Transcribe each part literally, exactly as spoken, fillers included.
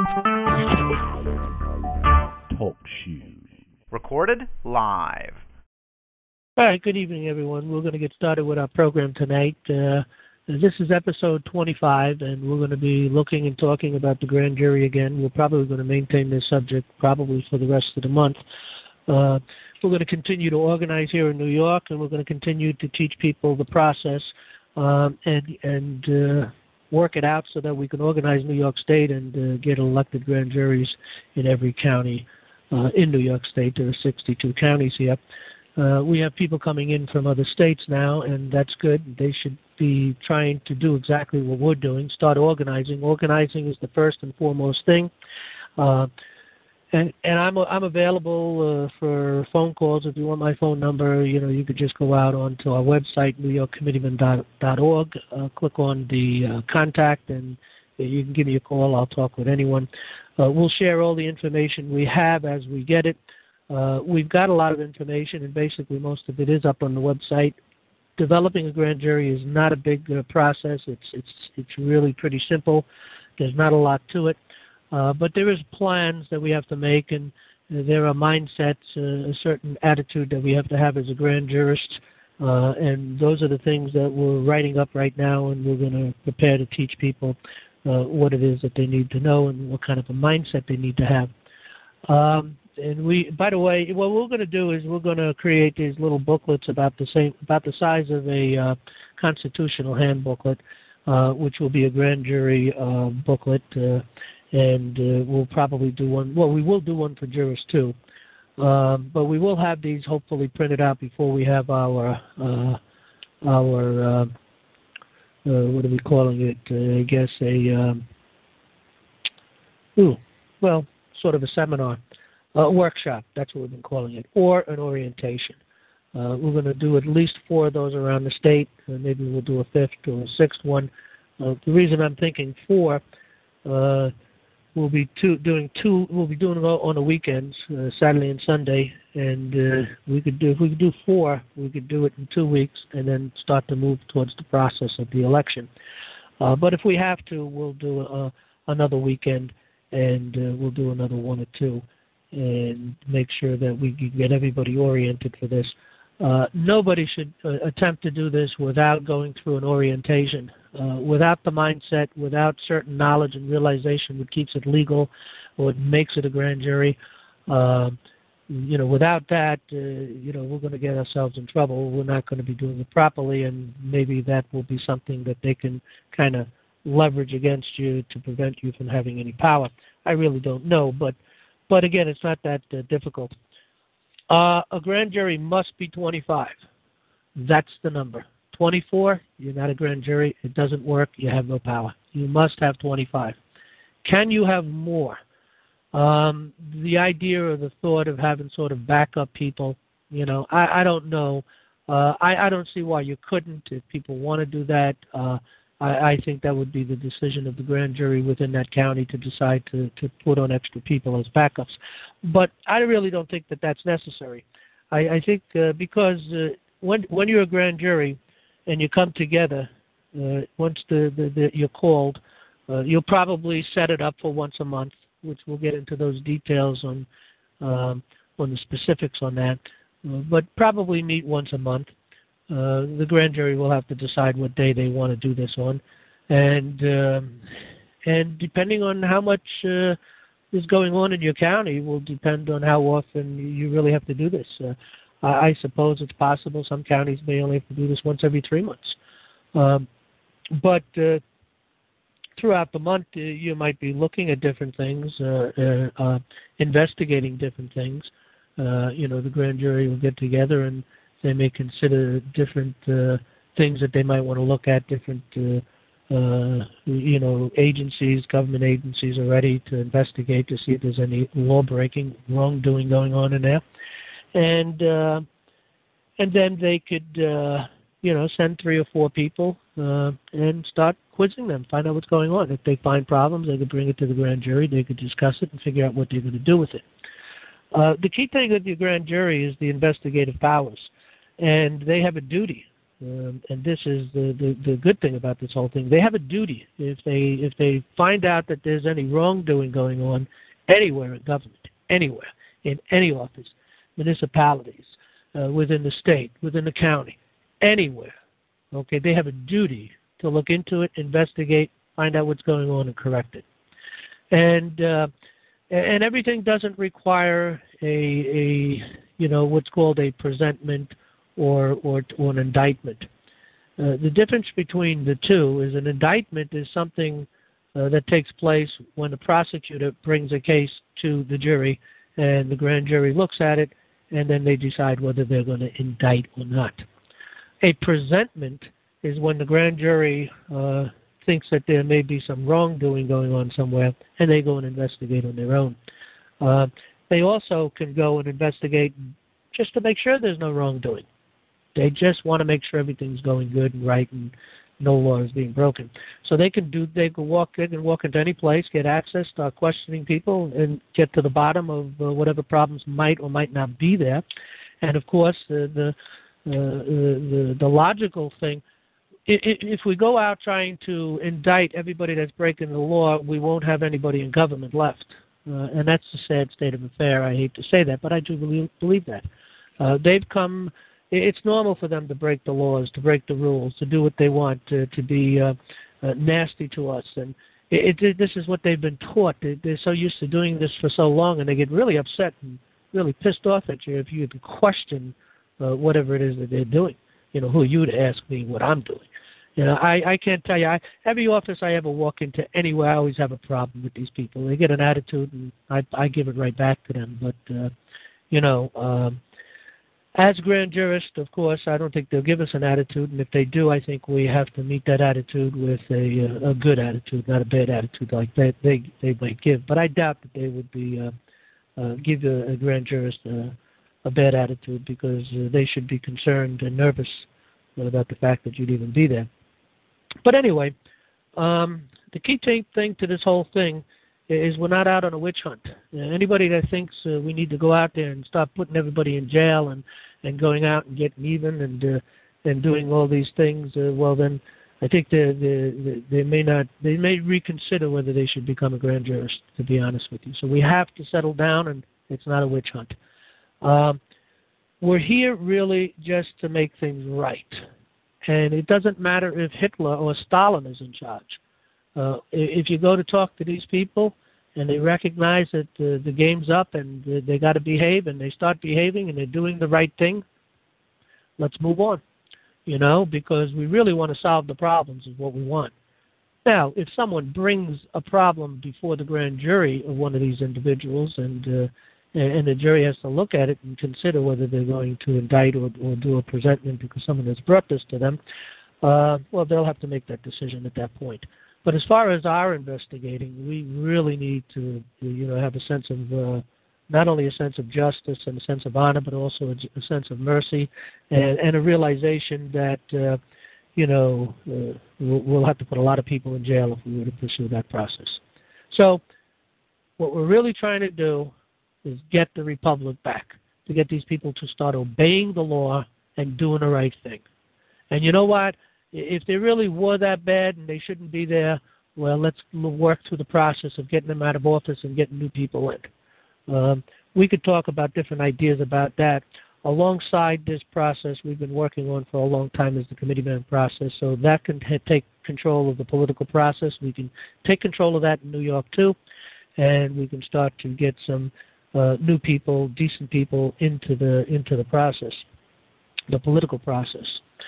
Talk shoes. Recorded live. All right, good evening, everyone. We're going to get started with our program tonight. Uh, this is episode twenty-five, and we're going to be looking and talking about the grand jury again. We're probably going to maintain this subject probably for the rest of the month. Uh, we're going to continue to organize here in New York, and we're going to continue to teach people the process um, and, and uh, work it out so that we can organize New York State and uh, get elected grand juries in every county uh, in New York State. There are sixty-two counties here. Uh, we have people coming in from other states now, and that's good. They should be trying to do exactly what we're doing, start organizing. Organizing is the first and foremost thing. Uh, and and I'm I'm available uh, for phone calls. If you want my phone number, you know, you could just go out onto our website, new york committeeman dot org, uh, click on the uh, contact, and you can give me a call. I'll talk with anyone. Uh, we'll share all the information we have as we get it. Uh, we've got a lot of information, and basically most of it is up on the website. Developing a grand jury is not a big uh, process. It's it's it's really pretty simple. There's not a lot to it, uh, but there is plans that we have to make, and uh, there are mindsets, uh, a certain attitude that we have to have as a grand jurist, uh, and those are the things that we're writing up right now, and we're going to prepare to teach people uh, what it is that they need to know and what kind of a mindset they need to have. Um, And we, by the way, what we're going to do is we're going to create these little booklets about the same, about the size of a uh, constitutional hand booklet, uh, which will be a grand jury uh, booklet, uh, and uh, we'll probably do one. Well, we will do one for jurists too, um, but we will have these hopefully printed out before we have our uh, our uh, uh, what are we calling it? Uh, I guess a um, ooh, well, sort of a seminar. A uh, workshop, that's what we've been calling it, or an orientation. Uh, we're going to do at least four of those around the state, and maybe we'll do a fifth or a sixth one. Uh, the reason I'm thinking four, uh, we'll be two, doing two. We'll be doing it on the weekends, uh, Saturday and Sunday, and uh, we could do if we could do four, we could do it in two weeks, and then start to move towards the process of the election. Uh, but if we have to, we'll do uh, another weekend, and uh, we'll do another one or two, and make sure that we get everybody oriented for this. Uh, nobody should uh, attempt to do this without going through an orientation. Uh, without the mindset, without certain knowledge and realization what keeps it legal or what makes it a grand jury, uh, you know, without that, uh, you know, we're going to get ourselves in trouble. We're not going to be doing it properly, and maybe that will be something that they can kind of leverage against you to prevent you from having any power. I really don't know, but But again, it's not that uh, difficult. Uh, a grand jury must be twenty-five. That's the number. twenty-four, you're not a grand jury. It doesn't work. You have no power. You must have twenty-five. Can you have more? Um, the idea or the thought of having sort of backup people, you know, I, I don't know. Uh, I, I don't see why you couldn't if people want to do that. Uh, I, I think that would be the decision of the grand jury within that county to decide to, to put on extra people as backups. But I really don't think that that's necessary. I, I think uh, because uh, when when you're a grand jury and you come together, uh, once the, the, the, you're called, uh, you'll probably set it up for once a month, which we'll get into those details on, um, on the specifics on that, uh, but probably meet once a month. Uh, the grand jury will have to decide what day they want to do this on, and um, and depending on how much uh, is going on in your county will depend on how often you really have to do this. Uh, I, I suppose it's possible some counties may only have to do this once every three months, um, but uh, throughout the month uh, you might be looking at different things, uh, uh, uh, investigating different things. Uh, you know, the grand jury will get together and they may consider different uh, things that they might want to look at. Different, uh, uh, you know, agencies, government agencies are ready to investigate to see if there's any law-breaking, wrongdoing going on in there, and uh, and then they could, uh, you know, send three or four people uh, and start quizzing them, find out what's going on. If they find problems, they could bring it to the grand jury. They could discuss it and figure out what they're going to do with it. Uh, the key thing with the grand jury is the investigative powers. And they have a duty um, and this is the, the, the good thing about this whole thing, they have a duty. If they if they find out that there's any wrongdoing going on anywhere in government, anywhere, in any office, municipalities, uh, within the state, within the county, anywhere, okay, they have a duty to look into it, investigate, find out what's going on, and correct it. And uh, and everything doesn't require a, a you know what's called a presentment or or, or an indictment. Uh, the difference between the two is an indictment is something uh, that takes place when the prosecutor brings a case to the jury, and the grand jury looks at it, and then they decide whether they're going to indict or not. A presentment is when the grand jury uh, thinks that there may be some wrongdoing going on somewhere, and they go and investigate on their own. Uh, they also can go and investigate just to make sure there's no wrongdoing. They just want to make sure everything's going good and right and no law is being broken. So they can do. They can walk. They can walk into any place, get access, start questioning people, and get to the bottom of uh, whatever problems might or might not be there. And of course, uh, the, uh, the the logical thing. If we go out trying to indict everybody that's breaking the law, we won't have anybody in government left. Uh, and that's the sad state of affair. I hate to say that, but I do believe, believe that. Uh, they've come, it's normal for them to break the laws, to break the rules, to do what they want, to, to be uh, uh, nasty to us. And it, it, this is what they've been taught. They, they're so used to doing this for so long, and they get really upset and really pissed off at you if you question uh, whatever it is that they're doing. You know, who are you to ask me what I'm doing? You know, I, I can't tell you. I, every office I ever walk into anywhere, I always have a problem with these people. They get an attitude, and I, I give it right back to them. But, uh, you know, um, as grand jurist, of course, I don't think they'll give us an attitude. And if they do, I think we have to meet that attitude with a, a good attitude, not a bad attitude like they, they, they might give. But I doubt that they would be uh, uh, give a, a grand jurist a, a bad attitude, because uh, they should be concerned and nervous about the fact that you'd even be there. But anyway, um, the key t- thing to this whole thing is we're not out on a witch hunt. Uh, anybody that thinks uh, we need to go out there and start putting everybody in jail and, and going out and getting even and uh, and doing all these things, uh, well then, I think they they they may not they may reconsider whether they should become a grand jurist. To be honest with you, so we have to settle down, and it's not a witch hunt. Um, we're here really just to make things right. And it doesn't matter if Hitler or Stalin is in charge. Uh, if you go to talk to these people and they recognize that uh, the game's up and uh, they got to behave, and they start behaving and they're doing the right thing, let's move on. You know, because we really want to solve the problems is what we want. Now, if someone brings a problem before the grand jury of one of these individuals, and uh, and the jury has to look at it and consider whether they're going to indict or, or do a presentment because someone has brought this to them, uh, well, they'll have to make that decision at that point. But as far as our investigating, we really need to, you know, have a sense of uh, not only a sense of justice and a sense of honor, but also a, a sense of mercy and, and a realization that, uh, you know, uh, we'll, we'll have to put a lot of people in jail if we were to pursue that process. So what we're really trying to do is get the republic back, to get these people to start obeying the law and doing the right thing. And you know what? If they really were that bad and they shouldn't be there, well, let's work through the process of getting them out of office and getting new people in. Um, we could talk about different ideas about that. Alongside this process we've been working on for a long time is the committeeman process, so that can t- take control of the political process. We can take control of that in New York, too, and we can start to get some Uh, new people, decent people into the into the process, the political process.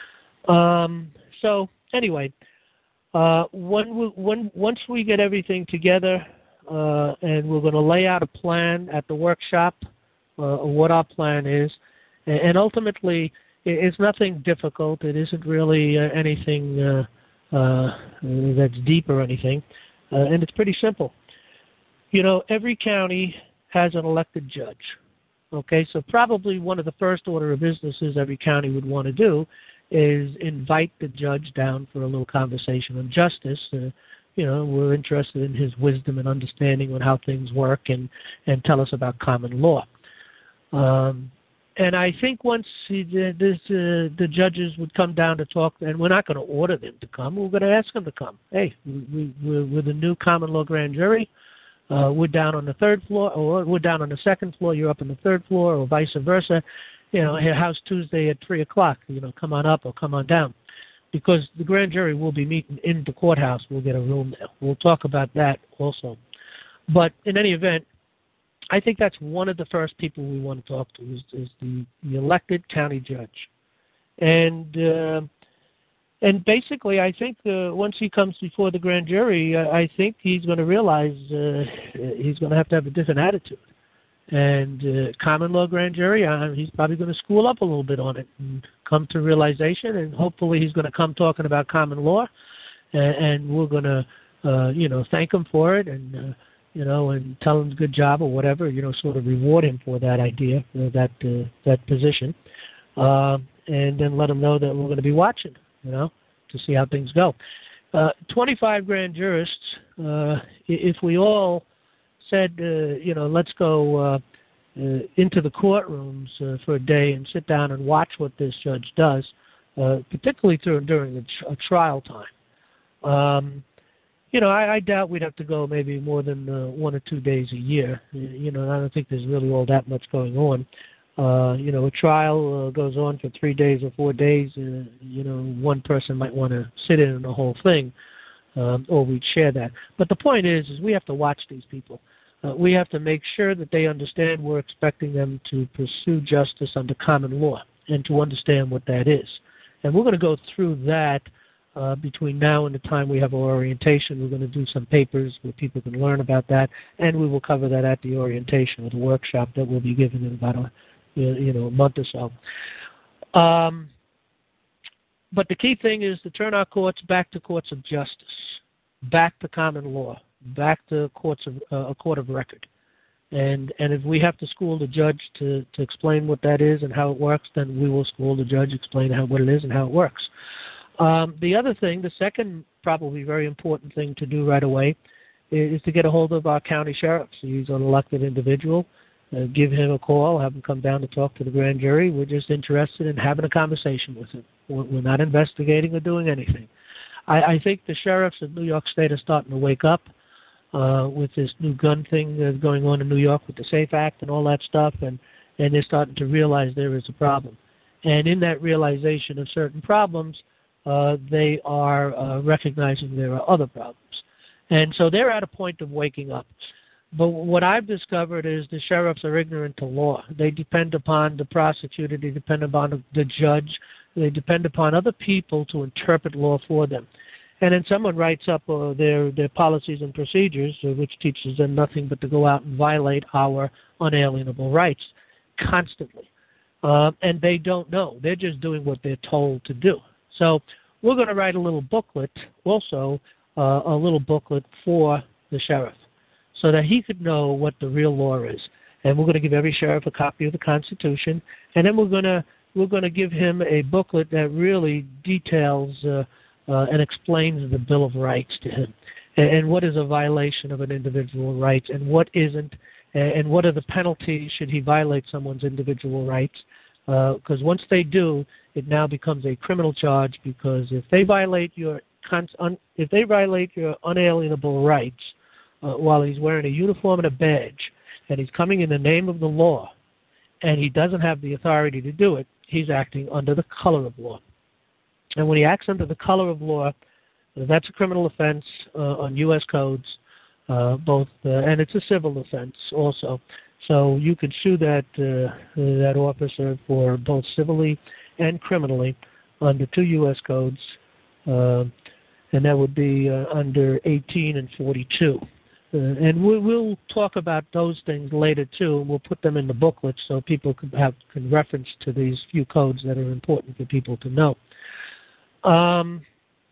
Um, so anyway, uh, when we, when once we get everything together, uh, and we're going to lay out a plan at the workshop, uh, what our plan is, and, and ultimately it's nothing difficult. It isn't really uh, anything uh, uh, that's deep or anything, uh, and it's pretty simple. You know, every county has an elected judge. Okay, so probably one of the first order of businesses every county would want to do is invite the judge down for a little conversation on justice. Uh, you know, we're interested in his wisdom and understanding on how things work, and, and tell us about common law. Um, and I think once he, this, uh, the judges would come down to talk, and we're not going to order them to come. We're going to ask them to come. Hey, we, we're, we're the new common law grand jury. Uh, we're down on the third floor, or we're down on the second floor. You're up on the third floor, or vice versa. You know, house Tuesday at three o'clock. You know, come on up or come on down, because the grand jury will be meeting in the courthouse. We'll get a room there. We'll talk about that also. But in any event, I think that's one of the first people we want to talk to is, is the, the elected county judge. And uh, and basically, I think uh, once he comes before the grand jury, uh, I think he's going to realize uh, he's going to have to have a different attitude. And uh, common law grand jury, uh, he's probably going to school up a little bit on it and come to realization, and hopefully he's going to come talking about common law, and, and we're going to, uh, you know, thank him for it, and uh, you know, and tell him good job or whatever, you know, sort of reward him for that idea, you know, that uh, that position, uh, and then let him know that we're going to be watching, you know, to see how things go. Uh, twenty-five grand jurists, uh, if we all said, uh, you know, let's go uh, uh, into the courtrooms uh, for a day and sit down and watch what this judge does, uh, particularly through, during a, tr- a trial time. Um, you know, I, I doubt we'd have to go maybe more than uh, one or two days a year. You know, I don't think there's really all that much going on. Uh, you know, a trial uh, goes on for three days or four days. Uh, you know, one person might want to sit in on the whole thing, um, or we'd share that. But the point is, is we have to watch these people. Uh, we have to make sure that they understand we're expecting them to pursue justice under common law and to understand what that is. And we're going to go through that uh, between now and the time we have our orientation. We're going to do some papers where people can learn about that, and we will cover that at the orientation or the workshop that will be given in about a, you know, a month or so. Um, but the key thing is to turn our courts back to courts of justice, back to common law, back to courts of uh, a court of record, and and if we have to school the judge to, to explain what that is and how it works, then we will school the judge, explain how what it is and how it works. Um, the other thing, the second probably very important thing to do right away, is, is to get a hold of our county sheriff. He's an elected individual. Uh, give him a call, have him come down to talk to the grand jury. We're just interested in having a conversation with him. We're, we're not investigating or doing anything. I, I think the sheriffs in New York State are starting to wake up. Uh, with this new gun thing that's going on in New York with the SAFE Act and all that stuff, and, and they're starting to realize there is a problem. And in that realization of certain problems, uh, they are uh, recognizing there are other problems. And so they're at a point of waking up. But what I've discovered is the sheriffs are ignorant to law. They depend upon the prosecutor, they depend upon the judge, they depend upon other people to interpret law for them. And then someone writes up uh, their, their policies and procedures, uh, which teaches them nothing but to go out and violate our unalienable rights constantly. Uh, and they don't know. They're just doing what they're told to do. So we're going to write a little booklet, also uh, a little booklet for the sheriff, so that he could know what the real law is. And we're going to give every sheriff a copy of the Constitution, and then we're going to we're going to give him a booklet that really details uh, Uh, and explains the Bill of Rights to him, and, and what is a violation of an individual rights, and what isn't, and, and what are the penalties should he violate someone's individual rights. Because uh, once they do, it now becomes a criminal charge. Because if they violate your un, if they violate your unalienable rights uh, while he's wearing a uniform and a badge, and he's coming in the name of the law, and he doesn't have the authority to do it, he's acting under the color of law. And when he acts under the color of law, that's a criminal offense uh, on U S codes, uh, both, uh, and it's a civil offense also. So you could sue that uh, that officer for both civilly and criminally under two U S codes, uh, and that would be uh, under eighteen and forty-two. Uh, and we, we'll talk about those things later too. And we'll put them in the booklet so people can have can reference to these few codes that are important for people to know. Um,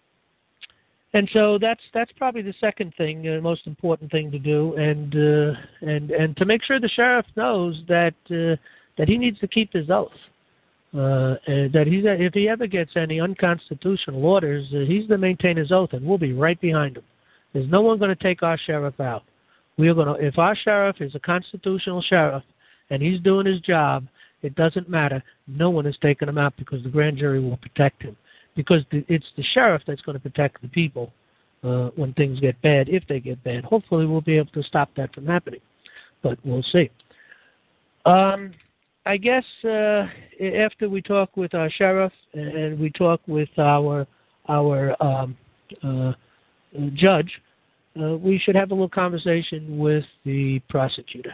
and so that's that's probably the second thing, the uh, most important thing to do, and uh, and and to make sure the sheriff knows that uh, that he needs to keep his oath. Uh, and that he's if he ever gets any unconstitutional orders, uh, he's to maintain his oath, and we'll be right behind him. There's no one going to take our sheriff out. We are going to, if our sheriff is a constitutional sheriff and he's doing his job, It doesn't matter. No one is taking him out because the grand jury will protect him. Because the, it's the sheriff that's going to protect the people uh, when things get bad, if they get bad. Hopefully we'll be able to stop that from happening, but we'll see. Um, I guess uh, after we talk with our sheriff and we talk with our our um, uh, judge, uh, we should have a little conversation with the prosecutor.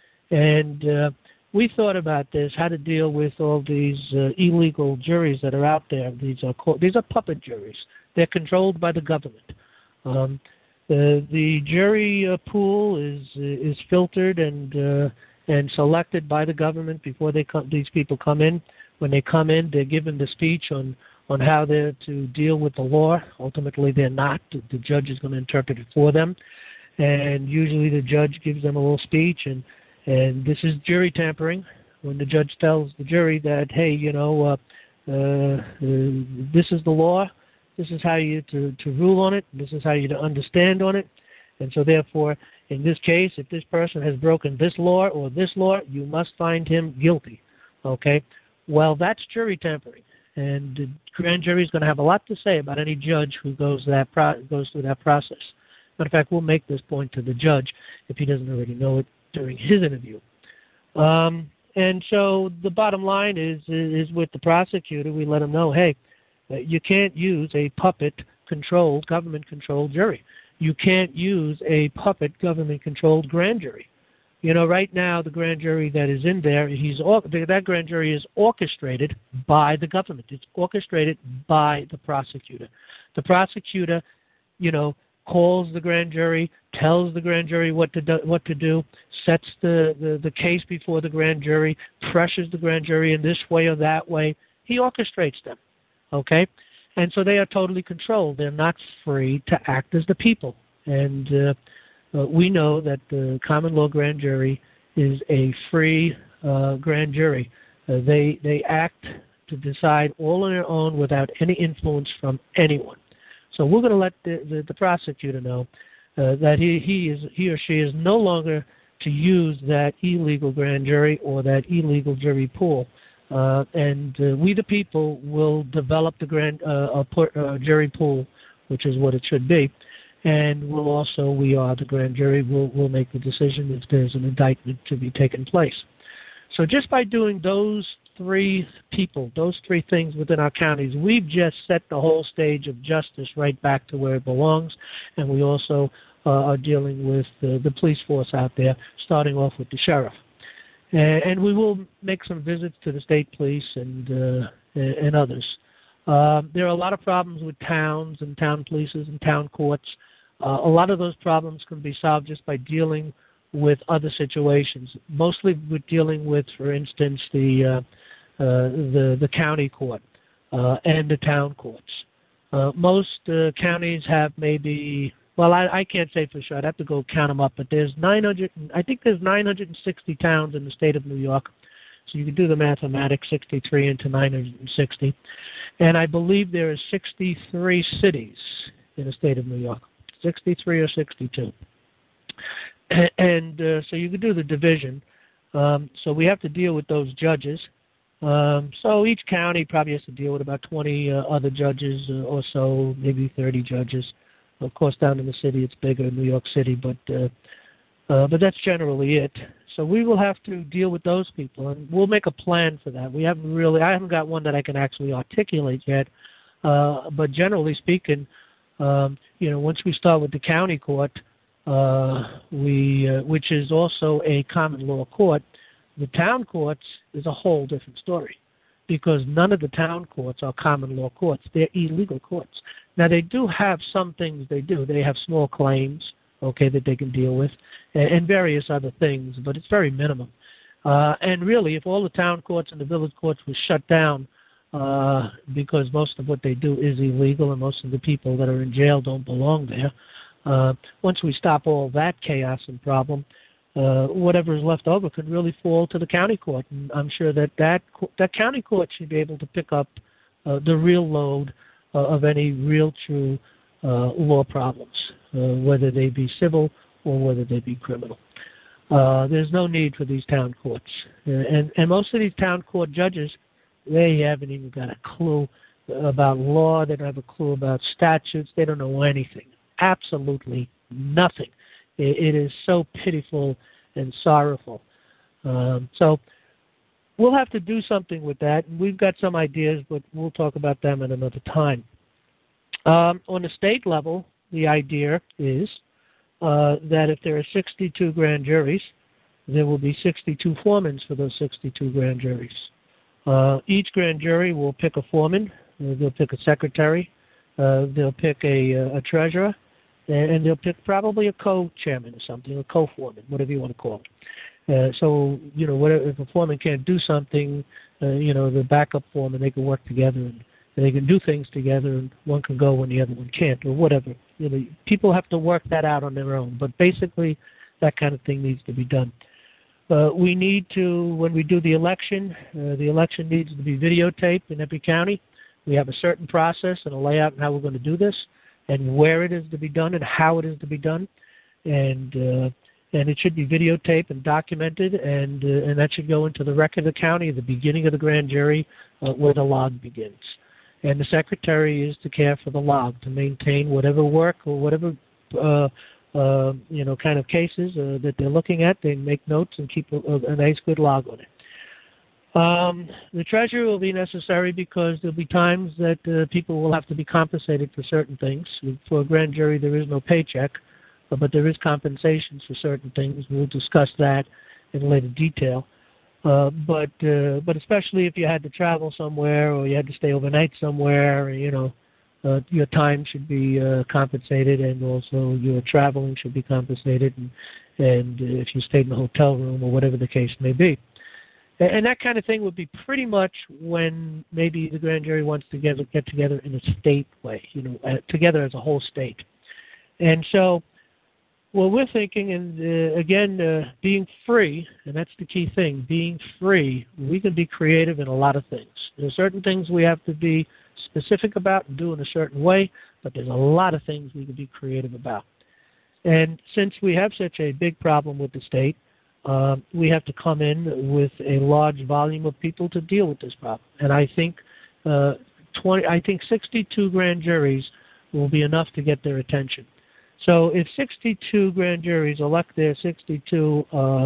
And uh, we thought about this, how to deal with all these uh, illegal juries that are out there. These are called, these are puppet juries. They're controlled by the government. Um, the the jury uh, pool is is filtered and uh, and selected by the government before they come. These people come in. When they come in, they're given the speech on, on how they're to deal with the law. Ultimately, they're not. The, the judge is going to interpret it for them, and usually the judge gives them a little speech and. And this is jury tampering, when the judge tells the jury that, hey, you know, uh, uh, uh, this is the law, this is how you to, to rule on it, this is how you to understand on it. And so therefore, in this case, if this person has broken this law or this law, you must find him guilty. Okay? Well, that's jury tampering. And the grand jury is going to have a lot to say about any judge who goes that pro- goes through that process. Matter of fact, we'll make this point to the judge if he doesn't already know it during his interview. Um, and so the bottom line is, is with the prosecutor, we let him know, hey, you can't use a puppet-controlled, government-controlled jury. You can't use a puppet, government-controlled grand jury. You know, right now, the grand jury that is in there, he's that grand jury is orchestrated by the government. It's orchestrated by the prosecutor. The prosecutor, you know, calls the grand jury, tells the grand jury what to do, what to do, sets the, the, the case before the grand jury, pressures the grand jury in this way or that way. He orchestrates them, okay? And so they are totally controlled. They're not free to act as the people. And uh, uh, we know that the common law grand jury is a free uh, grand jury. Uh, they they act to decide all on their own without any influence from anyone. So we're going to let the, the, the prosecutor know uh, that he, he is he or she is no longer to use that illegal grand jury or that illegal jury pool. Uh, and uh, we, the people, will develop the grand uh, uh, jury pool, which is what it should be. And we'll also, we are the grand jury, we'll, we'll make the decision if there's an indictment to be taken place. So just by doing those three people, those three things within our counties, we've just set the whole stage of justice right back to where it belongs. And we also uh, are dealing with uh, the police force out there, starting off with the sheriff. And, and we will make some visits to the state police and, uh, and others. Uh, there are a lot of problems with towns and town polices and town courts. Uh, a lot of those problems can be solved just by dealing with other situations, mostly with dealing with, for instance, the uh, uh, the, the county court uh, and the town courts. Uh, most uh, counties have maybe, well, I, I can't say for sure. I'd have to go count them up, but there's nine hundred. I think there's nine hundred sixty towns in the state of New York. So you can do the mathematics, sixty-three into nine hundred sixty. And I believe there are sixty-three cities in the state of New York, sixty-three or sixty-two. And uh, so you could do the division. Um, so we have to deal with those judges. Um, so each county probably has to deal with about twenty uh, other judges uh, or so, maybe thirty judges. Of course, down in the city it's bigger, New York City, but uh, uh, but that's generally it. So we will have to deal with those people, and we'll make a plan for that. We haven't really, I haven't got one that I can actually articulate yet, uh, but generally speaking, um, you know, once we start with the county court, Uh, we, uh, which is also a common law court, the town courts is a whole different story, because none of the town courts are common law courts. They're illegal courts. Now, they do have some things they do. They have small claims, okay, that they can deal with, and, and various other things, but it's very minimum. Uh, and really, if all the town courts and the village courts were shut down, uh, because most of what they do is illegal and most of the people that are in jail don't belong there, Uh, once we stop all that chaos and problem, uh, whatever is left over could really fall to the county court. And I'm sure that that, that county court should be able to pick up uh, the real load uh, of any real true uh, law problems, uh, whether they be civil or whether they be criminal. Uh, there's no need for these town courts. Uh, and, and most of these town court judges, they haven't even got a clue about law. They don't have a clue about statutes. They don't know anything. Absolutely nothing. It, it is so pitiful and sorrowful. Um, so we'll have to do something with that. And we've got some ideas, but we'll talk about them at another time. Um, on the state level, the idea is uh, that if there are sixty-two grand juries, there will be sixty-two foremans for those sixty-two grand juries. Uh, each grand jury will pick a foreman. Uh, they'll pick a secretary. Uh, they'll pick a, a treasurer. And, and they'll pick probably a co-chairman or something, a co-foreman, whatever you want to call it. Uh, so, you know, whatever, if a foreman can't do something, uh, you know, the backup foreman, they can work together and, and they can do things together, and one can go when the other one can't, or whatever. You know, people have to work that out on their own, but basically that kind of thing needs to be done. Uh, we need to, when we do the election, uh, the election needs to be videotaped in every county. We have a certain process and a layout and how we're going to do this, and where it is to be done and how it is to be done. And uh, and it should be videotaped and documented, and uh, and that should go into the record of the county at the beginning of the grand jury uh, where the log begins. And the secretary is to care for the log, to maintain whatever work or whatever uh, uh, you know kind of cases uh, that they're looking at. They make notes and keep a, a nice good log on it. Um, the treasurer will be necessary because there'll be times that uh, people will have to be compensated for certain things. For a grand jury, there is no paycheck, but there is compensations for certain things. We'll discuss that in later detail. Uh, but uh, but especially if you had to travel somewhere or you had to stay overnight somewhere, you know, uh, your time should be uh, compensated, and also your traveling should be compensated, and, and uh, if you stayed in a hotel room or whatever the case may be. And that kind of thing would be pretty much when maybe the grand jury wants to get, get together in a state way, you know, uh, together as a whole state. And so what we're thinking, and uh, again, uh, being free, and that's the key thing, being free, we can be creative in a lot of things. There are certain things we have to be specific about and do in a certain way, but there's a lot of things we can be creative about. And since we have such a big problem with the state, Uh, we have to come in with a large volume of people to deal with this problem. And I think uh, twenty, I think sixty-two grand juries will be enough to get their attention. So if sixty-two grand juries elect their sixty-two uh,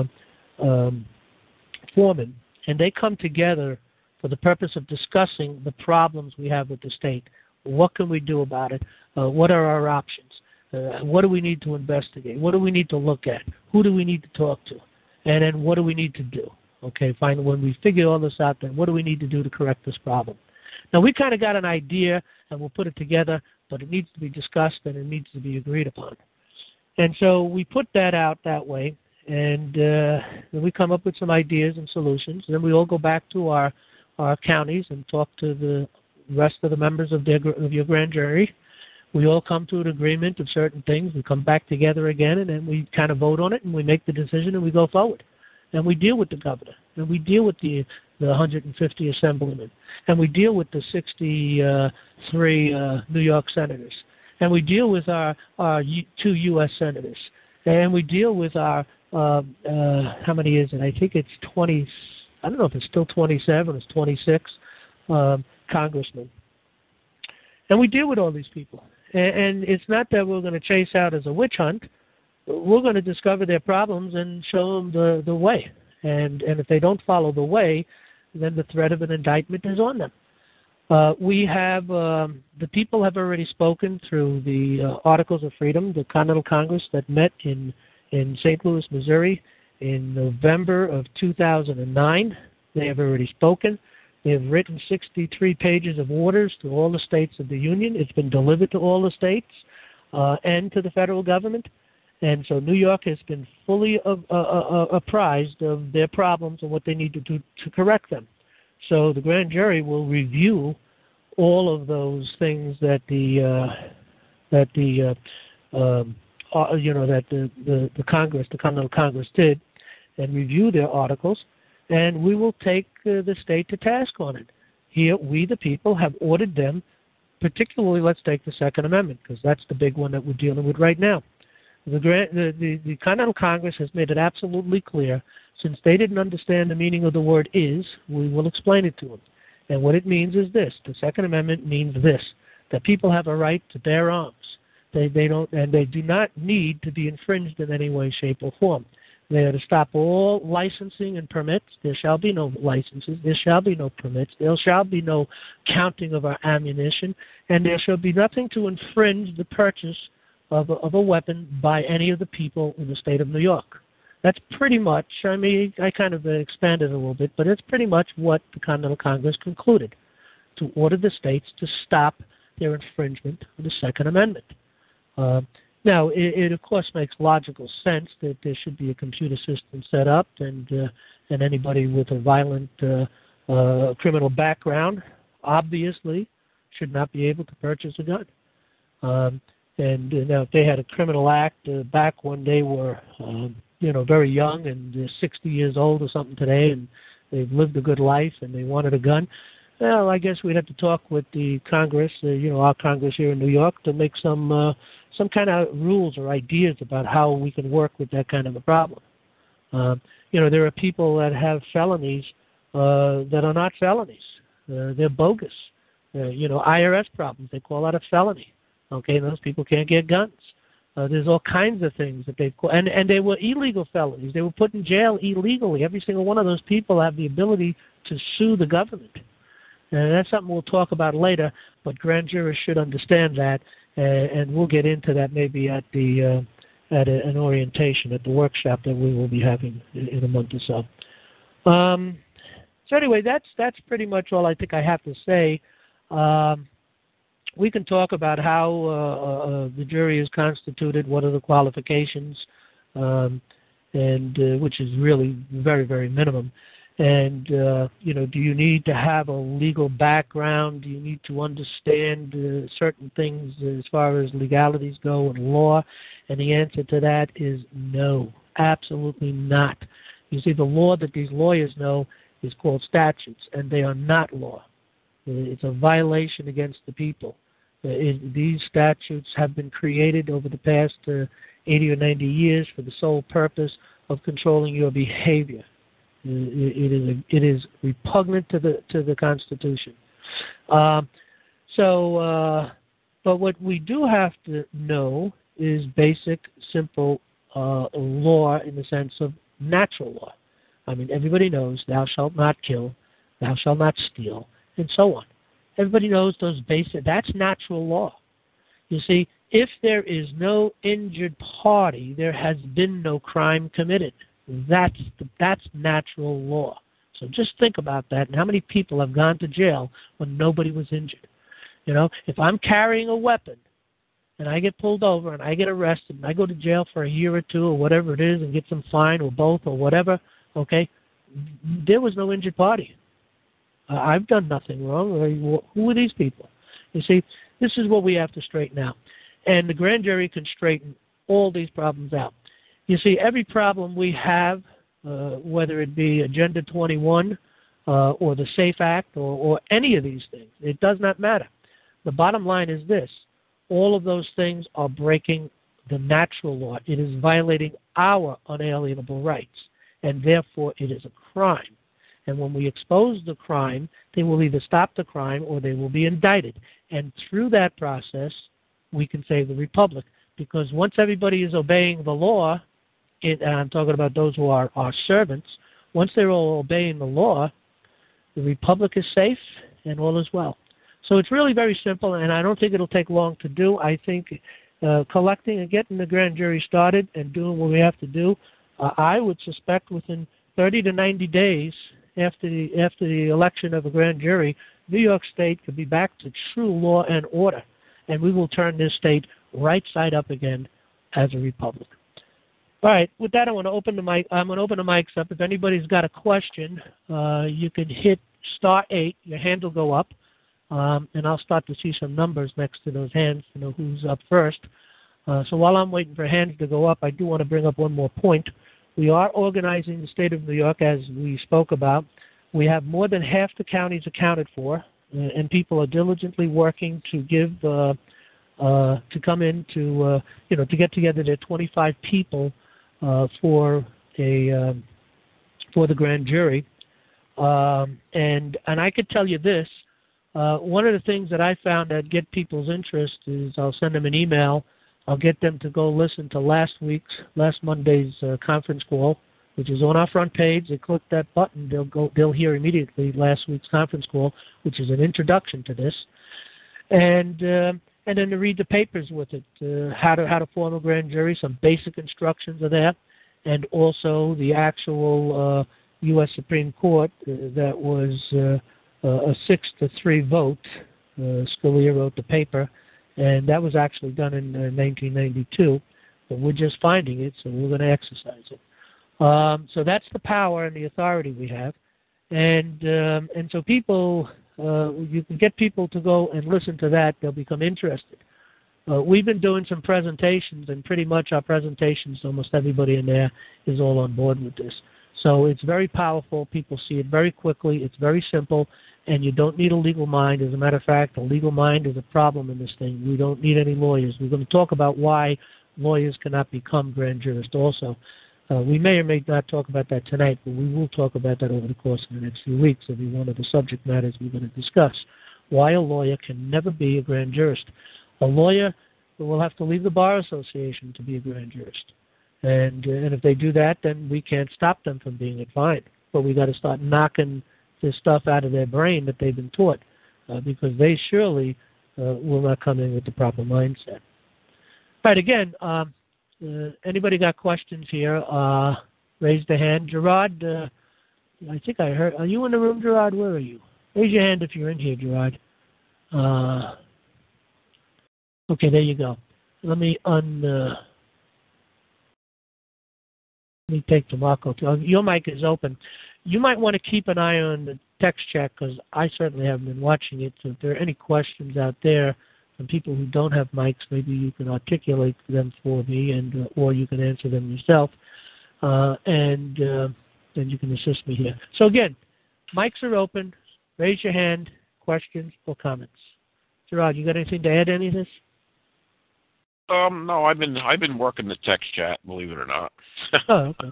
um, foremen, and they come together for the purpose of discussing the problems we have with the state, what can we do about it? Uh, what are our options? Uh, what do we need to investigate? What do we need to look at? Who do we need to talk to? And then what do we need to do? Okay, fine. When we figure all this out, then what do we need to do to correct this problem? Now, we kind of got an idea, and we'll put it together, but it needs to be discussed, and it needs to be agreed upon. And so we put that out that way, and uh, then we come up with some ideas and solutions. And then we all go back to our, our counties and talk to the rest of the members of, their, of your grand jury. We all come to an agreement of certain things. We come back together again, and then we kind of vote on it, and we make the decision, and we go forward. And we deal with the governor, and we deal with the, the one hundred fifty assemblymen, and we deal with the sixty-three uh, New York senators, and we deal with our, our two U S senators, and we deal with our, uh, uh, how many is it? I think it's twenty, I don't know if it's still twenty-seven, it's twenty-six um, congressmen. And we deal with all these people. And it's not that we're going to chase out as a witch hunt. We're going to discover their problems and show them the, the way. And and if they don't follow the way, then the threat of an indictment is on them. Uh, we have, um, the people have already spoken through the uh, Articles of Freedom, the Continental Congress that met in, in Saint Louis, Missouri in November of two thousand nine. They have already spoken. They have written sixty-three pages of orders to all the states of the Union. It's been delivered to all the states uh, and to the federal government. And so New York has been fully uh, uh, apprised of their problems and what they need to do to correct them. So the grand jury will review all of those things that the uh, that the uh, um, uh, you know that the, the, the Congress, the Continental Congress, did, and review their articles. And we will take uh, the state to task on it. Here, we, the people, have ordered them, particularly let's take the Second Amendment, because that's the big one that we're dealing with right now. The, the, the, the Continental Congress has made it absolutely clear, since they didn't understand the meaning of the word is, we will explain it to them. And what it means is this. The Second Amendment means this, that people have a right to bear arms. They, they don't, and they do not need to be infringed in any way, shape, or form. They are to stop all licensing and permits. There shall be no licenses. There shall be no permits. There shall be no counting of our ammunition. And there shall be nothing to infringe the purchase of a, of a weapon by any of the people in the state of New York. That's pretty much, I mean, I kind of expanded a little bit, but it's pretty much what the Continental Congress concluded, to order the states to stop their infringement of the Second Amendment. Uh, now, it, it of course makes logical sense that there should be a computer system set up, and uh, and anybody with a violent uh, uh, criminal background obviously should not be able to purchase a gun. Um, and uh, now, if they had a criminal act uh, back when they were, um, you know, very young and they're sixty years old or something today, and they've lived a good life and they wanted a gun, well, I guess we'd have to talk with the Congress, uh, you know, our Congress here in New York, to make some uh, some kind of rules or ideas about how we can work with that kind of a problem. Uh, you know, there are people that have felonies uh, that are not felonies. Uh, they're bogus. Uh, you know, I R S problems, they call that a felony. Okay, those people can't get guns. Uh, there's all kinds of things that they've called, and, and they were illegal felonies. They were put in jail illegally. Every single one of those people have the ability to sue the government. And that's something we'll talk about later, but grand jurors should understand that, uh, and we'll get into that maybe at the uh, at a, an orientation, at the workshop that we will be having in, in a month or so. Um, so anyway, that's that's pretty much all I think I have to say. Um, we can talk about how uh, uh, the jury is constituted, what are the qualifications, um, and uh, which is really very, very minimum. And, uh, you know, do you need to have a legal background? Do you need to understand uh, certain things as far as legalities go and law? And the answer to that is no, absolutely not. You see, the law that these lawyers know is called statutes, and they are not law. It's a violation against the people. Uh, it, these statutes have been created over the past uh, eighty or ninety years for the sole purpose of controlling your behavior. It is a, it is repugnant to the to the Constitution. Um, so, uh, but what we do have to know is basic, simple uh, law in the sense of natural law. I mean, everybody knows thou shalt not kill, thou shalt not steal, and so on. Everybody knows those basic. That's natural law. You see, if there is no injured party, there has been no crime committed. That's the, that's natural law. So just think about that and how many people have gone to jail when nobody was injured. You know, if I'm carrying a weapon and I get pulled over and I get arrested and I go to jail for a year or two or whatever it is and get some fine or both or whatever, okay, there was no injured party. Uh, I've done nothing wrong. Who are these people? You see, this is what we have to straighten out. And the grand jury can straighten all these problems out. You see, every problem we have, uh, whether it be Agenda twenty-one uh, or the SAFE Act or, or any of these things, it does not matter. The bottom line is this. All of those things are breaking the natural law. It is violating our unalienable rights, and therefore it is a crime. And when we expose the crime, they will either stop the crime or they will be indicted. And through that process, we can save the republic. Because once everybody is obeying the law, it, and I'm talking about those who are our servants, once they're all obeying the law, the republic is safe and all is well. So it's really very simple, and I don't think it'll take long to do. I think uh, collecting and getting the grand jury started and doing what we have to do, uh, I would suspect within thirty to ninety days after the, after the election of a grand jury, New York State could be back to true law and order, and we will turn this state right side up again as a republic. All right, with that, I want to open the mic. I'm going to open the mics up. If anybody's got a question, uh, you can hit star eight. Your hand will go up, um, and I'll start to see some numbers next to those hands to know who's up first. Uh, so while I'm waiting for hands to go up, I do want to bring up one more point. We are organizing the state of New York, as we spoke about. We have more than half the counties accounted for, uh, and people are diligently working to give uh, uh, to come in to, uh, you know, to get together their twenty-five people uh, for a um, for the grand jury. Um, and and I could tell you this, uh, one of the things that I found that get people's interest is I'll send them an email. I'll get them to go listen to last week's, last Monday's uh, conference call, which is on our front page. They click that button, they'll go, they'll hear immediately last week's conference call, which is an introduction to this, and uh, and then to read the papers with it, uh, how to how to form a grand jury. Some basic instructions are there, and also the actual uh, U S Supreme Court uh, that was uh, a six to three vote. Uh, Scalia wrote the paper, and that was actually done in uh, nineteen ninety-two. But we're just finding it, so we're going to exercise it. Um, so that's the power and the authority we have, and um, and so people, uh, you can get people to go and listen to that. They'll become interested. Uh, we've been doing some presentations, and pretty much our presentations, almost everybody in there is all on board with this. So it's very powerful. People see it very quickly. It's very simple, and you don't need a legal mind. As a matter of fact, the legal mind is a problem in this thing. We don't need any lawyers. We're going to talk about why lawyers cannot become grand jurists also. Uh, we may or may not talk about that tonight, but we will talk about that over the course of the next few weeks. It'll be one of the subject matters we're going to discuss. Why a lawyer can never be a grand jurist. A lawyer will have to leave the Bar Association to be a grand jurist. And, uh, and if they do that, then we can't stop them from being fine. But we got to start knocking this stuff out of their brain that they've been taught, uh, because they surely uh, will not come in with the proper mindset. All right, again, um, uh, anybody got questions here? Uh, raise the hand. Gerard, uh, I think I heard. Are you in the room, Gerard? Where are you? Raise your hand if you're in here, Gerard. Uh, okay, there you go. Let me un. Uh, Let me take DeMarco. Your mic is open. You might want to keep an eye on the text chat, because I certainly haven't been watching it. So if there are any questions out there from people who don't have mics, maybe you can articulate them for me, and uh, or you can answer them yourself, uh, and uh, then you can assist me here. So again, mics are open. Raise your hand. Questions or comments. Gerard, you got anything to add to any of this? Um, no, I've been I've been working the text chat, believe it or not. Oh, okay.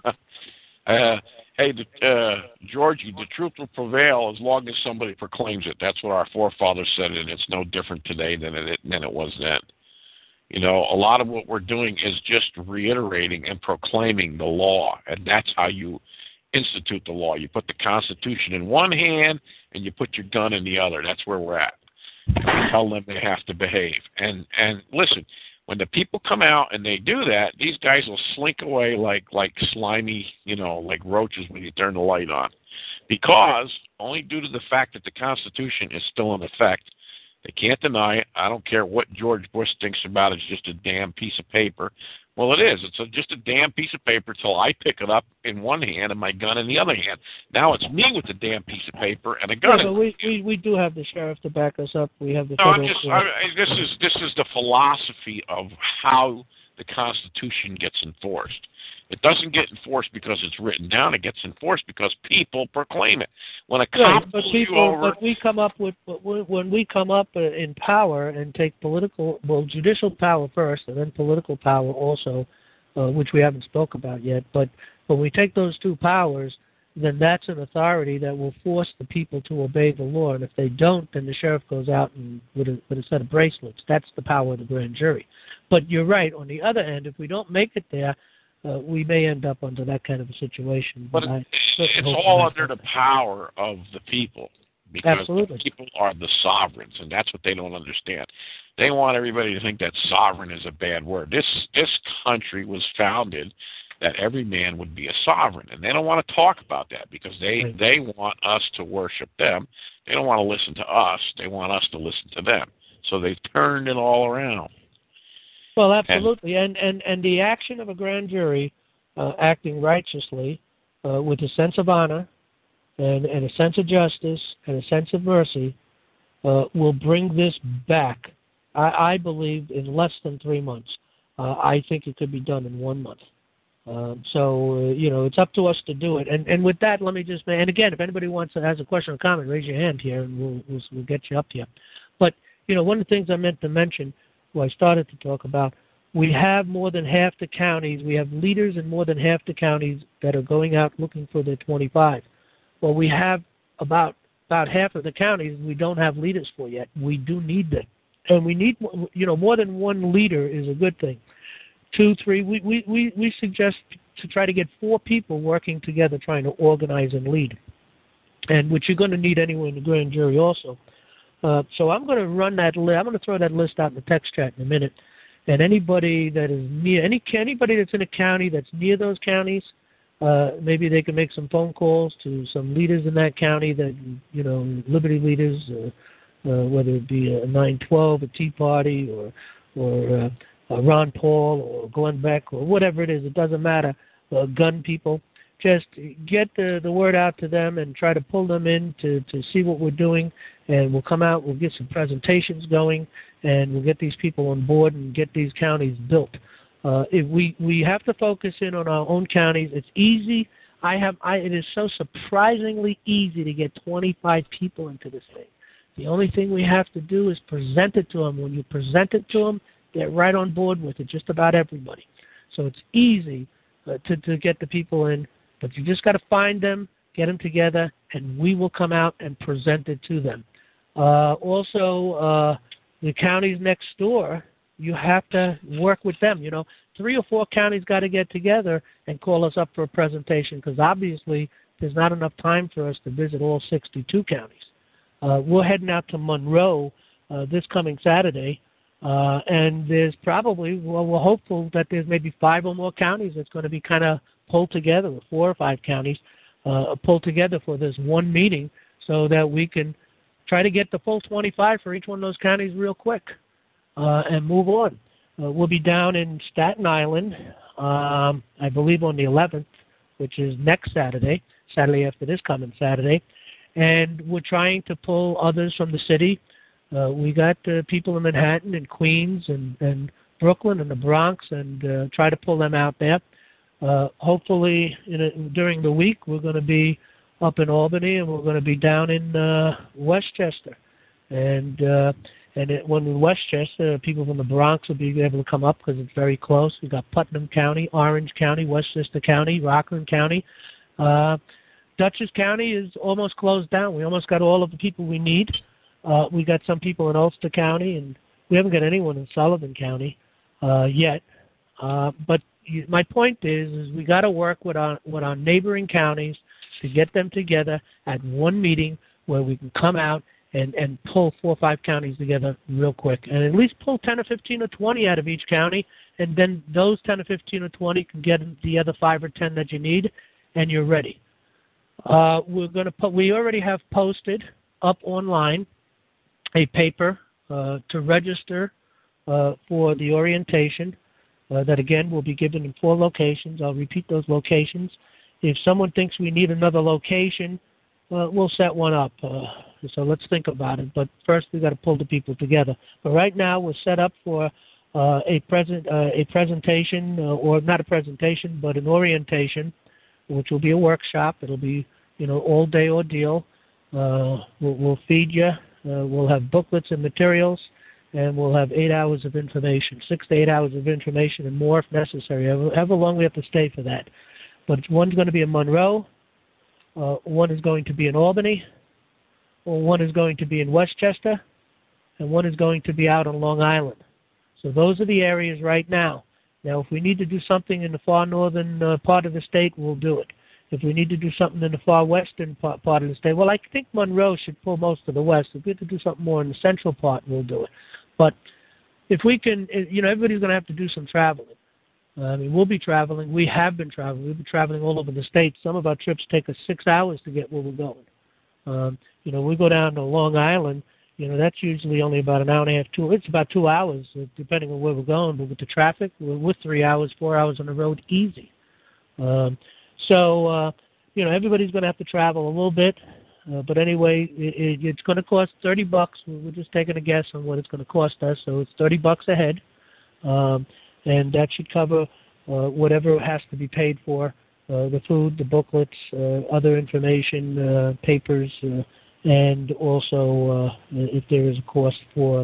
uh, hey, the, uh, Georgie, the truth will prevail as long as somebody proclaims it. That's what our forefathers said, and it's no different today than it than it was then. You know, a lot of what we're doing is just reiterating and proclaiming the law, and that's how you institute the law. You put the Constitution in one hand, and you put your gun in the other. That's where we're at. And we tell them they have to behave. And and listen. When the people come out and they do that, these guys will slink away like like slimy, you know, like roaches when you turn the light on. Because, only due to the fact that the Constitution is still in effect, they can't deny it. I don't care what George Bush thinks about it. It's just a damn piece of paper. Well, it is. It's a, just a damn piece of paper till I pick it up in one hand and my gun in the other hand. Now it's me with the damn piece of paper and a gun. Yeah, in but we, we we do have the sheriff to back us up. We have the. No, I'm federal just. I, I- this is this is the philosophy of how the Constitution gets enforced. It doesn't get enforced because it's written down. It gets enforced because people proclaim it. When a cop Right, but pulls people, you over, but we come up with but when when we come up uh, in power and take political, well, judicial power first, and then political power also, uh, which we haven't spoke about yet. But when we take those two powers, then that's an authority that will force the people to obey the law. And if they don't, then the sheriff goes out and with a, with a set of bracelets. That's the power of the grand jury. But you're right. On the other end, if we don't make it there, uh, we may end up under that kind of a situation. but I it, certainly it's hope all not. under the power of the people. Because Absolutely. the people are the sovereigns, and that's what they don't understand. They want everybody to think that sovereign is a bad word. This this country was founded that every man would be a sovereign, and they don't want to talk about that because they, Right. they want us to worship them. They don't want to listen to us. They want us to listen to them. So they've turned it all around. Well, absolutely, and and, and the action of a grand jury uh, acting righteously uh, with a sense of honor and, and a sense of justice and a sense of mercy uh, will bring this back, I, I believe, in less than three months. Uh, I think it could be done in one month. Um, so, uh, you know, it's up to us to do it. And and with that, let me just, and again, if anybody wants to, has a question or comment, raise your hand here, and we'll, we'll, we'll get you up here. But, you know, one of the things I meant to mention, who I started to talk about, we have more than half the counties, we have leaders in more than half the counties that are going out looking for their twenty-five. Well, we have about about half of the counties we don't have leaders for yet. We do need them. And we need, you know, more than one leader is a good thing. Two, three, we, we, we, we suggest to try to get four people working together trying to organize and lead. And which you're going to need anyway in the grand jury also. Uh, so I'm going to run that list. I'm going to throw that list out in the text chat in a minute. And anybody that is near, any anybody that's in a county that's near those counties, uh, maybe they can make some phone calls to some leaders in that county that, you know, Liberty leaders, uh, uh, whether it be a nine twelve, a Tea Party, or or uh, Ron Paul, or Glenn Beck, or whatever it is. It doesn't matter. Uh, gun people. Just get the, the word out to them and try to pull them in to, to see what we're doing. And we'll come out, we'll get some presentations going, and we'll get these people on board and get these counties built. Uh, if we, we have to focus in on our own counties. It's easy. I have. I, it is so surprisingly easy to get twenty-five people into this thing. The only thing we have to do is present it to them. When you present it to them, they're right on board with it, just about everybody. So it's easy uh, to, to get the people in. But you just got to find them, get them together, and we will come out and present it to them. Uh, also, uh, the counties next door, you have to work with them. You know, three or four counties got to get together and call us up for a presentation because obviously there's not enough time for us to visit all sixty-two counties. Uh, we're heading out to Monroe uh, this coming Saturday, uh, and there's probably, well, we're hopeful that there's maybe five or more counties that's going to be kind of pulled together, or four or five counties uh, pulled together for this one meeting so that we can try to get the full twenty-five for each one of those counties real quick uh, and move on. Uh, we'll be down in Staten Island, um, I believe on the eleventh, which is next Saturday, Saturday after this coming Saturday, and we're trying to pull others from the city. Uh, we got uh, people in Manhattan and Queens and, and Brooklyn and the Bronx, and uh, try to pull them out there. Uh, hopefully, in a, during the week, we're going to be up in Albany, and we're going to be down in uh, Westchester. And uh, and it, when in Westchester, people from the Bronx will be able to come up because it's very close. We've got Putnam County, Orange County, Westchester County, Rockland County. Uh, Dutchess County is almost closed down. We almost got all of the people we need. Uh, we got some people in Ulster County, and we haven't got anyone in Sullivan County uh, yet. Uh, but my point is, is we got to work with our with our neighboring counties to get them together at one meeting where we can come out and, and pull four or five counties together real quick, and at least pull ten or fifteen or twenty out of each county, and then those ten or fifteen or twenty can get the other five or ten that you need, and you're ready. Uh, we're going to put. We already have posted up online a paper uh, to register uh, for the orientation. Uh, that, again, will be given in four locations. I'll repeat those locations. If someone thinks we need another location, uh, we'll set one up. Uh, so let's think about it. But first, we've got to pull the people together. But right now, we're set up for uh, a, present, uh, a presentation, uh, or not a presentation, but an orientation, which will be a workshop. It'll be, you know, all-day ordeal. Uh, we'll, we'll feed you. Uh, we'll have booklets and materials. And we'll have eight hours of information, six to eight hours of information and more if necessary, however long we have to stay for that. But one's going to be in Monroe, uh, one is going to be in Albany, or one is going to be in Westchester, and one is going to be out on Long Island. So those are the areas right now. Now, if we need to do something in the far northern uh, part of the state, we'll do it. If we need to do something in the far western part, part of the state, well, I think Monroe should pull most of the west. If we have to do something more in the central part, we'll do it. But if we can, you know, everybody's going to have to do some traveling. Uh, I mean, we'll be traveling. We have been traveling. We've been traveling all over the state. Some of our trips take us six hours to get where we're going. Um, you know, we go down to Long Island. You know, that's usually only about an hour and a half, two. It's about two hours, uh, depending on where we're going. But with the traffic, we're with three hours, four hours on the road, easy. Um, so, uh, you know, everybody's going to have to travel a little bit. Uh, but anyway, it, it, it's going to cost thirty bucks. We're just taking a guess on what it's going to cost us. So it's thirty bucks a head. Um, and that should cover uh, whatever has to be paid for, uh, the food, the booklets, uh, other information, uh, papers, uh, and also uh, if there is a cost for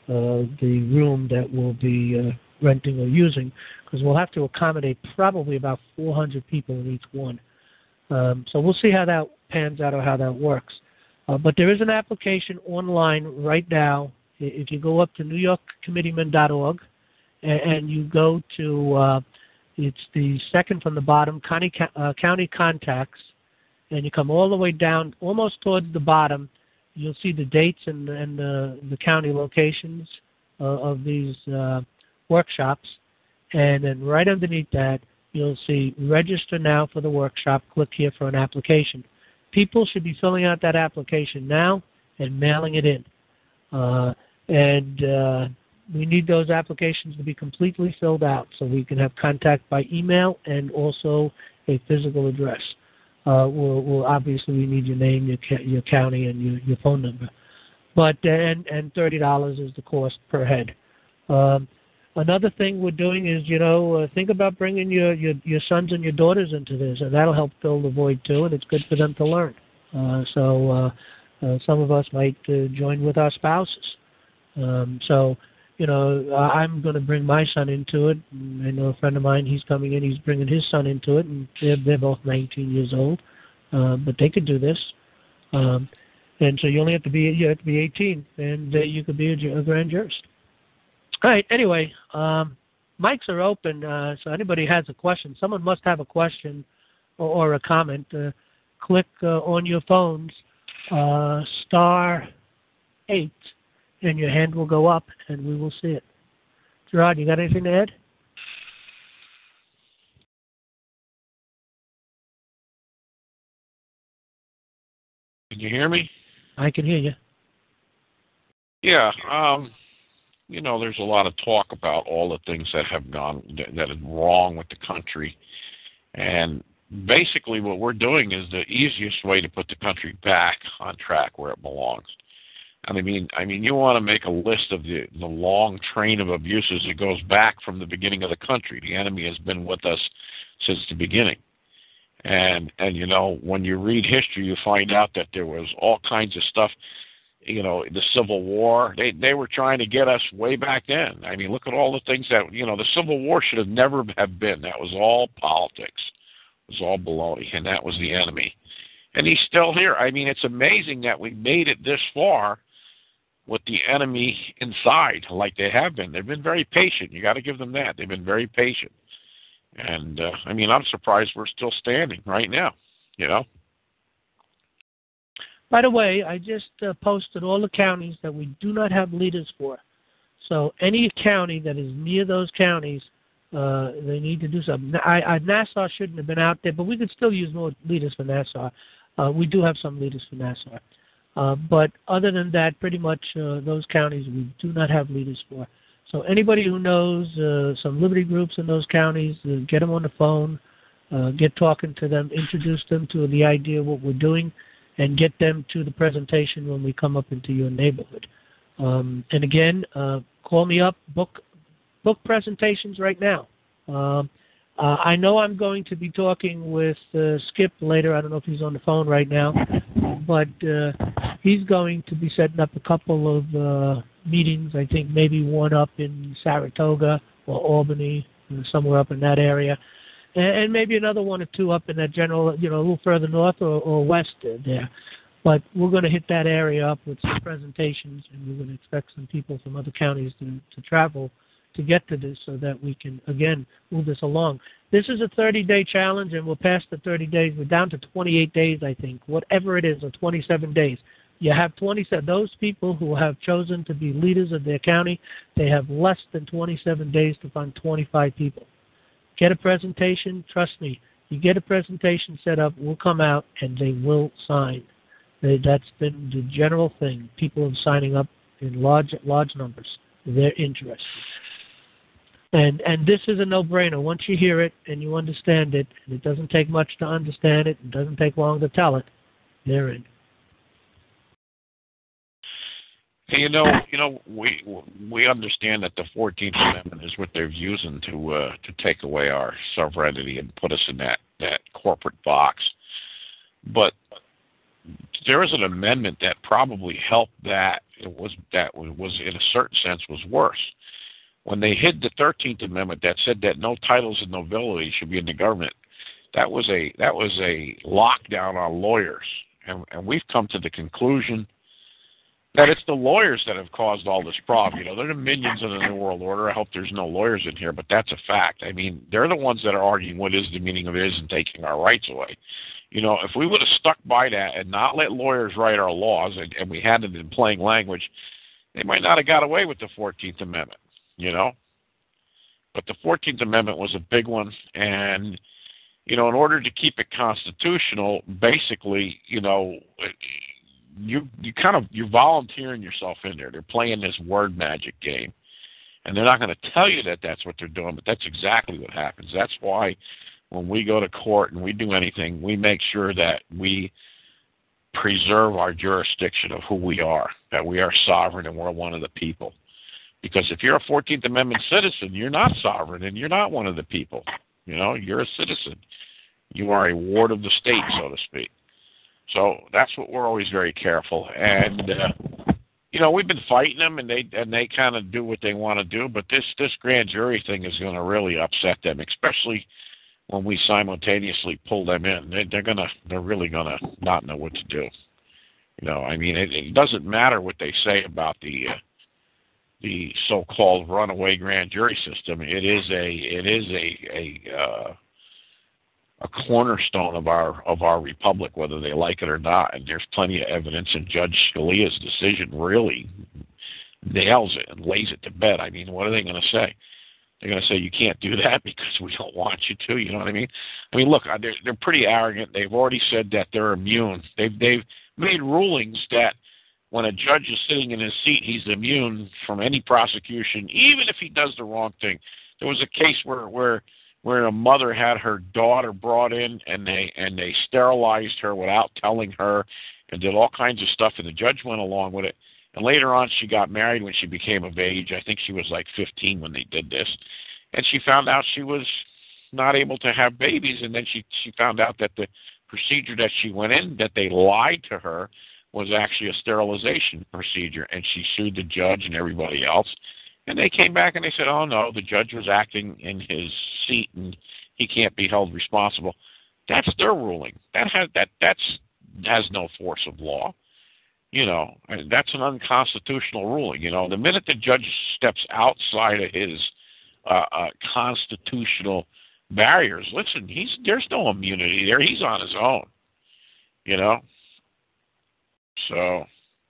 uh, the room that we'll be uh, renting or using, because we'll have to accommodate probably about four hundred people in each one. Um, so we'll see how that pans out or how that works. Uh, but there is an application online right now. If you go up to new york committeemen dot org and, and you go to, uh, it's the second from the bottom, county, uh, county contacts, and you come all the way down almost towards the bottom, you'll see the dates and, and the, the county locations uh, of these uh, workshops. And then right underneath that, you'll see register now for the workshop. Click here for an application. People should be filling out that application now and mailing it in. Uh, and uh, we need those applications to be completely filled out so we can have contact by email and also a physical address. Uh, we'll, we'll obviously we need your name, your your county, and your, your phone number. But and and thirty dollars is the cost per head. Um, another thing we're doing is, you know, uh, think about bringing your, your your sons and your daughters into this, and that'll help fill the void too, and it's good for them to learn. Uh, so uh, uh, some of us might uh, join with our spouses. Um, so. You know, I'm going to bring my son into it. I know a friend of mine, he's coming in, he's bringing his son into it, and they're, they're both nineteen years old. Uh, but they could do this. Um, and so you only have to be, you have to be eighteen, and uh, you could be a, a grand jurist. All right, anyway, um, mics are open, uh, so anybody has a question. Someone must have a question or, or a comment. Uh, click uh, on your phones, uh, star eight. And your hand will go up, and we will see it. Gerard, you got anything to add? Can you hear me? I can hear you. Yeah, um, you know, there's a lot of talk about all the things that have gone, that is wrong with the country. And basically what we're doing is the easiest way to put the country back on track where it belongs. And I mean, I mean, you want to make a list of the, the long train of abuses that goes back from the beginning of the country. The enemy has been with us since the beginning. And, and you know, when you read history, you find out that there was all kinds of stuff, you know, the Civil War. They, they were trying to get us way back then. I mean, look at all the things that, you know, the Civil War should have never have been. That was all politics. It was all baloney, and that was the enemy. And he's still here. I mean, it's amazing that we made it this far with the enemy inside, like they have been. They've been very patient. You got to give them that. They've been very patient. And, uh, I mean, I'm surprised we're still standing right now, you know. By the way, I just uh, posted all the counties that we do not have leaders for. So any county that is near those counties, uh, they need to do something. I, I, Nassau shouldn't have been out there, but we could still use more leaders for Nassau. Uh, we do have some leaders for Nassau. Uh, but other than that, pretty much uh, those counties we do not have leaders for. So anybody who knows uh, some liberty groups in those counties, uh, get them on the phone, uh, get talking to them, introduce them to the idea of what we're doing, and get them to the presentation when we come up into your neighborhood. Um, and again, uh, call me up, book book presentations right now. Um, uh, I know I'm going to be talking with uh, Skip later. I don't know if he's on the phone right now, but uh, he's going to be setting up a couple of uh, meetings. I think maybe one up in Saratoga or Albany, somewhere up in that area, and, and maybe another one or two up in that general, you know, a little further north or, or west there. But we're going to hit that area up with some presentations, and we're going to expect some people from other counties to, to travel to get to this so that we can, again, move this along. This is a thirty-day challenge, and we're past the thirty days. We're down to twenty-eight days, I think, whatever it is, or twenty-seven days. You have twenty-seven. Those people who have chosen to be leaders of their county, they have less than twenty-seven days to find twenty-five people. Get a presentation. Trust me, you get a presentation set up, we'll come out, and they will sign. They, that's been the general thing. People are signing up in large, large numbers. They're interested. And and this is a no-brainer. Once you hear it and you understand it, and it doesn't take much to understand it, it doesn't take long to tell it, they're in. Hey, you know, you know, we we understand that the fourteenth Amendment is what they're using to uh, to take away our sovereignty and put us in that, that corporate box. But there is an amendment that probably helped that it was that was in a certain sense was worse. When they hid the thirteenth Amendment that said that no titles of nobility should be in the government, that was a that was a lockdown on lawyers, and, and we've come to the conclusion that it's the lawyers that have caused all this problem. You know, they're the minions of the New World Order. I hope there's no lawyers in here, but that's a fact. I mean, they're the ones that are arguing what is the meaning of it is and taking our rights away. You know, if we would have stuck by that and not let lawyers write our laws, and, and we had it in plain language, they might not have got away with the fourteenth Amendment, you know. But the fourteenth Amendment was a big one, and, you know, in order to keep it constitutional, basically, you know, you you kind of, you're volunteering yourself in there. They're playing this word magic game, and they're not going to tell you that that's what they're doing, but that's exactly what happens. That's why when we go to court and we do anything, we make sure that we preserve our jurisdiction of who we are, that we are sovereign and we're one of the people. Because if you're a fourteenth Amendment citizen, you're not sovereign and you're not one of the people. You know, you're a citizen. You are a ward of the state, so to speak. So that's what we're always very careful. And, uh, you know, we've been fighting them, and they and they kind of do what they want to do. But this, this grand jury thing is going to really upset them, especially when we simultaneously pull them in. They, they're gonna, they're really gonna not know what to do. You know, I mean, it, it doesn't matter what they say about the uh, the so-called runaway grand jury system. It is a, it is a a uh, a cornerstone of our of our republic, whether they like it or not. And there's plenty of evidence, and Judge Scalia's decision really nails it and lays it to bed. I mean, what are they going to say? They're going to say, you can't do that because we don't want you to. You know what I mean? I mean, look, they're, they're pretty arrogant. They've already said that they're immune. They've, they've made rulings that when a judge is sitting in his seat, he's immune from any prosecution, even if he does the wrong thing. There was a case where where where a mother had her daughter brought in, and they and they sterilized her without telling her and did all kinds of stuff, and the judge went along with it. And later on, she got married when she became of age. I think she was like fifteen when they did this. And she found out she was not able to have babies. And then she, she found out that the procedure that she went in, that they lied to her, was actually a sterilization procedure. And she sued the judge and everybody else. And they came back and they said, oh, no, the judge was acting in his seat and he can't be held responsible. That's their ruling. That has, that that's, has no force of law. You know, that's an unconstitutional ruling. You know, the minute the judge steps outside of his uh, uh, constitutional barriers, listen, he's there's no immunity there. He's on his own. You know, so.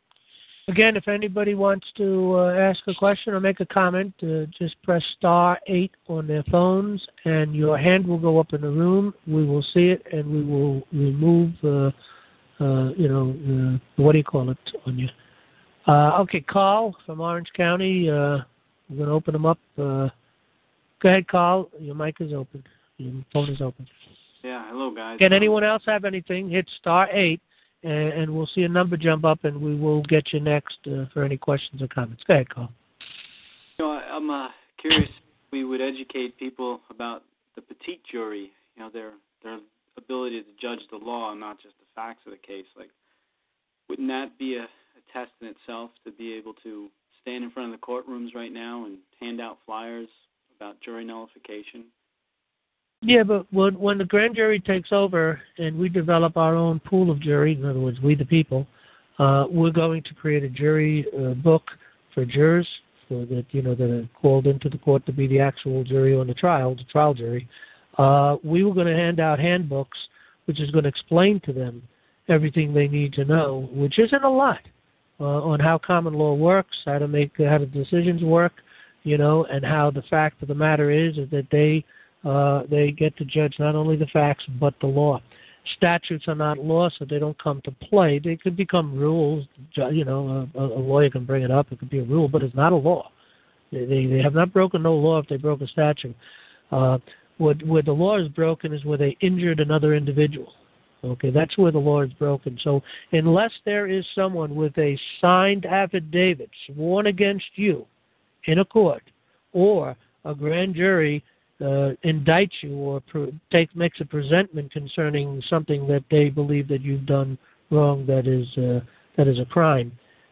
Again, if anybody wants to uh, ask a question or make a comment, uh, just press star eight on their phones, and your hand will go up in the room. We will see it, and we will remove. Uh, Uh, you know, uh, what do you call it on you? Uh, okay, Carl from Orange County. Uh, we're going to open them up. Uh, go ahead, Carl. Your mic is open. Your phone is open. Yeah, hello, guys. Can anyone else have anything? Hit star eight, and, and we'll see a number jump up, and we will get you next uh, for any questions or comments. Go ahead, Carl. You know, I'm uh, curious if we would educate people about the petite jury, you know, their their ability to judge the law and not just the facts of the case. Like, wouldn't that be a, a test in itself to be able to stand in front of the courtrooms right now and hand out flyers about jury nullification? Yeah, but when, when the grand jury takes over and we develop our own pool of jury, in other words, we the people, uh, we're going to create a jury uh, book for jurors so that, you know, that are called into the court to be the actual jury on the trial, the trial jury. Uh, we were going to hand out handbooks, which is going to explain to them everything they need to know, which isn't a lot, uh, on how common law works, how to make, how the decisions work, you know, and how the fact of the matter is, is that they uh, they get to judge not only the facts but the law. Statutes are not law, so they don't come to play. They could become rules. You know, a, a lawyer can bring it up. It could be a rule, but it's not a law. They they have not broken no law if they broke a statute. Uh, What, where the law is broken is where they injured another individual. Okay, that's where the law is broken. So unless there is someone with a signed affidavit sworn against you in a court, or a grand jury uh, indicts you or pre- take, makes a presentment concerning something that they believe that you've done wrong, that is uh, that is a crime,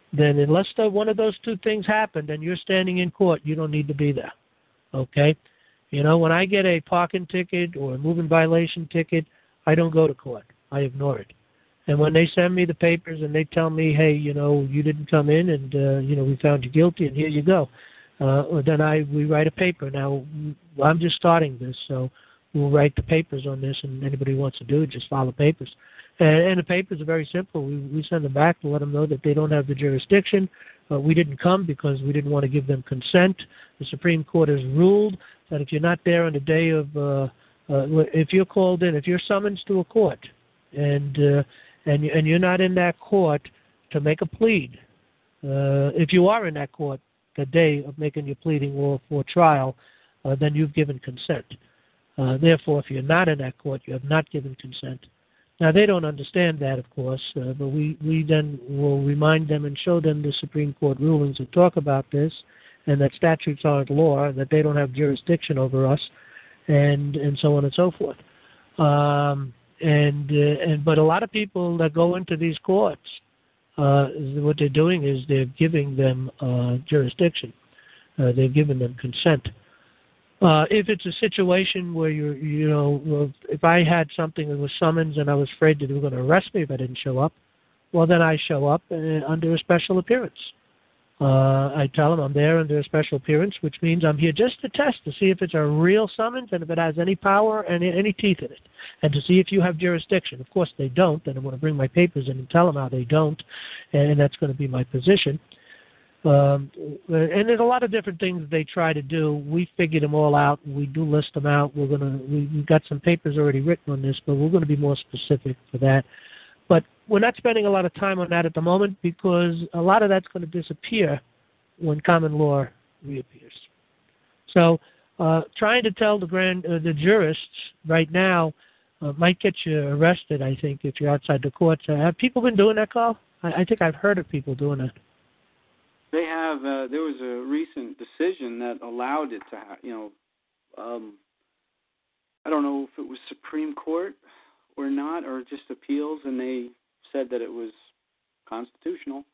then unless the, one of those two things happened and you're standing in court, you don't need to be there. Okay? You know, when I get a parking ticket or a moving violation ticket, I don't go to court. I ignore it. And when they send me the papers and they tell me, hey, you know, you didn't come in and, uh, you know, we found you guilty and here you go, uh, then I we write a paper. Now, I'm just starting this, so we'll write the papers on this, and anybody who wants to do it, just file the papers. And, and the papers are very simple. We, we send them back to let them know that they don't have the jurisdiction. Uh, we didn't come because we didn't want to give them consent. The Supreme Court has ruled that if you're not there on the day of, uh, uh, if you're called in, if you're summoned to a court, and uh, and and you're not in that court to make a plead, uh, if you are in that court the day of making your pleading or for trial, uh, then you've given consent. Uh, therefore, if you're not in that court, you have not given consent. Now, they don't understand that, of course, uh, but we, we then will remind them and show them the Supreme Court rulings that talk about this, and that statutes aren't law, and that they don't have jurisdiction over us, and and so on and so forth. Um, and uh, and but a lot of people that go into these courts, uh, what they're doing is they're giving them uh, jurisdiction. Uh, they've given them consent. Uh, if it's a situation where you you know, if I had something that was summons and I was afraid that they were going to arrest me if I didn't show up, well, then I show up uh, under a special appearance. Uh, I tell them I'm there under a special appearance, which means I'm here just to test to see if it's a real summons and if it has any power and any teeth in it, and to see if you have jurisdiction. Of course, they don't, then I'm going to bring my papers in and tell them how they don't, and that's going to be my position. Um, and there's a lot of different things they try to do. We figured them all out. We do list them out. We're gonna we, we've got some papers already written on this, but we're going to be more specific for that. But we're not spending a lot of time on that at the moment because a lot of that's going to disappear when common law reappears. So uh, trying to tell the grand uh, the jurists right now uh, might get you arrested. I think if you're outside the courts. Uh, have people been doing that, Carl? I, I think I've heard of people doing that. They have. Uh, there was a recent decision that allowed it to happen. You know, um, I don't know if it was Supreme Court or not, or just appeals, and they said that it was constitutional.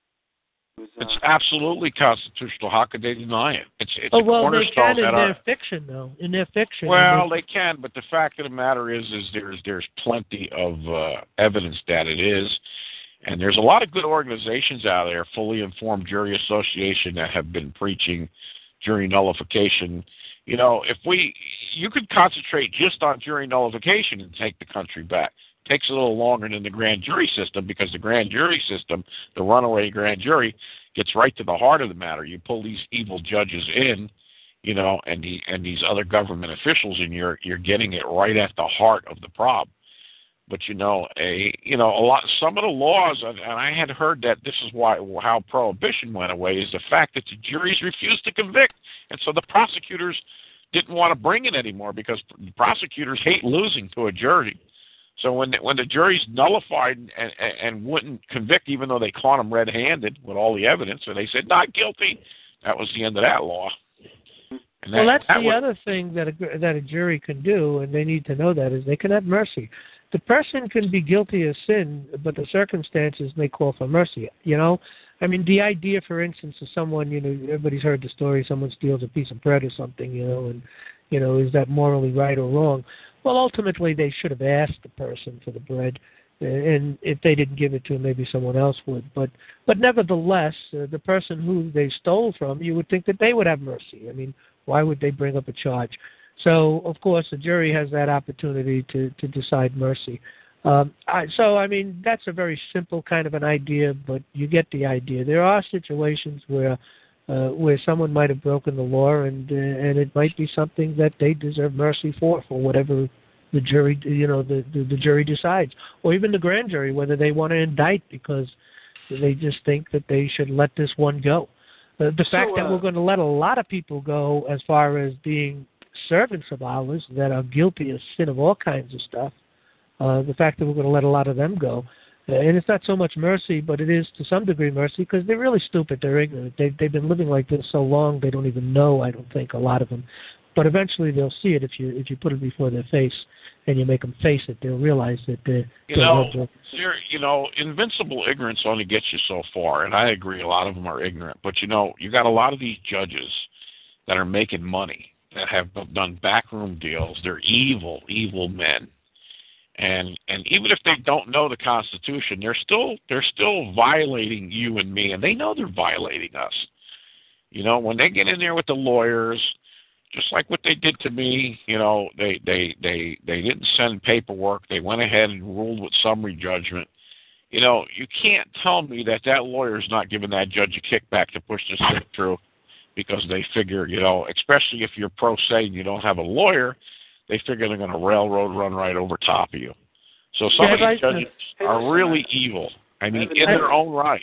It was, uh, it's absolutely constitutional. How could they deny it? It's it's oh, a well, cornerstone they can in that their our, fiction, though. In their fiction. Well, they can, but the fact of the matter is, is there's there's plenty of uh, evidence that it is. And there's a lot of good organizations out there, Fully Informed Jury Association, that have been preaching jury nullification. You know, if we, you could concentrate just on jury nullification and take the country back. It takes a little longer than the grand jury system because the grand jury system, the runaway grand jury, gets right to the heart of the matter. You pull these evil judges in, you know, and the and these other government officials, and you're you're getting it right at the heart of the problem. But you know, a you know a lot. Some of the laws, and I had heard that this is why how prohibition went away, is the fact that the juries refused to convict, and so the prosecutors didn't want to bring it anymore because prosecutors hate losing to a jury. So when the, when the jury's nullified and, and and wouldn't convict, even though they caught them red-handed with all the evidence, and they said not guilty, that was the end of that law. And that, well, that's that the was, other thing that a, that a jury can do, and they need to know that, is they can have mercy. The person can be guilty of sin, but the circumstances may call for mercy. You know, I mean, the idea, for instance, of someone, you know, everybody's heard the story, someone steals a piece of bread or something, you know, and, you know, is that morally right or wrong? Well, ultimately, they should have asked the person for the bread, and if they didn't give it to him, maybe someone else would. But, but nevertheless, uh, the person who they stole from, you would think that they would have mercy. I mean, why would they bring up a charge? So, of course, the jury has that opportunity to, to decide mercy. Um, I, so, I mean, that's a very simple kind of an idea, but you get the idea. There are situations where uh, where someone might have broken the law, and uh, and it might be something that they deserve mercy for, for whatever the jury, you know, the, the, the jury decides, or even the grand jury, whether they want to indict because they just think that they should let this one go. Uh, the so, fact that uh, we're going to let a lot of people go as far as being servants of ours that are guilty of sin of all kinds of stuff, uh, the fact that we're going to let a lot of them go, uh, and it's not so much mercy, but it is to some degree mercy because they're really stupid. They're ignorant. They've, they've been living like this so long they don't even know, I don't think, a lot of them. But eventually they'll see it if you if you put it before their face, and you make them face it, they'll realize that they're, you they're know, no you're, you know, invincible ignorance only gets you so far, and I agree, a lot of them are ignorant. But you know, you got a lot of these judges that are making money, that have done backroom deals. They're evil, evil men, and and even if they don't know the Constitution, they're still they're still violating you and me, and they know they're violating us. You know, when they get in there with the lawyers, just like what they did to me, you know, they, they, they, they didn't send paperwork. They went ahead and ruled with summary judgment. You know, you can't tell me that that lawyer's not giving that judge a kickback to push this thing through, because they figure, you know, especially if you're pro se and you don't have a lawyer, they figure they're going to railroad run right over top of you. So some yeah, of these right. judges are really evil. I mean, in their own right.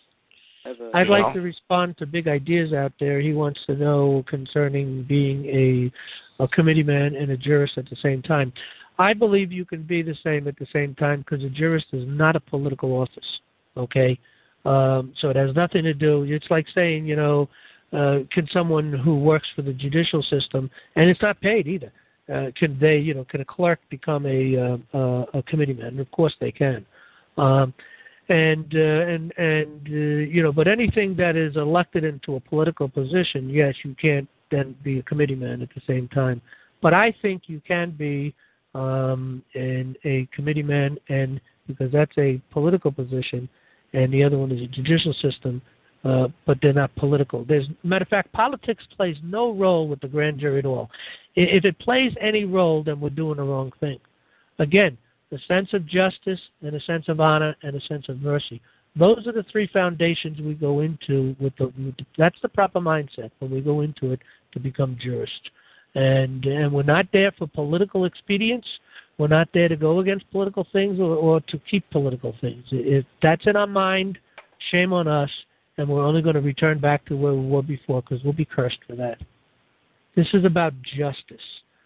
I'd you like know? to respond to Big Ideas out there. He wants to know concerning being a, a committeeman and a jurist at the same time. I believe you can be the same at the same time, because a jurist is not a political office, okay? Um, so it has nothing to do. It's like saying, you know, uh, can someone who works for the judicial system, and it's not paid either, uh, can they, you know, can a clerk become a, uh, uh, a committeeman? Of course they can. Um, And uh, and and uh, you know, but anything that is elected into a political position, yes, you can't then be a committeeman at the same time. But I think you can be um, in a committeeman, and because that's a political position, and the other one is a judicial system, uh, but they're not political. There's matter of fact, politics plays no role with the grand jury at all. If it plays any role, then we're doing the wrong thing. Again, a sense of justice and a sense of honor and a sense of mercy. Those are the three foundations we go into with the, with the that's the proper mindset when we go into it to become jurists. And and we're not there for political expedience. We're not there to go against political things or, or to keep political things. If that's in our mind, shame on us, and we're only going to return back to where we were before, because we'll be cursed for that. This is about justice.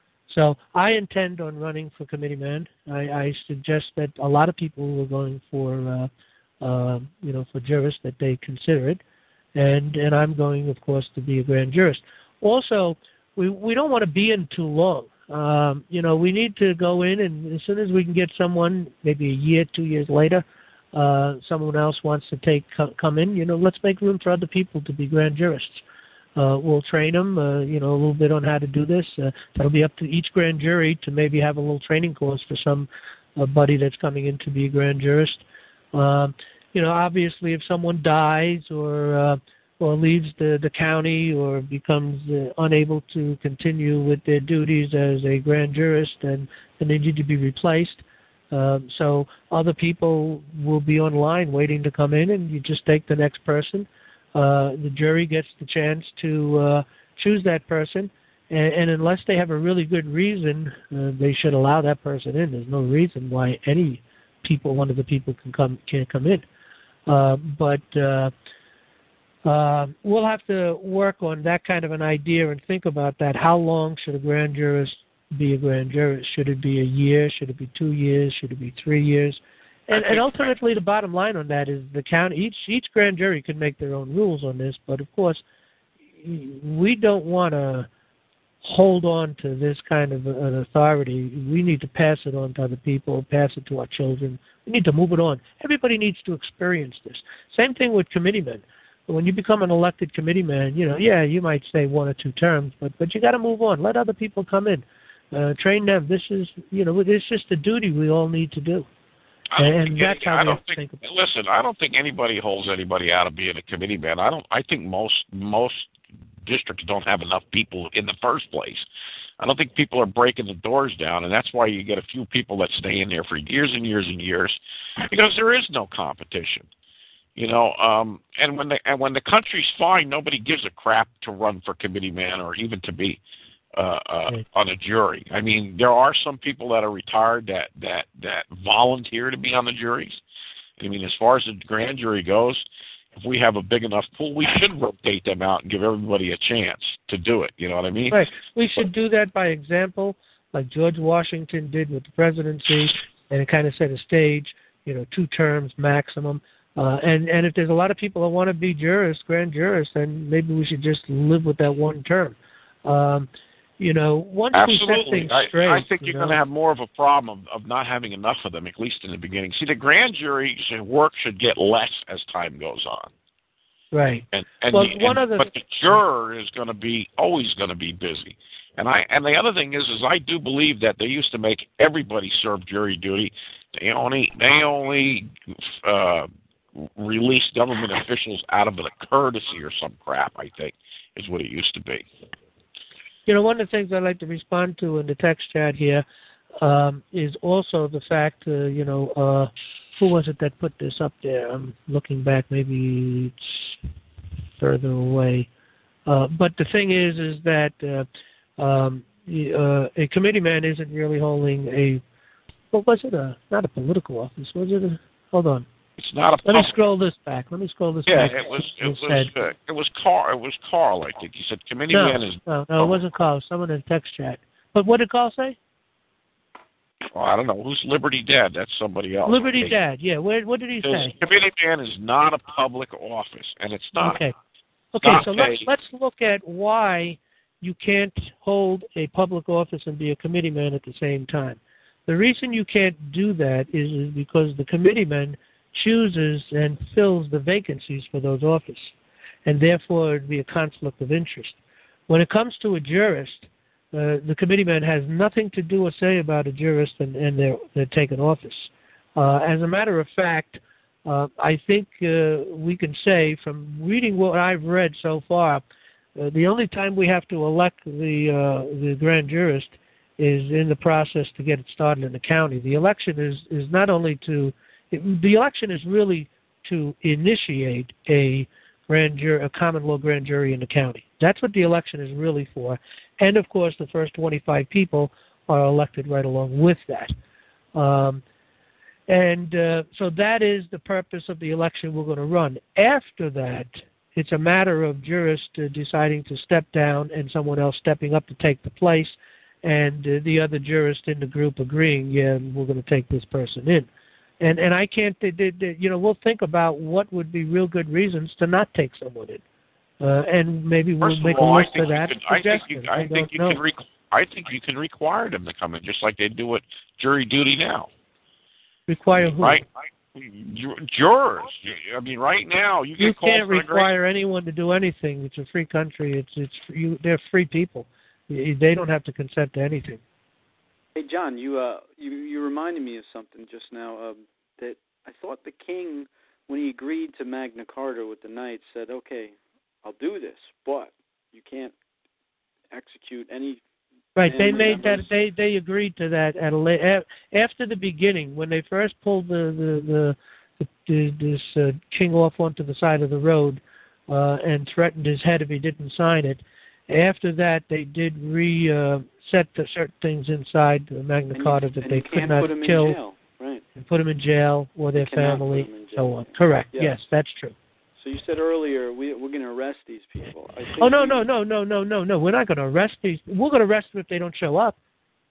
So I intend on running for committeeman. I, I suggest that a lot of people who are going for, uh, uh, you know, for jurists, that they consider it, and and I'm going, of course, to be a grand jurist. Also, we we don't want to be in too long. Um, you know, we need to go in, and as soon as we can get someone, maybe a year, two years later, uh, someone else wants to take come in. You know, let's make room for other people to be grand jurists. Uh, we'll train them, uh, you know, a little bit on how to do this. Uh, that'll be up to each grand jury to maybe have a little training course for some uh, buddy that's coming in to be a grand jurist. Um, you know, obviously, if someone dies or uh, or leaves the, the county or becomes uh, unable to continue with their duties as a grand jurist, then, then they need to be replaced. Um, so other people will be online waiting to come in, and you just take the next person. Uh, the jury gets the chance to uh, choose that person, and, and unless they have a really good reason, uh, they should allow that person in. There's no reason why any people, one of the people, can come can't come in. Uh, but uh, uh, we'll have to work on that kind of an idea and think about that. How long should a grand jurist be a grand jurist? Should it be a year? Should it be two years? Should it be three years? And, and ultimately, the bottom line on that is the county. Each each grand jury can make their own rules on this, but of course, we don't want to hold on to this kind of an authority. We need to pass it on to other people, pass it to our children. We need to move it on. Everybody needs to experience this. Same thing with committeemen. When you become an elected committeeman, you know, yeah, you might stay one or two terms, but but you got to move on. Let other people come in, uh, train them. This is, you know, it's just a duty we all need to do. I don't and think that's any, how I we don't have to think, think about it. Listen, I don't think anybody holds anybody out of being a committee man. I don't. I think most most districts don't have enough people in the first place. I don't think people are breaking the doors down, and that's why you get a few people that stay in there for years and years and years, because there is no competition. You know, um, and when the and when the country's fine, nobody gives a crap to run for committee man or even to be Uh, uh, on a jury. I mean, there are some people that are retired that, that, that volunteer to be on the juries. I mean, as far as the grand jury goes, if we have a big enough pool, we should rotate them out and give everybody a chance to do it. You know what I mean? Right. We should do that by example, like George Washington did with the presidency, and it kind of set a stage, you know, two terms maximum. Uh, and, and if there's a lot of people that want to be jurists, grand jurists, then maybe we should just live with that one term. Um, You know, once Absolutely. we set things straight, I, I think you you're know, going to have more of a problem of, of not having enough of them, at least in the beginning. See, the grand jury's work should get less as time goes on. Right. And, and, well, the, one and of the, but the juror is going to be always going to be busy. And I and the other thing is, is I do believe that they used to make everybody serve jury duty. They only they only uh, release government officials out of a courtesy or some crap. I think is what it used to be. You know, one of the things I'd like to respond to in the text chat here um, is also the fact, uh, you know, uh, who was it that put this up there? I'm looking back, maybe it's further away. Uh, but the thing is, is that uh, um, uh, a committee man isn't really holding a, what was it? A, not a political office, was it? A, hold on. It's not a. Let me scroll this back. Let me scroll this yeah, back. Yeah, it was. It was. Said, Uh, it was Carl. It was Carl. I think he said committee no, man is. No, no, it wasn't Carl. Someone in the text chat. But what did Carl say? Well, I don't know. Who's Liberty Dad? That's somebody else. Liberty okay. Dad. Yeah. Where, what did he say? Committee man is not a public office, and it's not. Okay. Okay. Not so paid. let's let's look at why you can't hold a public office and be a committee man at the same time. The reason you can't do that is, is because the committeeman chooses and fills the vacancies for those offices, and therefore it would be a conflict of interest. When it comes to a jurist, uh, the committeeman has nothing to do or say about a jurist and, and their, their taking office. Uh, as a matter of fact, uh, I think uh, we can say from reading what I've read so far, uh, the only time we have to elect the uh, the grand jurist is in the process to get it started in the county. The election is, is not only to The election is really to initiate a grand jury, a common law grand jury in the county. That's what the election is really for. And, of course, the first twenty-five people are elected right along with that. Um, and uh, so that is the purpose of the election we're going to run. After that, it's a matter of jurists uh, deciding to step down and someone else stepping up to take the place, and uh, the other jurist in the group agreeing, yeah, we're going to take this person in. And and I can't, they, they, they, you know, we'll think about what would be real good reasons to not take someone in, uh, and maybe we'll First make of all, a list I think of that. you can, I think you, I, I think you can. Re- I think you can require them to come in, just like they do with jury duty now. Require who? Right, jurors. I mean, right now you get you called can't for require great... anyone to do anything. It's a free country. It's it's you. They're free people. They don't have to consent to anything. Hey, John, you uh, you you reminded me of something just now. Um, that I thought the king, when he agreed to Magna Carta with the knights, said, "Okay, I'll do this, but you can't execute any." Right, they made members. that. They they agreed to that at a la- after the beginning when they first pulled the the, the, the this uh, king off onto the side of the road uh, and threatened his head if he didn't sign it. After that, they did re uh, set the certain things inside the Magna Carta that they could not kill. Jail. Right. And put them in jail or their family, so on. Correct. Yeah. Yes, that's true. So you said earlier we, we're going to arrest these people. I think oh no, we, no, no, no, no, no, no. We're not going to arrest these. We're going to arrest them if they don't show up.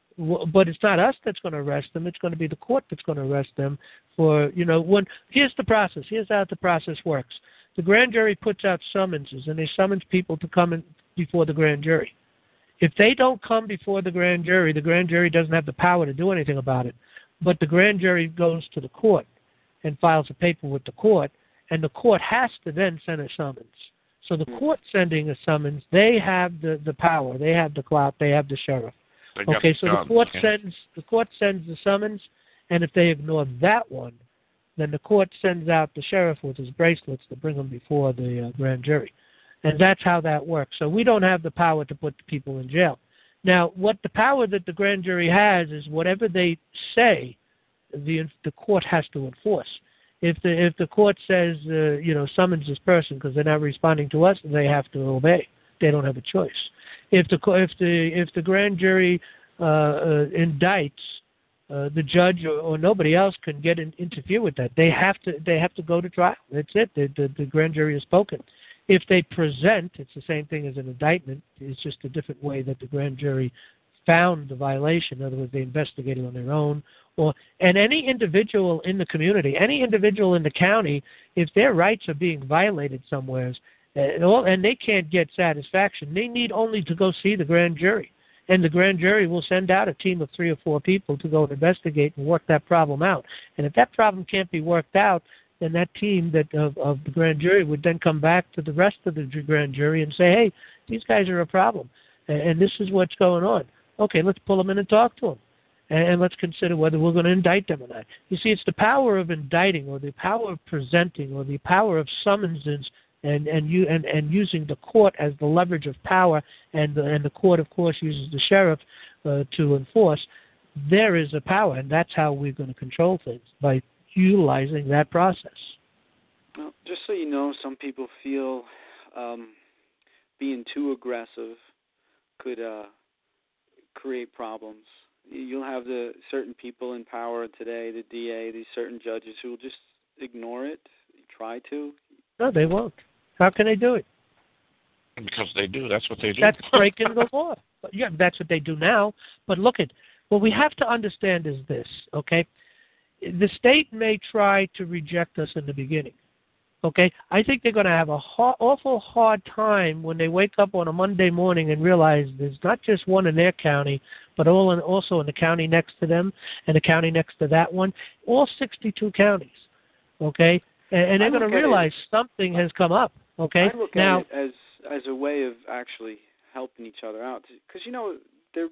But it's not us that's going to arrest them. It's going to be the court that's going to arrest them for, you know, when. Here's the process. Here's how the process works. The grand jury puts out summonses, and they summons people to come in before the grand jury. If they don't come before the grand jury, the grand jury doesn't have the power to do anything about it. But the grand jury goes to the court and files a paper with the court, and the court has to then send a summons. So the court sending a summons, they have the, the power, they have the clout, they have the sheriff. Okay, so the court sends the court sends the summons, and if they ignore that one, then the court sends out the sheriff with his bracelets to bring them before the uh, grand jury. And that's how that works. So we don't have the power to put the people in jail. Now, what the power that the grand jury has is whatever they say, the the court has to enforce. If the if the court says, uh, you know, summons this person because they're not responding to us, they have to obey. They don't have a choice. If the if the if the grand jury uh, uh, indicts, uh, the judge or, or nobody else can get in, interfere with that. They have to they have to go to trial. That's it. The, the, the grand jury has spoken. If they present, it's the same thing as an indictment. It's just a different way that the grand jury found the violation. In other words, they investigated on their own. Or and any individual in the community, any individual in the county, if their rights are being violated somewhere, and, all, and they can't get satisfaction, they need only to go see the grand jury. And the grand jury will send out a team of three or four people to go and investigate and work that problem out. And if that problem can't be worked out, then that team that of, of the grand jury would then come back to the rest of the grand jury and say, hey, these guys are a problem, and, and this is what's going on. Okay, let's pull them in and talk to them. And let's consider whether we're going to indict them or not. You see, it's the power of indicting, or the power of presenting, or the power of summonses, and and you and, and using the court as the leverage of power, and the, and the court, of course, uses the sheriff uh, to enforce. There is a power, and that's how we're going to control things, by utilizing that process. Well, just so you know, some people feel um, being too aggressive could uh, create problems. You'll have the certain people in power today, the D A, these certain judges who will just ignore it, try to. No, they won't. How can they do it? Because they do. That's what they do. That's breaking the law. Yeah, that's what they do now. But look at what we have to understand is this, okay? The state may try to reject us in the beginning. Okay, I think they're going to have a ho- awful hard time when they wake up on a Monday morning and realize there's not just one in their county, but all in, also in the county next to them and the county next to that one, all sixty-two counties. Okay, and, and they're going to realize it, something has come up. Okay, I look now at it as as a way of actually helping each other out, because you know the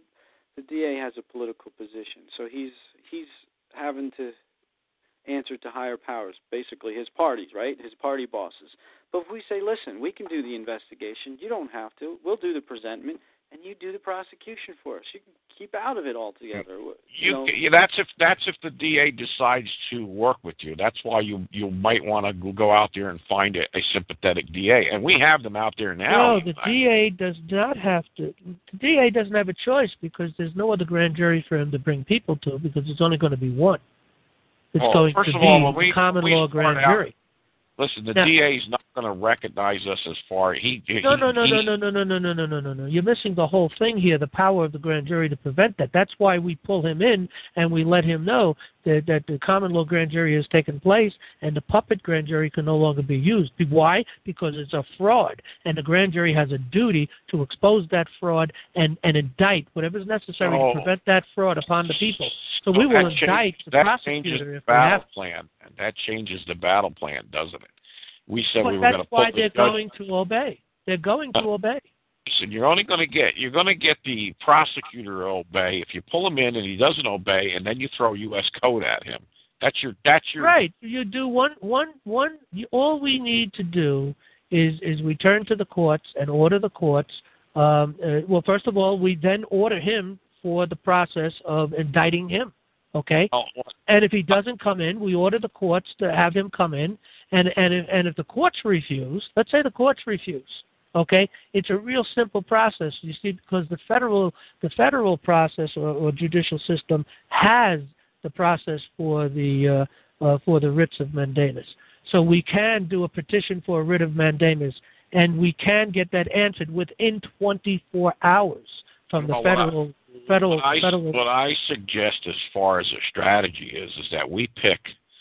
D A has a political position, so he's he's having to answer to higher powers, basically his parties, right? His party bosses. But if we say, listen, we can do the investigation, you don't have to, we'll do the presentment, and you do the prosecution for us. You can keep out of it altogether. You, you know? yeah, that's if that's if the D A decides to work with you. That's why you you might want to go out there and find a, a sympathetic D A, and we have them out there now. No, the D A does not have to. The D A doesn't have a choice, because there's no other grand jury for him to bring people to, because it's only going to be one. It's well, going first to of be all, the common law grand jury. Listen, the now, D A is not going to recognize us as far he. he no, no, no, he, no, no, no, no, no, no, no, no, no, no. You're missing the whole thing here. The power of the grand jury to prevent that. That's why we pull him in and we let him know that, that the common law grand jury has taken place and the puppet grand jury can no longer be used. Why? Because it's a fraud, and the grand jury has a duty to expose that fraud and, and indict whatever is necessary oh, to prevent that fraud upon the people. So so we will that indict change, the that prosecutor changes if the we battle have to. plan, and that changes the battle plan, doesn't it? We said But we were that's going to why put they're the judge, going to obey. They're going to uh, obey. Listen, you're only going to get you're going to get the prosecutor to obey if you pull him in and he doesn't obey, and then you throw U S code at him. That's your that's your right. You do one one one. You, all we need to do is is we turn to the courts and order the courts. Um, uh, well, first of all, we then order him for the process of indicting him. Okay, oh, and if he doesn't come in, we order the courts to have him come in. And and if, and if the courts refuse, let's say the courts refuse. Okay, it's a real simple process. You see, because the federal the federal process or, or judicial system has the process for the uh, uh, for the writs of mandamus. So we can do a petition for a writ of mandamus, and we can get that answered within twenty-four hours from the well, federal. What I, Federal, what, I, federal. what I suggest as far as a strategy is is that we pick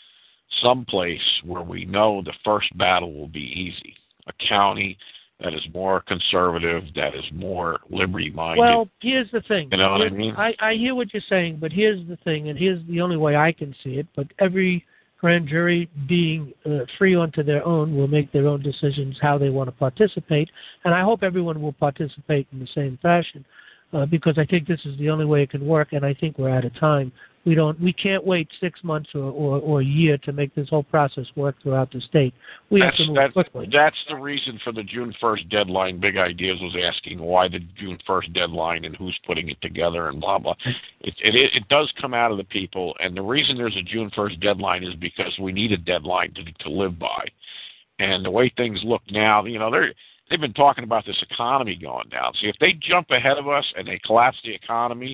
some place where we know the first battle will be easy. A county that is more conservative, that is more liberty-minded. Well, here's the thing. You know what here's, I mean? I, I hear what you're saying, but here's the thing, and here's the only way I can see it. But every grand jury, being uh, free unto their own, will make their own decisions how they want to participate, and I hope everyone will participate in the same fashion. Uh, because I think this is the only way it can work, and I think we're out of time. We don't, we can't wait six months or, or, or a year to make this whole process work throughout the state. We that's, have to move that's, quickly. That's the reason for the June first deadline. Big Ideas was asking why the June first deadline and who's putting it together and blah, blah. It, it, it does come out of the people, and the reason there's a June first deadline is because we need a deadline to, to live by. And the way things look now, you know, they're... They've been talking about this economy going down. See, if they jump ahead of us and they collapse the economy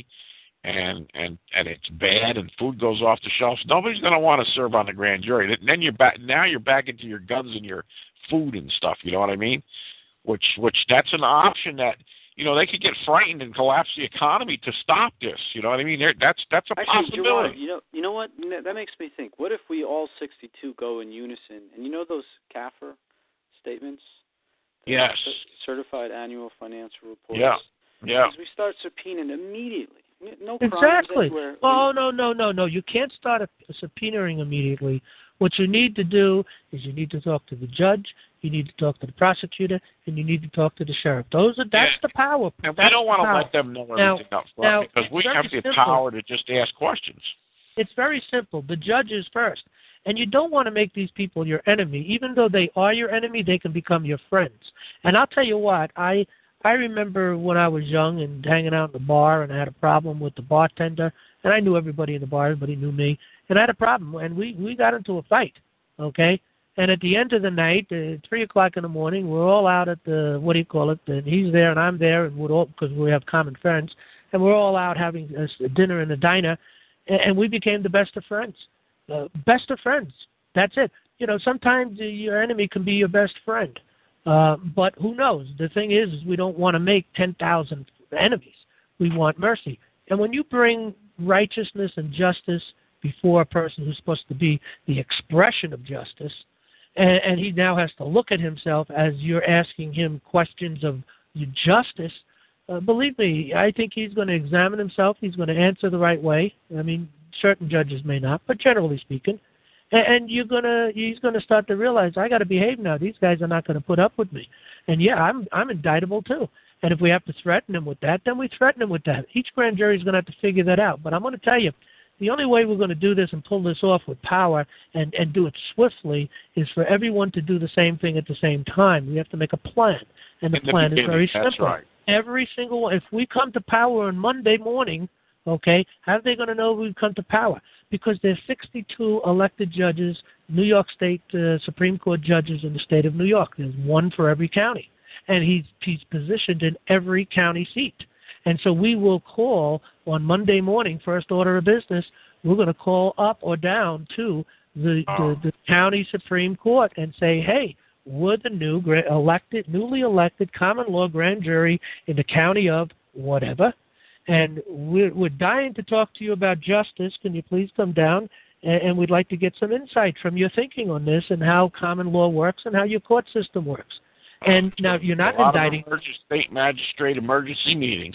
and and, and it's bad and food goes off the shelves, nobody's going to want to serve on the grand jury. And then you're back. Now you're back into your guns and your food and stuff. You know what I mean? Which which that's an option that, you know, they could get frightened and collapse the economy to stop this. You know what I mean? They're, that's that's a Actually, possibility. Gerard, you know, you know what? That makes me think. What if we all sixty-two go in unison? And you know those C A F R statements? Yes. Certified Annual Financial Reports. Yeah. Yeah. Because we start subpoenaing immediately. No exactly. Crimes oh, no, no, no, no. You can't start a, a subpoenaing immediately. What you need to do is you need to talk to the judge, you need to talk to the prosecutor, and you need to talk to the sheriff. Those are That's yeah. the power. And that's we don't want to let them know everything now, up front now, because we have the simple. power to just ask questions. It's very simple. The judge is first. And you don't want to make these people your enemy. Even though they are your enemy, they can become your friends. And I'll tell you what, I I remember when I was young and hanging out in the bar and I had a problem with the bartender, and I knew everybody in the bar, everybody knew me, and I had a problem, and we, we got into a fight, okay? And at the end of the night, at three o'clock in the morning, we're all out at the, what do you call it, and he's there and I'm there, and we're all, because we have common friends, and we're all out having a dinner in a diner, and, and we became the best of friends. Uh, best of friends. That's it. You know, sometimes your enemy can be your best friend. Uh, but who knows? The thing is, is we don't want to make ten thousand enemies. We want mercy. And when you bring righteousness and justice before a person who's supposed to be the expression of justice, and, and he now has to look at himself as you're asking him questions of justice, uh, believe me, I think he's going to examine himself. He's going to answer the right way. I mean, certain judges may not, but generally speaking. And you're gonna, he's gonna start to realize I got to behave now. These guys are not going to put up with me. And yeah, I'm I'm indictable too. And if we have to threaten him with that, then we threaten him with that. Each grand jury is going to have to figure that out. But I'm going to tell you, the only way we're going to do this and pull this off with power and and do it swiftly is for everyone to do the same thing at the same time. We have to make a plan, and the In the plan is very that's simple. Right. Every single one. If we come to power on Monday morning, okay, how are they going to know we've come to power? Because there's sixty-two elected judges, New York State uh, Supreme Court judges in the state of New York. There's one for every county. And he's, he's positioned in every county seat. And so we will call on Monday morning, first order of business, we're going to call up or down to the, the, the county Supreme Court and say, hey, we're the new elected, newly elected common law grand jury in the county of whatever. And we're, we're dying to talk to you about justice. Can you please come down? And, and we'd like to get some insight from your thinking on this and how common law works and how your court system works. And now you're not a lot indicting. Of emergency, state magistrate emergency meetings.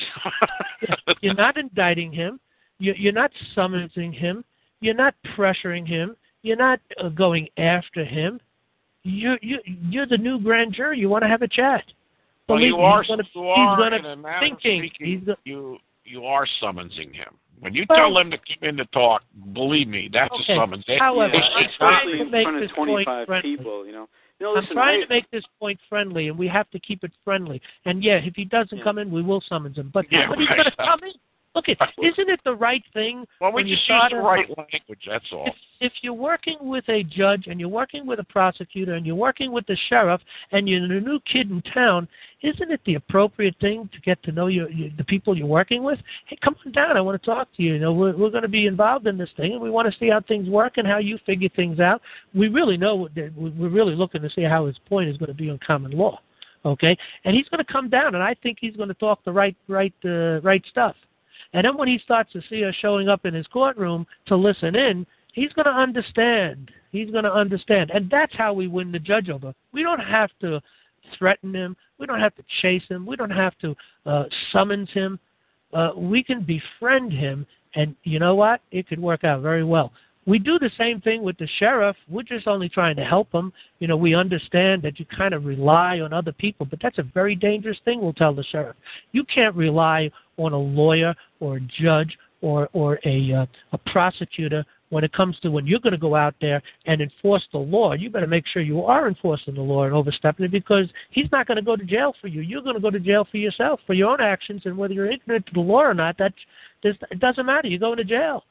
You're not indicting him. You're, you're not summoning him. You're not pressuring him. You're not uh, going after him. You're, you, you're the new grand jury. You want to have a chat. Well, Believe you me, are, he's gonna, you are he's gonna in a matter thinking. of speaking, He's the, you, you are summoning him. When you well, tell him to come in to talk, believe me, that's okay. a summons. However, yeah, I'm trying especially to in make front this of point twenty-five friendly. people, you know. You know, I'm listen, trying I, to make this point friendly, and we have to keep it friendly. And yeah, if he doesn't yeah. come in, we will summons him. But, Yeah, but he's right. going to come in. Look, it, isn't it the right thing? Well, we when just you use start the a- right language, that's all. If, if you're working with a judge and you're working with a prosecutor and you're working with the sheriff and you're a new kid in town, isn't it the appropriate thing to get to know your, your, the people you're working with? Hey, come on down. I want to talk to you. You know, we're, we're going to be involved in this thing, and we want to see how things work and how you figure things out. We really know that we're really looking to see how his point is going to be on common law. Okay, and he's going to come down, and I think he's going to talk the right, right, uh, right stuff. And then when he starts to see us showing up in his courtroom to listen in, he's going to understand. He's going to understand. And that's how we win the judge over. We don't have to threaten him. We don't have to chase him. We don't have to uh, summons him. Uh, we can befriend him, and you know what? It could work out very well. We do the same thing with the sheriff. We're just only trying to help him. You know, we understand that you kind of rely on other people, but that's a very dangerous thing, we'll tell the sheriff. You can't rely on a lawyer or a judge or, or a, uh, a prosecutor when it comes to when you're going to go out there and enforce the law. You better make sure you are enforcing the law and overstepping it, because he's not going to go to jail for you. You're going to go to jail for yourself, for your own actions, and whether you're ignorant to the law or not, that it doesn't matter. You're going to jail.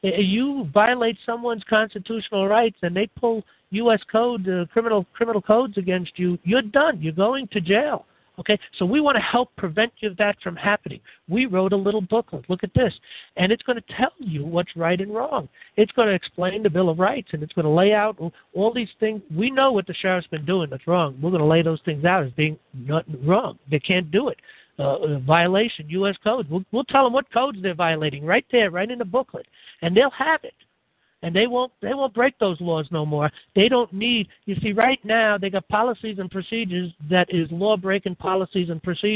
You violate someone's constitutional rights and they pull U S code, uh, criminal criminal codes against you, you're done. You're going to jail. Okay, so we want to help prevent you that from happening. We wrote a little booklet. Look at this. And it's going to tell you what's right and wrong. It's going to explain the Bill of Rights, and it's going to lay out all these things. We know what the sheriff's been doing that's wrong. We're going to lay those things out as being not wrong. They can't do it. Uh, violation, U S codes. We'll, we'll tell them what codes they're violating right there, right in the booklet, and they'll have it. And they won't they won't break those laws no more. They don't need, you see, right now they got policies and procedures that is law-breaking policies and procedures.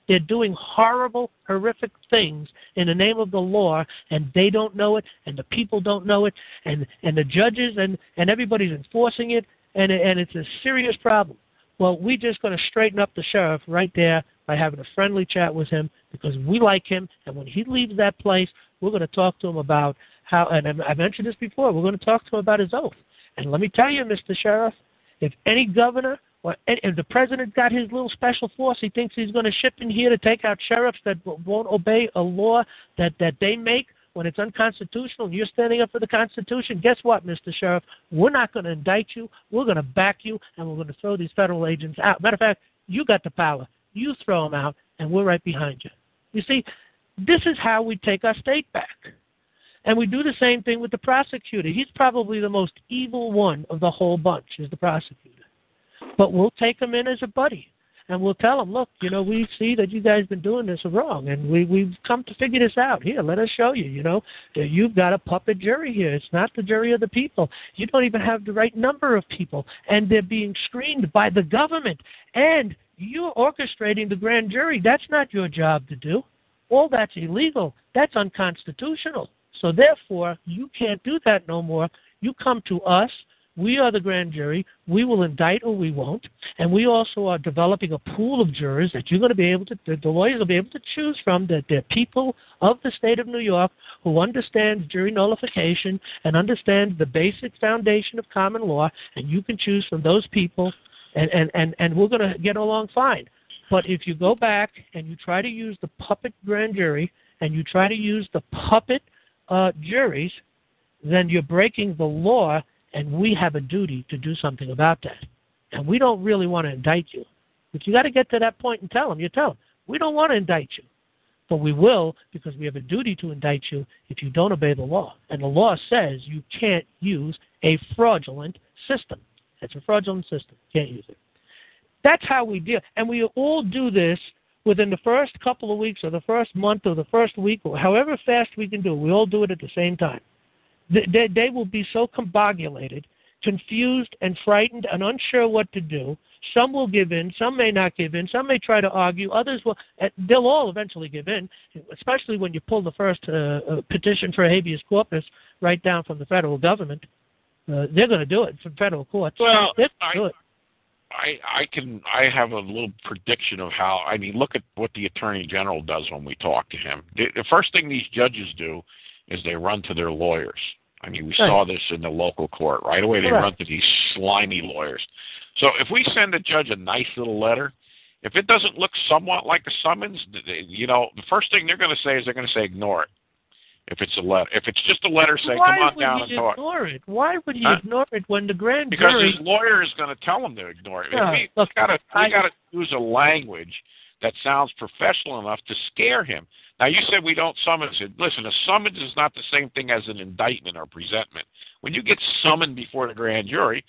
They're doing horrible, horrific things in the name of the law, and they don't know it, and the people don't know it, and, and the judges and, and everybody's enforcing it, and, and it's a serious problem. Well, we're just going to straighten up the sheriff right there by having a friendly chat with him because we like him, and when he leaves that place, we're going to talk to him about how, and I mentioned this before, we're going to talk to him about his oath. And let me tell you, Mister Sheriff, if any governor or any, if the president got his little special force he thinks he's going to ship in here to take out sheriffs that won't obey a law that, that they make when it's unconstitutional and you're standing up for the Constitution, guess what, Mister Sheriff? We're not going to indict you. We're going to back you, and we're going to throw these federal agents out. Matter of fact, you got the power. You throw them out, and we're right behind you. You see, this is how we take our state back. And we do the same thing with the prosecutor. He's probably the most evil one of the whole bunch, is the prosecutor. But we'll take him in as a buddy, and we'll tell him, look, you know, we see that you guys have been doing this wrong, and we, we've come to figure this out. Here, let us show you, you know. You've got a puppet jury here. It's not the jury of the people. You don't even have the right number of people, and they're being screened by the government. And you're orchestrating the grand jury. That's not your job to do. All that's illegal. That's unconstitutional. So therefore, you can't do that no more. You come to us. We are the grand jury. We will indict or we won't. And we also are developing a pool of jurors that you're going to be able to, the lawyers will be able to choose from, that they're people of the state of New York who understand jury nullification and understand the basic foundation of common law, and you can choose from those people, and, and, and, and we're going to get along fine. But if you go back and you try to use the puppet grand jury and you try to use the puppet uh, juries, then you're breaking the law, and we have a duty to do something about that. And we don't really want to indict you. But you got to get to that point and tell them. You tell them, we don't want to indict you. But we will, because we have a duty to indict you if you don't obey the law. And the law says you can't use a fraudulent system. It's a fraudulent system. You can't use it. That's how we deal. And we all do this within the first couple of weeks or the first month or the first week or however fast we can do it. We all do it at the same time. They, they will be so combobulated, confused and frightened and unsure what to do. Some will give in. Some may not give in. Some may try to argue. Others will. They'll all eventually give in, especially when you pull the first uh, petition for habeas corpus right down from the federal government. Uh, they're going to do it from federal courts. Well, they're I, do it. I, I can. I have a little prediction of how. I mean, look at what the Attorney General does when we talk to him. The, the first thing these judges do is they run to their lawyers. I mean, we right. saw this in the local court. Right away, they right. run to these slimy lawyers. So if we send a judge a nice little letter, if it doesn't look somewhat like a summons, you know, the first thing they're going to say is they're going to say ignore it. If it's a letter, if it's just a letter saying come on down and talk. Why would he ignore it? Why would he huh? ignore it when the grand because jury? Because his lawyer is going to tell him to ignore it. Yeah, we look, got I... to use a language that sounds professional enough to scare him. Now, you said we don't summons it. Listen, a summons is not the same thing as an indictment or presentment. When you get summoned before the grand jury,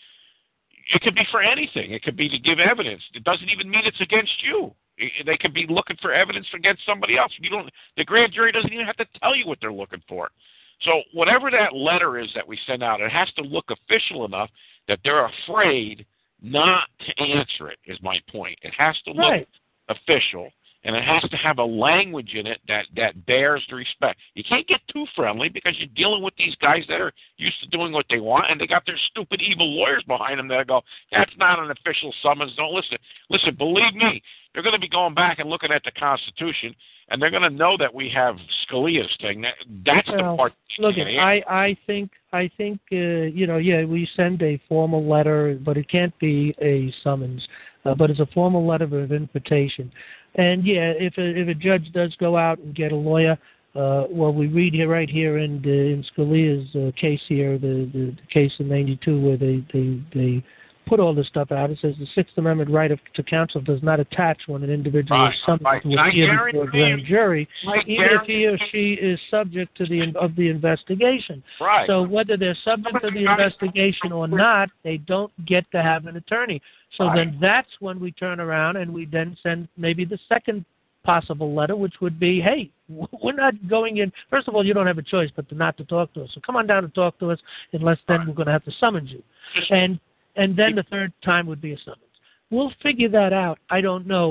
it could be for anything. It could be to give evidence. It doesn't even mean it's against you. They could be looking for evidence against somebody else. You don't. The grand jury doesn't even have to tell you what they're looking for. So whatever that letter is that we send out, it has to look official enough that they're afraid not to answer it, is my point. It has to look right. official. And it has to have a language in it that, that bears the respect. You can't get too friendly because you're dealing with these guys that are used to doing what they want, and they got their stupid, evil lawyers behind them that go, that's not an official summons, don't listen. Listen, believe me, they're going to be going back and looking at the Constitution, and they're going to know that we have Scalia's thing. That, that's well, the part. Look, I, I think, I think uh, you know, yeah, we send a formal letter, but it can't be a summons. Uh, but it's a formal letter of invitation. And, yeah, if a, if a judge does go out and get a lawyer, uh, well, we read here right here in, the, in Scalia's uh, case here, the, the, the case in ninety-two where they, they, they put all this stuff out. It says the Sixth Amendment right of, to counsel does not attach when an individual right. is summoned right. to appear before a grand jury, I even if he or she is subject to the of the investigation. Right. So whether they're subject to the investigation or not, they don't get to have an attorney. So right. then that's when we turn around and we then send maybe the second possible letter, which would be, hey, we're not going in. First of all, you don't have a choice but to not to talk to us. So come on down and talk to us, unless then right. we're going to have to summons you. And and then the third time would be a summons. We'll figure that out. I don't know, but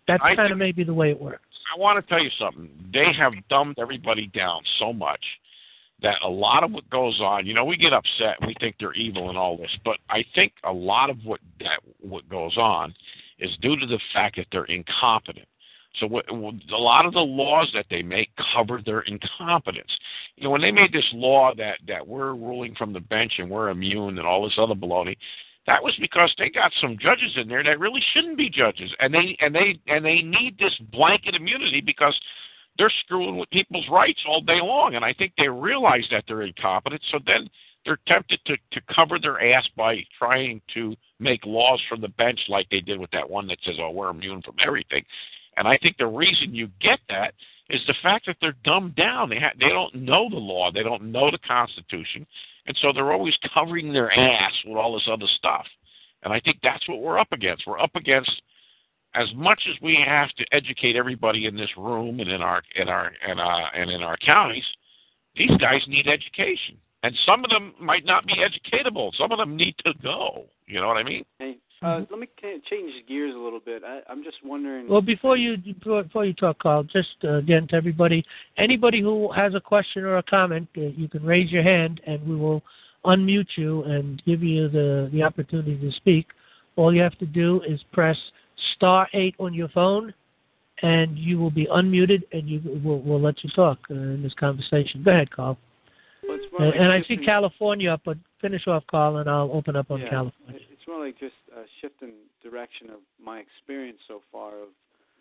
that's I kind of maybe the way it works. I want to tell you something. They have dumbed everybody down so much that a lot of what goes on, you know, we get upset and we think they're evil and all this, but I think a lot of what that what goes on is due to the fact that they're incompetent. So what, a lot of the laws that they make cover their incompetence. You know, when they made this law that, that we're ruling from the bench and we're immune and all this other baloney, that was because they got some judges in there that really shouldn't be judges, and they and they and they need this blanket immunity because they're screwing with people's rights all day long, and I think they realize that they're incompetent, so then they're tempted to, to cover their ass by trying to make laws from the bench like they did with that one that says, oh, we're immune from everything. And I think the reason you get that is the fact that they're dumbed down. They, ha- they don't know the law. They don't know the Constitution, and so they're always covering their ass with all this other stuff. And I think that's what we're up against. We're up against, as much as we have to educate everybody in this room and in our in our and uh, and in our counties, these guys need education, and some of them might not be educatable. Some of them need to go. You know what I mean? Hey, uh, let me change gears a little bit. I, I'm just wondering. Well, before you before you talk, Carl, just uh, again to everybody, anybody who has a question or a comment, uh, you can raise your hand, and we will unmute you and give you the the opportunity to speak. All you have to do is press star eight on your phone, and you will be unmuted, and you will we'll let you talk uh, in this conversation. Go ahead, Carl. Well, it's more and like and I shifting, see California up, but finish off, Carl, and I'll open up on yeah, California. It's more like just a shift in direction of my experience so far of,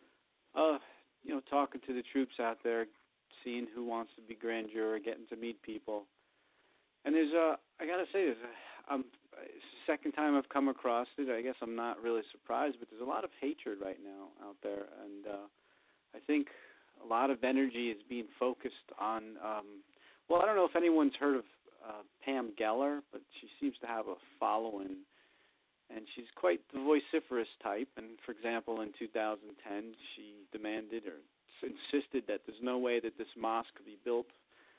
uh, you know, talking to the troops out there, seeing who wants to be grand juror, getting to meet people. And there's a, I gotta say, there's a, um, it's the second time I've come across it. I guess I'm not really surprised, but there's a lot of hatred right now out there, and uh, I think a lot of energy is being focused on. Um, well, I don't know if anyone's heard of uh, Pam Geller, but she seems to have a following, and she's quite the vociferous type. And for example, in two thousand ten, she demanded or insisted that there's no way that this mosque could be built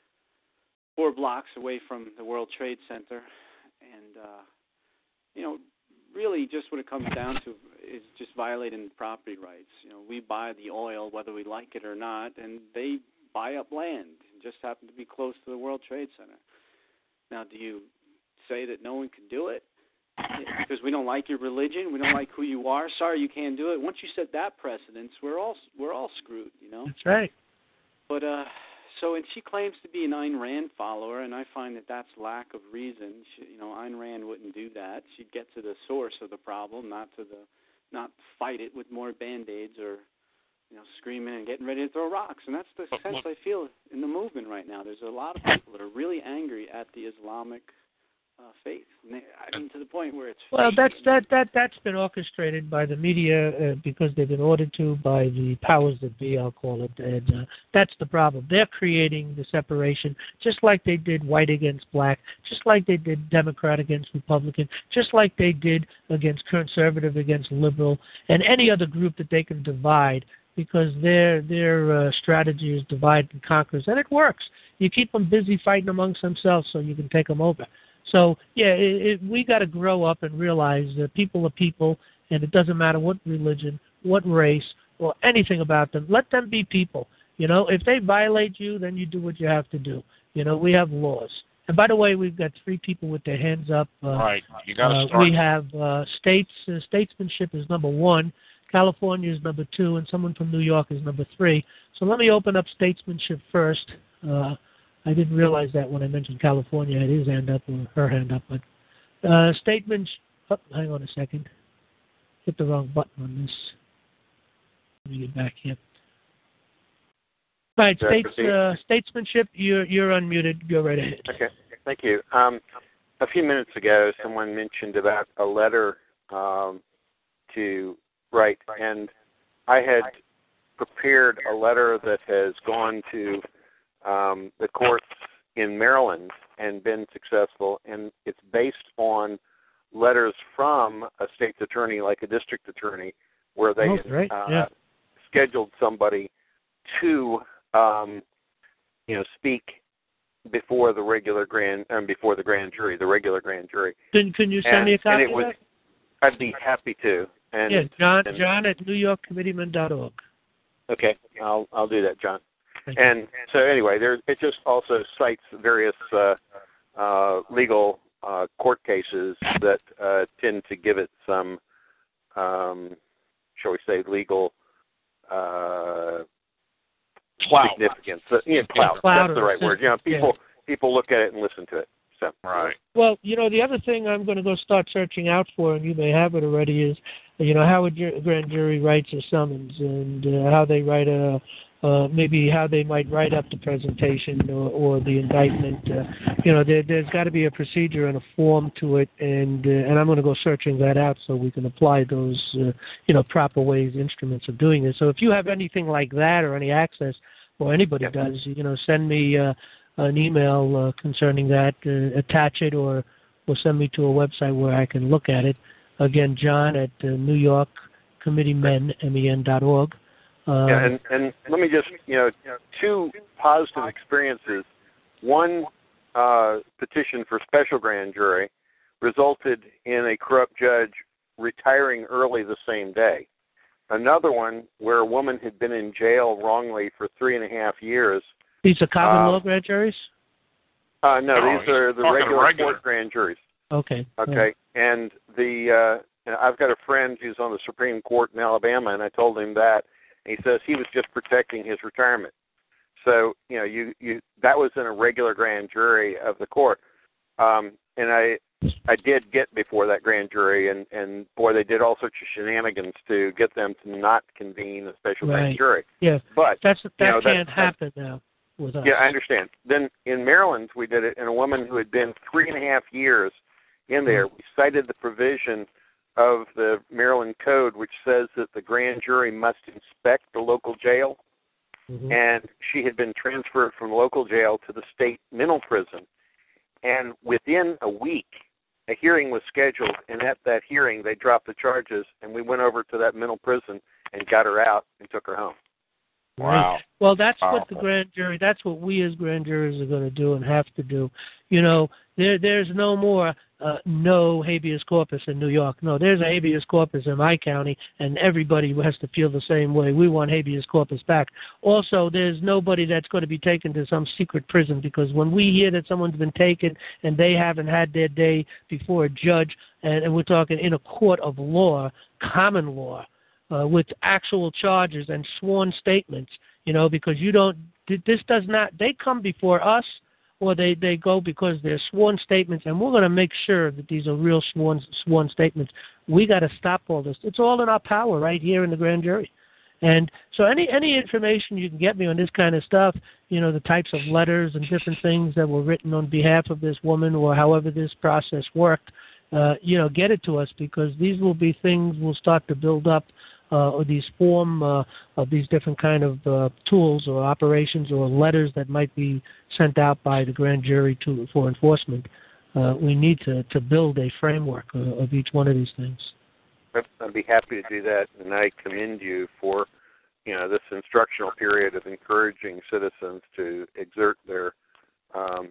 four blocks away from the World Trade Center. And, uh, you know, really just what it comes down to is just violating property rights. You know, we buy the oil whether we like it or not, and they buy up land and just happen to be close to the World Trade Center. Now, do you say that no one can do it because we don't like your religion, we don't like who you are? Sorry, you can't do it. Once you set that precedence, we're all we're all screwed, you know? That's right. But, uh... So, and she claims to be an Ayn Rand follower, and I find that that's lack of reason. She, you know, Ayn Rand wouldn't do that. She'd get to the source of the problem, not to the, not fight it with more Band-Aids or, you know, screaming and getting ready to throw rocks. And that's the sense I feel in the movement right now. There's a lot of people that are really angry at the Islamic uh, faith. And they, I mean, to the point where it's well, fake. that's that that that's been orchestrated by the media uh, because they've been ordered to by the powers that be. I'll call it, and uh, that's the problem. They're creating the separation, just like they did white against black, just like they did Democrat against Republican, just like they did against conservative against liberal, and any other group that they can divide. Because their their uh, strategy is divide and conquer, and it works. You keep them busy fighting amongst themselves, so you can take them over. So, yeah, it, it, we got to grow up and realize that people are people, and it doesn't matter what religion, what race, or anything about them. Let them be people. You know, if they violate you, then you do what you have to do. You know, we have laws. And by the way, we've got three people with their hands up. Uh, right. You got to uh, start. We have uh, states. Uh, statesmanship is number one. California is number two, and someone from New York is number three. So let me open up statesmanship first. Uh, I didn't realize that when I mentioned California, I had his hand up or her hand up. But uh, statements. Oh, hang on a second. Hit the wrong button on this. Let me get back here. All right, states, uh, statesmanship. You're you're unmuted. Go right ahead. Okay, thank you. Um, a few minutes ago, someone mentioned about a letter um, to write, and I had prepared a letter that has gone to um, the courts in Maryland and been successful, and it's based on letters from a state's attorney, like a district attorney, where they oh, right. uh, yeah. scheduled somebody to, um, you know, speak before the regular grand, um, before the grand jury, the regular grand jury. Can Can you send and, me a copy and it was, of that? I'd be happy to. And, yeah, John, and, John at New York Committeemen dot org. Okay, I'll I'll do that, John. Thank you. And so anyway, there it just also cites various uh, uh, legal uh, court cases that uh, tend to give it some, um, shall we say, legal uh, Clout. significance. Uh, yeah, clout. Clout That's the or right word. You know, people yeah. people look at it and listen to it. So Right. Well, you know, the other thing I'm going to go start searching out for, and you may have it already, is, you know, how a ju- grand jury writes a summons, and uh, how they write a, uh, maybe how they might write up the presentation or, or the indictment. Uh, you know, there, there's got to be a procedure and a form to it, and uh, and I'm going to go searching that out so we can apply those, uh, you know, proper ways, instruments of doing it. So if you have anything like that or any access, or anybody Yep. does, you know, send me uh, an email uh, concerning that, uh, attach it, or or send me to a website where I can look at it. Again, John at uh, New York Committeemen, M E N dot org. Um, yeah, and and let me just you know two positive experiences. One uh, petition for special grand jury resulted in a corrupt judge retiring early the same day. Another one where a woman had been in jail wrongly for three and a half years. these are common um, law grand juries? Uh, no, No, these are the talking regular, regular. court grand juries. Okay. Okay, and the uh, I've got a friend who's on the Supreme Court in Alabama, and I told him that, and he says he was just protecting his retirement. So you know, you you that was in a regular grand jury of the court, um, and I I did get before that grand jury, and and boy, they did all sorts of shenanigans to get them to not convene a special Right. grand jury. Yeah, But that's that you know, that- can't that- happen now with us. yeah, I understand. Then in Maryland, we did it, and a woman who had been three and a half years in there, we cited the provision of the Maryland Code, which says that the grand jury must inspect the local jail, Mhm. and she had been transferred from the local jail to the state mental prison. And within a week, a hearing was scheduled, and at that hearing, they dropped the charges, and we went over to that mental prison and got her out and took her home. Wow. Right. Well, that's Wow. what the grand jury, that's what we as grand jurors are going to do and have to do. You know, there there's no more uh, no habeas corpus in New York. No, there's a habeas corpus in my county, and everybody has to feel the same way. We want habeas corpus back. Also, there's nobody that's going to be taken to some secret prison, because when we hear that someone's been taken and they haven't had their day before a judge, and, and we're talking in a court of law, common law, Uh, with actual charges and sworn statements, you know, because you don't, this does not, they come before us, or they, they go because they're sworn statements, and we're going to make sure that these are real sworn, sworn statements. We got to stop all this. It's all in our power right here in the grand jury. And so any, any information you can get me on this kind of stuff, you know, the types of letters and different things that were written on behalf of this woman, or however this process worked, uh, you know, get it to us, because these will be things we'll start to build up. Uh, or these form uh, of these different kind of uh, tools or operations or letters that might be sent out by the grand jury to for enforcement. Uh, we need to, to build a framework of, of each one of these things. I'd be happy to do that, and I commend you for, you know, this instructional period of encouraging citizens to exert their um,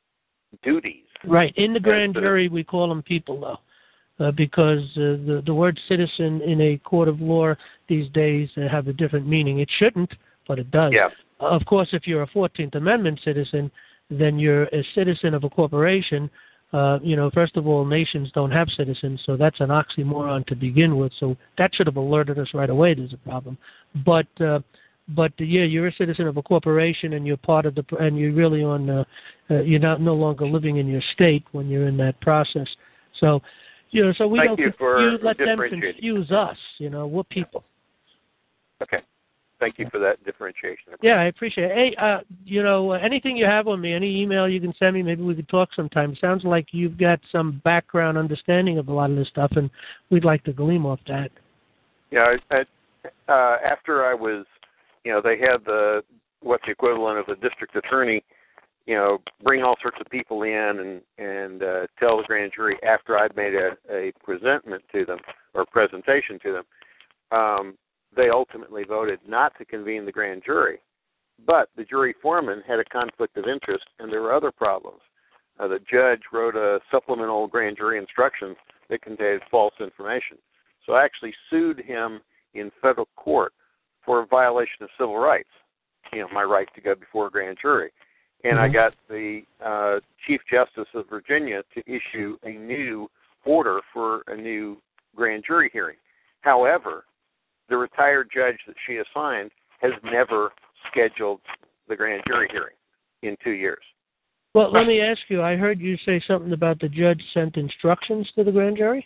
duties. Right. In the grand As jury, we call them people, though. Uh, because uh, the, the word citizen in a court of law these days uh, have a different meaning. It shouldn't, but it does. Yeah. Uh, of course, if you're a fourteenth Amendment citizen, then you're a citizen of a corporation. Uh, you know, first of all, nations don't have citizens, so that's an oxymoron to begin with. So that should have alerted us right away there's a problem. But, uh, but uh, yeah, you're a citizen of a corporation, and you're part of the, and you're really on, uh, uh, you're not no longer living in your state when you're in that process. So, you know, so we Thank don't you for confuse, let them differentiating. confuse us. You know, we're people. Okay. Thank you for that differentiation. Yeah, I appreciate it. Hey, uh, you know, anything you have on me, any email you can send me, maybe we could talk sometime. Sounds like you've got some background understanding of a lot of this stuff, and we'd like to glean off that. Yeah, I, I, uh, after I was, you know, they had the, what's the equivalent of a district attorney, you know, bring all sorts of people in and, and uh, tell the grand jury after I'd made a, a presentment to them or presentation to them. Um, they ultimately voted not to convene the grand jury. But the jury foreman had a conflict of interest, and there were other problems. Uh, the judge wrote a supplemental grand jury instructions that contained false information. So I actually sued him in federal court for a violation of civil rights, you know, my right to go before a grand jury. And mm-hmm. I got the uh, Chief Justice of Virginia to issue a new order for a new grand jury hearing. However, the retired judge that she assigned has never scheduled the grand jury hearing in two years. Well, let me ask you, I heard you say something about the judge sent instructions to the grand jury?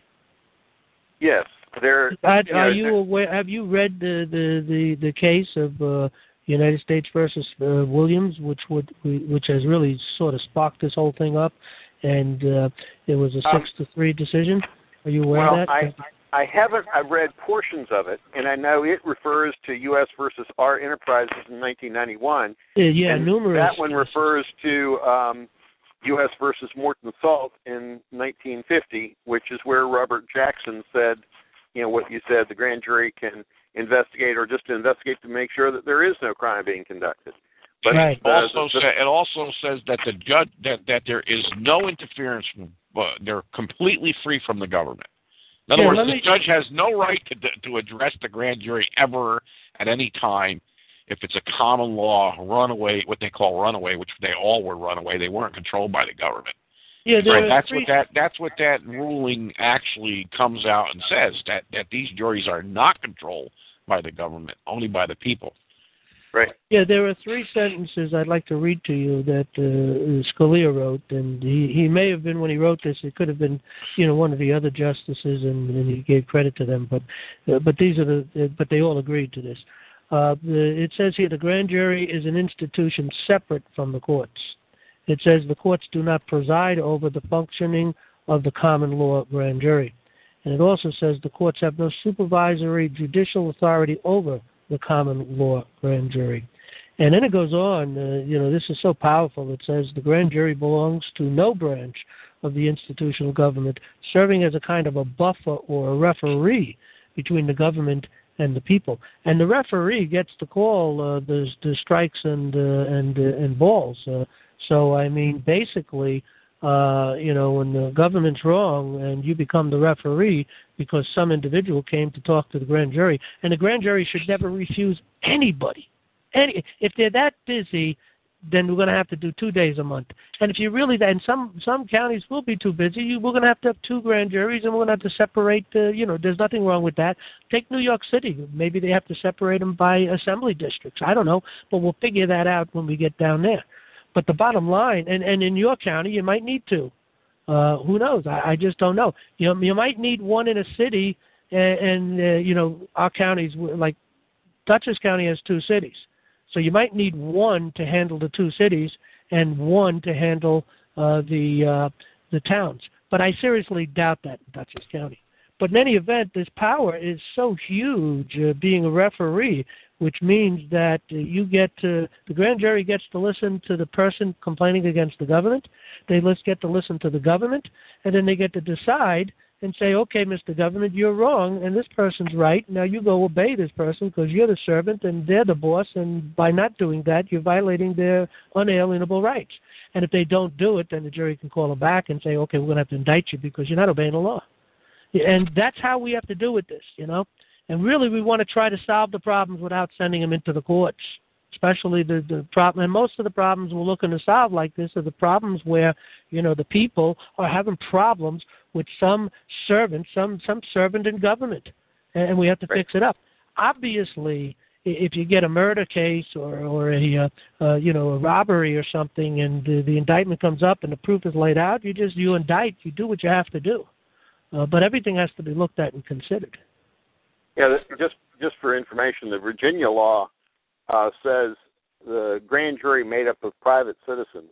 Yes. There, are, you know, are you aware, have you read the, the, the, the case of uh, United States versus uh, Williams, which would which has really sort of sparked this whole thing up, and uh, it was a six um, to three decision? Are you aware well, of that? I, I haven't. I've read portions of it, and I know it refers to U S versus R Enterprises in nineteen ninety-one. Uh, yeah, and numerous. That one refers to um, U S versus Morton Salt in nineteen fifty, which is where Robert Jackson said, you know, what you said, the grand jury can investigate or just investigate to make sure that there is no crime being conducted. But right. it, also the, the, say, it also says that the judge that, that there is no interference. Uh, they're completely free from the government. In other yeah, words, the me, judge has no right to to address the grand jury ever at any time if it's a common law runaway, what they call runaway, which they all were runaway. They weren't controlled by the government. Yeah, right. That's three... what that that's what that ruling actually comes out and says, that, that these juries are not controlled by the government, only by the people. Right. Yeah, there are three sentences I'd like to read to you that uh, Scalia wrote, and he, he may have been, when he wrote this, it could have been, you know, one of the other justices, and, and he gave credit to them, but uh, but these are the, uh, but they all agreed to this. Uh, the, it says here, the grand jury is an institution separate from the courts. It says the courts do not preside over the functioning of the common law grand jury. And it also says the courts have no supervisory judicial authority over the common law grand jury. And then it goes on, uh, you know, this is so powerful. It says the grand jury belongs to no branch of the institutional government, serving as a kind of a buffer or a referee between the government and the people. And the referee gets to call uh, the, the strikes and, uh, and, uh, and balls. Uh, so, I mean, basically, Uh, you know, when the government's wrong and you become the referee because some individual came to talk to the grand jury, and the grand jury should never refuse anybody. Any, if they're that busy, then we're going to have to do two days a month. And if you really, and some some counties will be too busy, you, we're going to have to have two grand juries, and we're going to have to separate. Uh, you know, there's nothing wrong with that. Take New York City. Maybe they have to separate them by assembly districts. I don't know, but we'll figure that out when we get down there. But the bottom line, and, and in your county, you might need two. Uh, who knows? I, I just don't know. You know, you might need one in a city, and, and uh, you know, our counties, like Dutchess County has two cities. So you might need one to handle the two cities and one to handle uh, the uh, the towns. But I seriously doubt that in Dutchess County. But in any event, this power is so huge, uh, being a referee, which means that uh, you get to, the grand jury gets to listen to the person complaining against the government. They just get to listen to the government, and then they get to decide and say, okay, Mister Government, you're wrong, and this person's right. Now you go obey this person because you're the servant and they're the boss, and by not doing that, you're violating their unalienable rights. And if they don't do it, then the jury can call them back and say, okay, we're going to have to indict you because you're not obeying the law. And that's how we have to do with this, you know. And really, we want to try to solve the problems without sending them into the courts, especially the, the problem. And most of the problems we're looking to solve like this are the problems where, you know, the people are having problems with some servant, some, some servant in government, and we have to fix it up. Obviously, if you get a murder case or, or a, uh, uh, you know, a robbery or something, and the, the indictment comes up and the proof is laid out, you just, you indict, you do what you have to do. Uh, but everything has to be looked at and considered. Yeah, just just for information, the Virginia law uh, says the grand jury made up of private citizens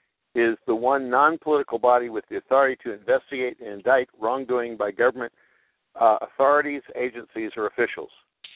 is the one non-political body with the authority to investigate and indict wrongdoing by government uh, authorities, agencies, or officials.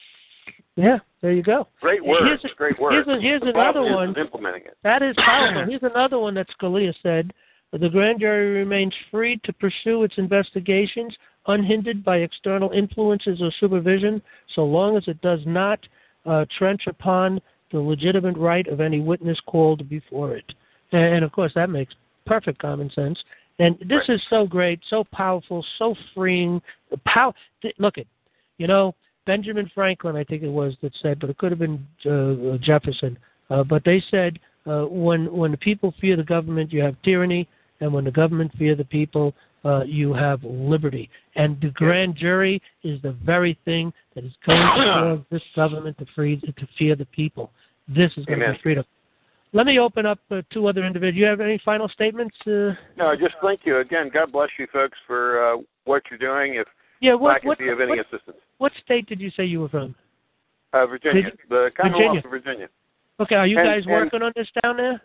Yeah, there you go. Great word. Here's, a, great word. Here's, a, here's another one. Implementing it. That is powerful. Here's another one that Scalia said. The grand jury remains free to pursue its investigations unhindered by external influences or supervision, so long as it does not uh, trench upon the legitimate right of any witness called before it. And, and of course, that makes perfect common sense. And this right. is so great, so powerful, so freeing. The power. Th- look, it. you know, Benjamin Franklin, I think it was, that said, but it could have been uh, Jefferson. Uh, but they said, uh, when when the people fear the government, you have tyranny, and when the government fear the people, uh, you have liberty. And the grand jury is the very thing that is going to cause this government to free to fear the people. This is going Amen. to be freedom. Let me open up uh, two other individuals. You have any final statements? Uh, no, just thank you again. God bless you, folks, for uh, what you're doing. If yeah, what, I can what, be of any what, assistance. What state did you say you were from? Uh, Virginia, Did, the Commonwealth Virginia. of Virginia. Okay, are you and, guys and, working on this down there?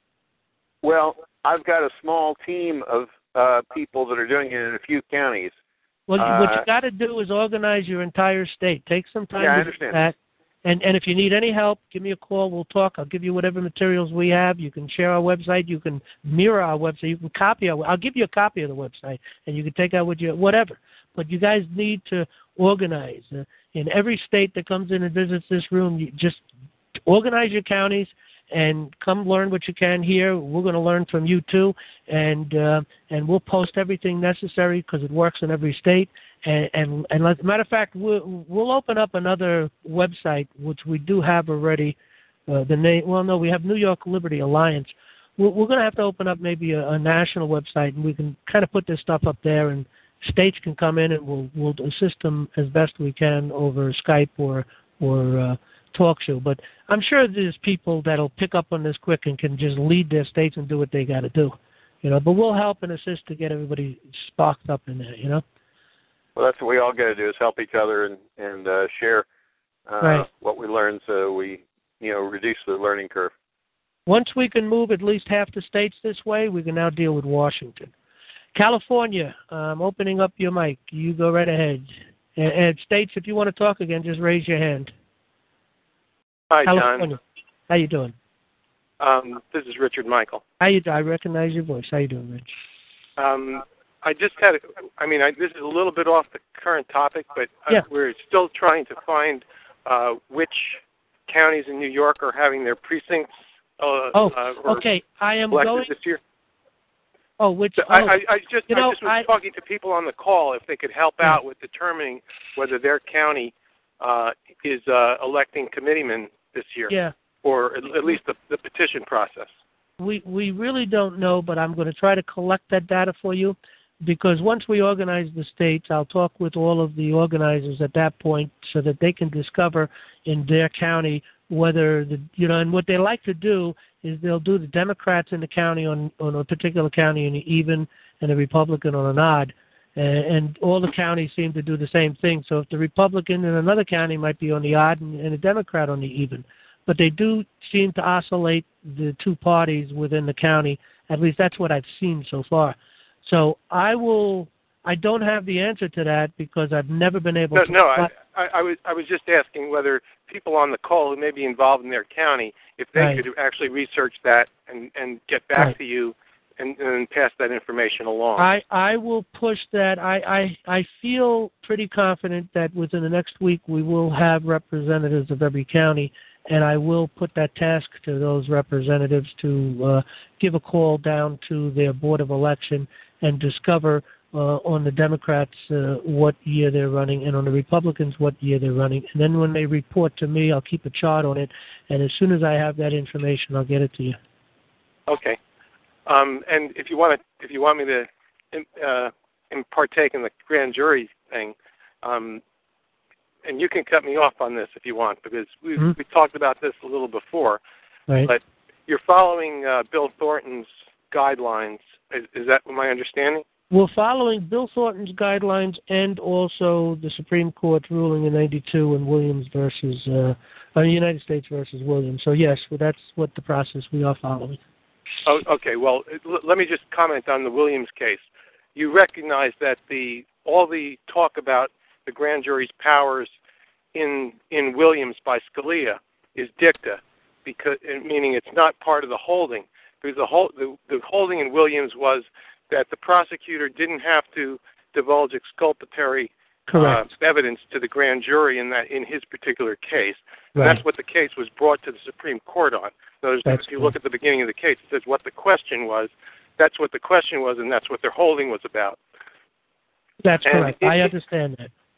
Well, I've got a small team of uh, people that are doing it in a few counties. Well, uh, what you got to do is organize your entire state. Take some time yeah, to I understand. do that. And, and if you need any help, give me a call. We'll talk. I'll give you whatever materials we have. You can share our website. You can mirror our website. You can copy our. I'll give you a copy of the website, and you can take out what you whatever. But you guys need to organize. Uh, in every state that comes in and visits this room, you just organize your counties and come learn what you can here. We're going to learn from you too, and uh, and we'll post everything necessary because it works in every state. And, and, and as a matter of fact, we'll, we'll open up another website, which we do have already. Uh, the name, well, no, we have New York Liberty Alliance. We're, we're going to have to open up maybe a, a national website, and we can kind of put this stuff up there, and states can come in, and we'll we'll assist them as best we can over Skype or or uh, talk show. But I'm sure there's people that'll pick up on this quick and can just lead their states and do what they got to do, you know. But we'll help and assist to get everybody sparked up in there, you know. Well, that's what we all got to do is help each other and and uh, share uh, right. what we learn, so we you know reduce the learning curve. Once we can move at least half the states this way, we can now deal with Washington. California, I'm opening up your mic. You go right ahead. And, and states, if you want to talk again, just raise your hand. Hi, California. John. How you doing? Um, this is Richard Michael. How you? I recognize your voice. How you doing, Rich? Um, I just had, a, I mean, I, this is a little bit off the current topic, but uh, yeah. we're still trying to find uh, which counties in New York are having their precincts uh, oh, uh, okay. I am elected going. this year. Oh, which? So oh, I, I, I just, you I know, just was I, talking to people on the call if they could help yeah. out with determining whether their county uh, is uh, electing committeemen this year, yeah. or at, at least the, the petition process. We we really don't know, but I'm going to try to collect that data for you. Because once we organize the states, I'll talk with all of the organizers at that point so that they can discover in their county whether, the you know, and what they like to do is they'll do the Democrats in the county on, on a particular county on the even and the Republican on an odd. And, and all the counties seem to do the same thing. So if the Republican in another county might be on the odd and, and a Democrat on the even. But they do seem to oscillate the two parties within the county. At least that's what I've seen so far. So I will. I don't have the answer to that because I've never been able no, to. No, I, I, I was I was just asking whether people on the call who may be involved in their county, if they right. could actually research that and, and get back right. to you and, and pass that information along. I, I will push that. I, I I feel pretty confident that within the next week we will have representatives of every county, and I will put that task to those representatives to uh, give a call down to their Board of Election and discover uh, on the Democrats uh, what year they're running and on the Republicans what year they're running. And then when they report to me, I'll keep a chart on it. And as soon as I have that information, I'll get it to you. Okay. Um, and if you want to, if you want me to uh, partake in the grand jury thing, um, and you can cut me off on this if you want, because we mm-hmm. we talked about this a little before. Right. But you're following uh, Bill Thornton's guidelines. Is, is that my understanding? We're following Bill Thornton's guidelines and also the Supreme Court ruling in ninety-two in Williams versus uh, uh, United States versus Williams. So yes, well, that's what the process we are following. Oh, okay. Well, l- let me just comment on the Williams case. You recognize that the all the talk about the grand jury's powers in in Williams by Scalia is dicta, because meaning it's not part of the holding. Because the whole the, the holding in Williams was that the prosecutor didn't have to divulge exculpatory uh, evidence to the grand jury in that in his particular case. And right. that's what the case was brought to the Supreme Court on. In other words, if you look at the beginning of the case, it says what the question was. That's what the question was, and that's what their holding was about. That's and correct. it, I understand that.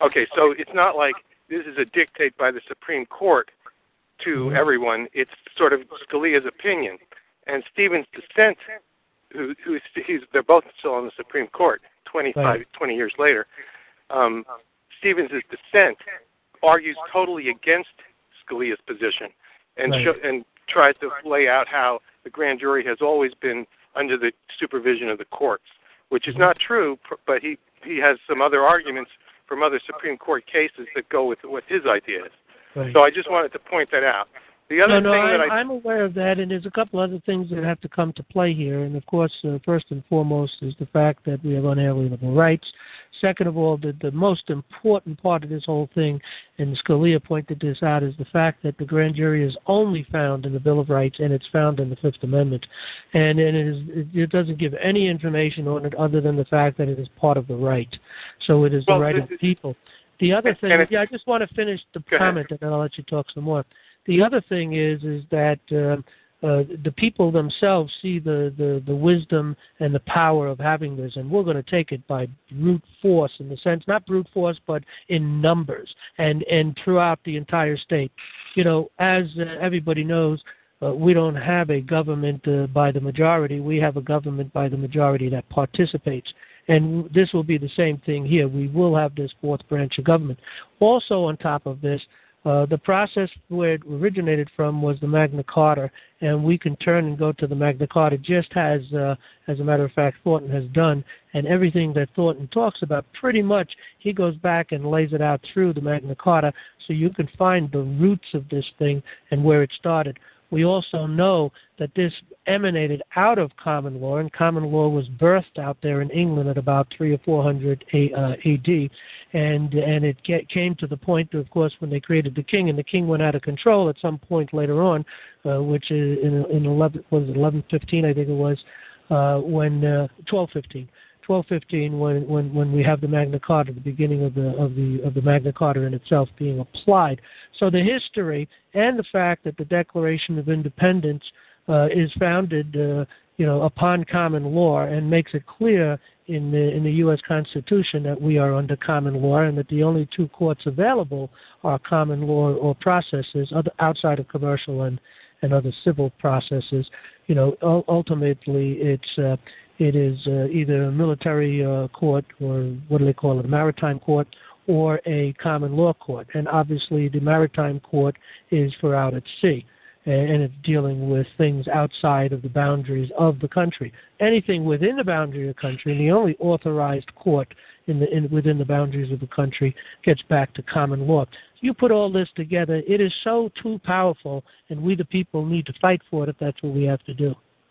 Okay, so it's not like this is a dictate by the Supreme Court to mm-hmm. everyone. It's sort of Scalia's opinion. And Stevens' dissent, who, who he's, they're both still on the Supreme Court twenty-five, right. twenty years later, um, Stevens' dissent argues totally against Scalia's position and right. sh- and tries to lay out how the grand jury has always been under the supervision of the courts, which is not true, but he, he has some other arguments from other Supreme Court cases that go with what his idea is. Right. So I just wanted to point that out. The other no, no, thing I'm, that I... I'm aware of that, and there's a couple other things that have to come to play here. And, of course, uh, first and foremost is the fact that we have unalienable rights. Second of all, the, the most important part of this whole thing, and Scalia pointed this out, is the fact that the grand jury is only found in the Bill of Rights, and it's found in the Fifth Amendment. And, and it, is, it doesn't give any information on it other than the fact that it is part of the right. So it is well, the right the, of the people. The other thing, yeah, I just want to finish the comment, and then I'll let you talk some more. The other thing is is that uh, uh, the people themselves see the, the, the wisdom and the power of having this, and we're going to take it by brute force in the sense, not brute force, but in numbers and, and throughout the entire state. You know, as uh, everybody knows, uh, we don't have a government uh, by the majority. We have a government by the majority that participates. And this will be the same thing here. We will have this fourth branch of government. Also on top of this, Uh, the process where it originated from was the Magna Carta, and we can turn and go to the Magna Carta just as, uh, as a matter of fact, Thornton has done. And everything that Thornton talks about, pretty much, he goes back and lays it out through the Magna Carta, so you can find the roots of this thing and where it started. We also know that this emanated out of common law, and common law was birthed out there in England at about three or four hundred A D, and and it get, came to the point, of course, when they created the king, and the king went out of control at some point later on, uh, which is in in eleven was it eleven fifteen, I think it was, uh, when uh, twelve fifteen. twelve fifteen, when, when, when we have the Magna Carta, the beginning of the of the of the Magna Carta in itself being applied. So the history and the fact that the Declaration of Independence uh, is founded, uh, you know, upon common law and makes it clear in the in the U S Constitution that we are under common law and that the only two courts available are common law or processes other, outside of commercial and, and other civil processes. You know, ultimately it's uh, It is uh, either a military uh, court or what do they call it, a maritime court, or a common law court. And obviously the maritime court is for out at sea, and it's dealing with things outside of the boundaries of the country. Anything within the boundary of the country, and the only authorized court in the, in, within the boundaries of the country gets back to common law. So you put all this together, it is so too powerful, and we the people need to fight for it if that's what we have to do.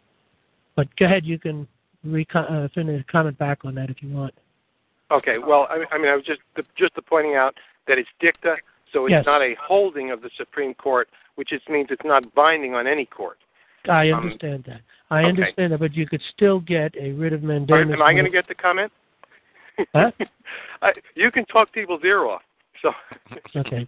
But go ahead, you can... Recon, uh, finish, comment back on that if you want. Okay. Well, I, I mean, I was just the, just the pointing out that it's dicta, so it's yes. not a holding of the Supreme Court, which just means it's not binding on any court. I understand um, that. I okay. understand that, but you could still get a writ of mandamus. Right, am I going to get the comment? Huh? I, you can talk people's ear off. So. Okay.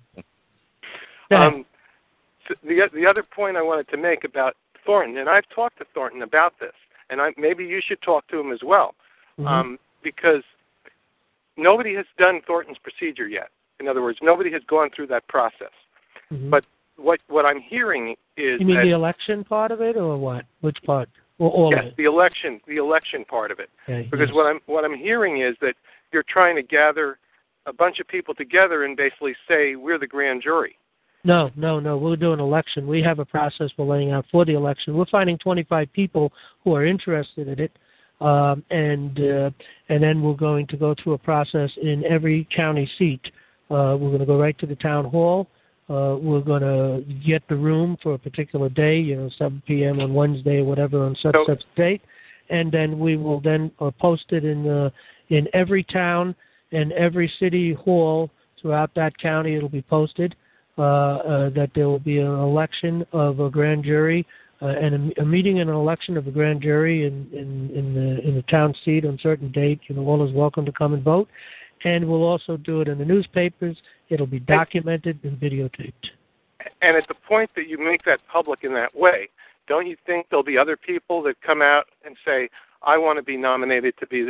Um, so the the other point I wanted to make about Thornton, and I've talked to Thornton about this. And I, maybe you should talk to him as well, mm-hmm. um, because nobody has done Thornton's procedure yet. In other words, nobody has gone through that process. Mm-hmm. But what what I'm hearing is you mean that, the election part of it, or what? Which part? Or all yes, of it? the election, the election part of it. Okay, because yes. what I'm what I'm hearing is that you're trying to gather a bunch of people together and basically say we're the grand jury. No, no, no. We'll do an election. We have a process we're laying out for the election. We're finding twenty-five people who are interested in it, um, and uh, and then we're going to go through a process in every county seat. Uh, we're going to go right to the town hall. Uh, we're going to get the room for a particular day, you know, seven p.m. on Wednesday or whatever on such so, such date, and then we will then uh, post it in uh, in every town and every city hall throughout that county. It'll be posted. Uh, uh, that there will be an election of a grand jury uh, and a, a meeting and an election of a grand jury in, in, in, the, in the town seat on a certain date. You know, all is welcome to come and vote. And we'll also do it in the newspapers. It'll be documented and videotaped. And at the point that you make that public in that way, don't you think there'll be other people that come out and say, I want to be nominated to be the,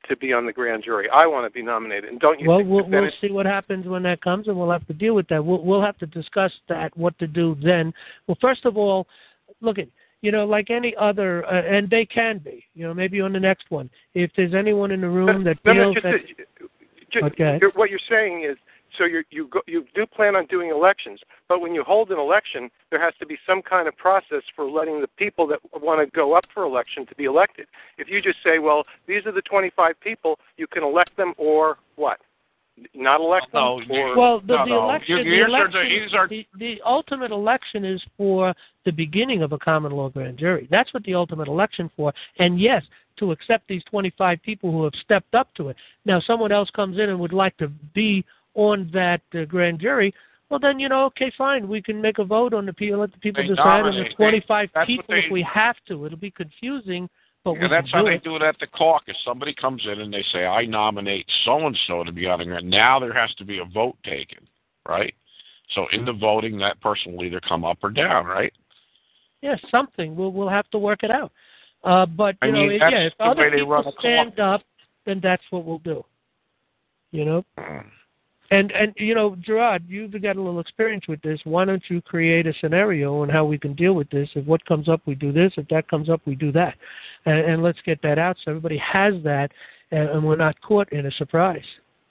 to be on the grand jury. I want to be nominated, and don't you well, think we'll, that we'll it's... see what happens when that comes, and we'll have to deal with that. We'll, we'll have to discuss that, what to do then. Well, first of all, look at, you know, like any other, uh, and they can be, you know, maybe on the next one. If there's anyone in the room that no, feels no, just, that... Just, okay. you're, what you're saying is, so you're, you go, you do plan on doing elections, but when you hold an election, there has to be some kind of process for letting the people that want to go up for election to be elected. If you just say, well, these are the twenty-five people, you can elect them, or what? Not elect them? No, or, well, the, no, the no. election, You- the, yours are election the- these are- the, the ultimate election is for the beginning of a common law grand jury. That's what the ultimate election for. And yes, to accept these twenty-five people who have stepped up to it. Now, someone else comes in and would like to be on that uh, grand jury. Well, then, you know, okay, fine. We can make a vote on the people, let the people They decide on the nominate. twenty-five They- that's people what they- if we have to. It'll be confusing, but Yeah, we that's can how do they it. do it at the caucus. Somebody comes in and they say, I nominate so-and-so to be on the ground. Now there has to be a vote taken, right? So in the voting, that person will either come up or down, right? Yeah, something. We'll we'll have to work it out. Uh, but you I mean, know, that's yeah, if the other way they run people a stand caucus. up, then that's what we'll do. You know, Mm. and and you know, Gerard, you've got a little experience with this. Why don't you create a scenario on how we can deal with this? If what comes up, we do this. If that comes up, we do that, and, and let's get that out so everybody has that, and, and we're not caught in a surprise.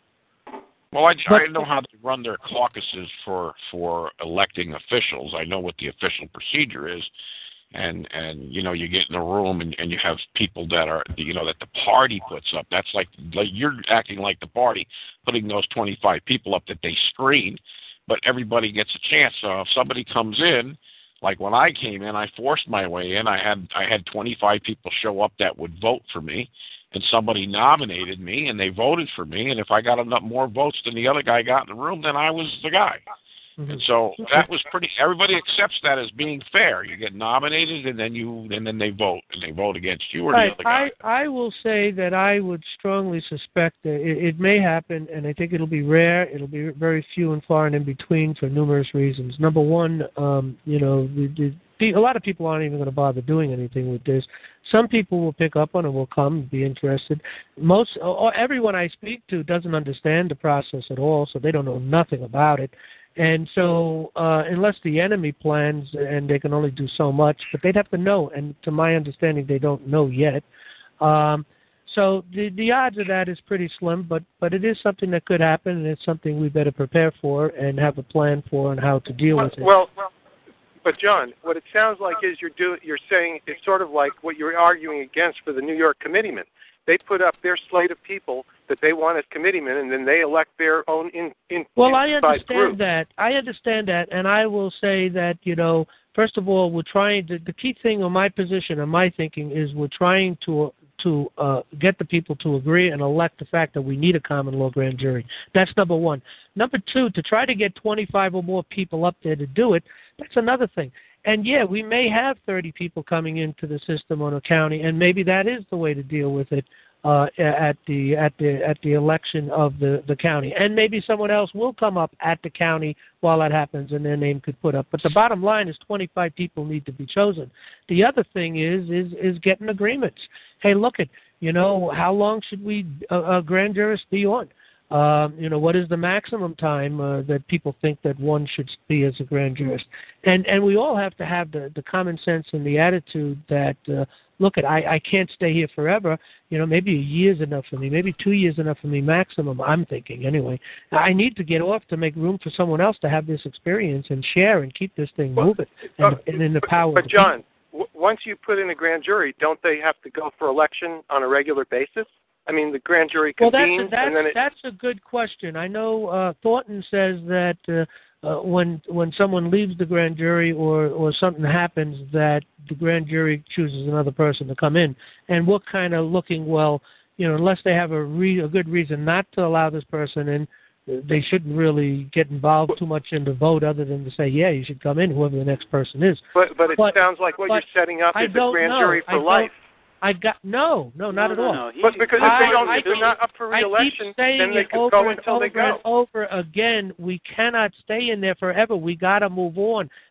Well, I, But- I know how they run their caucuses for, for electing officials. I know what the official procedure is. And, and you know, you get in a room and, and you have people that are, you know, that the party puts up. That's like, like you're acting like the party, putting those twenty-five people up that they screen, but everybody gets a chance. So if somebody comes in, like when I came in, I forced my way in. I had I had twenty-five people show up that would vote for me, and somebody nominated me, and they voted for me. And if I got enough more votes than the other guy got in the room, then I was the guy. Mm-hmm. And so that was pretty. Everybody accepts that as being fair. You get nominated, and then you, and then they vote, and they vote against you or Right. the other guy. I, I will say that I would strongly suspect that it, it may happen, and I think it'll be rare. It'll be very few and far and in between for numerous reasons. Number one, um, you know, the, the, the, a lot of people aren't even going to bother doing anything with this. Some people will pick up on it, will come and be interested. Most, or everyone I speak to doesn't understand the process at all, so they don't know nothing about it. And so uh, unless the enemy plans, and they can only do so much, but they'd have to know, and to my understanding, they don't know yet. Um, so the the odds of that is pretty slim, but, but it is something that could happen, and it's something we better prepare for and have a plan for and how to deal well, with it. well, but John, what it sounds like is you're do, you're saying it's sort of like what you're arguing against for the New York committeemen. They put up their slate of people that they want as committeemen, and then they elect their own in, in Well, I inside understand group. that. I understand that, and I will say that, you know, first of all, we're trying to, the key thing on my position and my thinking is we're trying to to uh, get the people to agree and elect the fact that we need a common law grand jury. That's number one. Number two, to try to get twenty-five or more people up there to do it, that's another thing. And, yeah, we may have thirty people coming into the system on a county, and maybe that is the way to deal with it. Uh, at the at the at the election of the, the county, and maybe someone else will come up at the county while that happens, and their name could put up. But the bottom line is, twenty-five people need to be chosen. The other thing is is is getting agreements. Hey, look at you know how long should we uh, uh, grand jurist be on? Um, you know, what is the maximum time uh, that people think that one should be as a grand jurist? And and we all have to have the, the common sense and the attitude that, uh, look, at I, I can't stay here forever. You know, maybe a year's enough for me. Maybe two years enough for me maximum, I'm thinking anyway. I need to get off to make room for someone else to have this experience and share and keep this thing moving and, uh, and in the but, power But, of John, w- once you put in a grand jury, don't they have to go for election on a regular basis? I mean, the grand jury Well, convenes, that's a, that's, and then it... that's a good question. I know uh, Thornton says that uh, uh, when when someone leaves the grand jury or, or something happens, that the grand jury chooses another person to come in. And we're kind of looking, well, you know, unless they have a, re- a good reason not to allow this person in, they shouldn't really get involved too much in the vote other than to say, yeah, you should come in, whoever the next person is. But, but it But- sounds like what but you're setting up I is a don't grand know. jury I for don't- life. I got no, no, not no, at no, all. No. He, But because if I- they don't, I if they're keep- not up for I re-election, keep saying then they it could over go and until over they go. and over again. We cannot stay in there forever. We got to move on.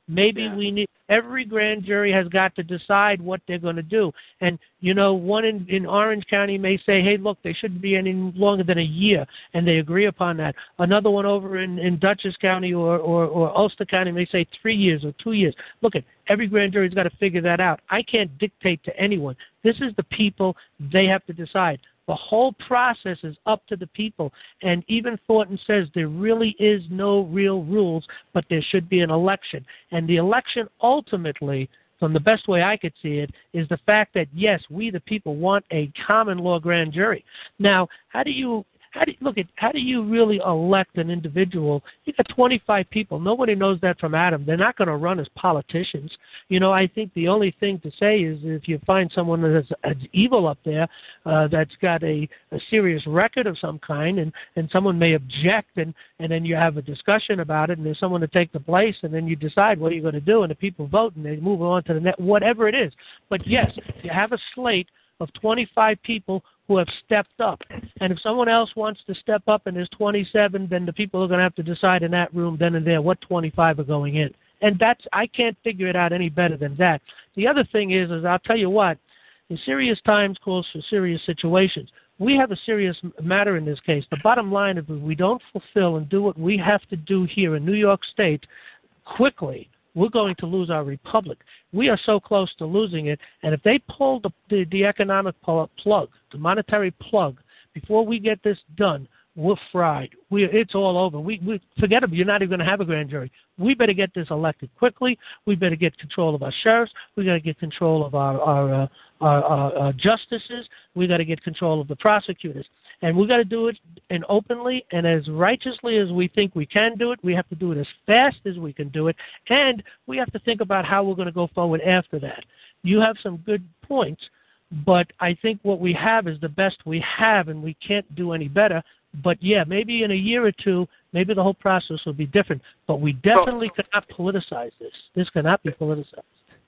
Maybe Yeah. we need every grand jury has got to decide what they're going to do. And you know, one in, in Orange County may say, "Hey, look, they shouldn't be any longer than a year," and they agree upon that. Another one over in, in Dutchess County or, or or Ulster County may say three years or two years. Look, at every grand jury's got to figure that out. I can't dictate to anyone. This is the people; they have to decide. The whole process is up to the people. And even Thornton says there really is no real rules, but there should be an election. And the election ultimately, from the best way I could see it, is the fact that, yes, we the people want a common law grand jury. Now, how do you... How do you, look at how do you really elect an individual? You got twenty-five people. Nobody knows that from Adam. They're not going to run as politicians. You know, I think the only thing to say is if you find someone that's, that's evil up there, uh, that's got a, a serious record of some kind, and, and someone may object, and, and then you have a discussion about it, and there's someone to take the place, and then you decide what you're going to do, and the people vote, and they move on to the next, whatever it is. But yes, you have a slate of twenty-five people who have stepped up. And if someone else wants to step up and there's twenty-seven, then the people are going to have to decide in that room then and there what twenty-five are going in. And that's, I can't figure it out any better than that. The other thing is, is I'll tell you what, in serious times calls for serious situations. We have a serious matter in this case. The bottom line is if we don't fulfill and do what we have to do here in New York State quickly, we're going to lose our republic. We are so close to losing it, and if they pull the, the, the economic plug, the monetary plug, before we get this done, we're fried. We, it's all over. We, we forget it. You're not even going to have a grand jury. We better get this elected quickly. We better get control of our sheriffs. We got to get control of our our, uh, our, our, our justices. We got to get control of the prosecutors. And we got to do it and openly and as righteously as we think we can do it. We have to do it as fast as we can do it. And we have to think about how we're going to go forward after that. You have some good points, but I think what we have is the best we have, and we can't do any better. But, yeah, maybe in a year or two, maybe the whole process will be different. But we definitely well, cannot politicize this. This cannot be politicized.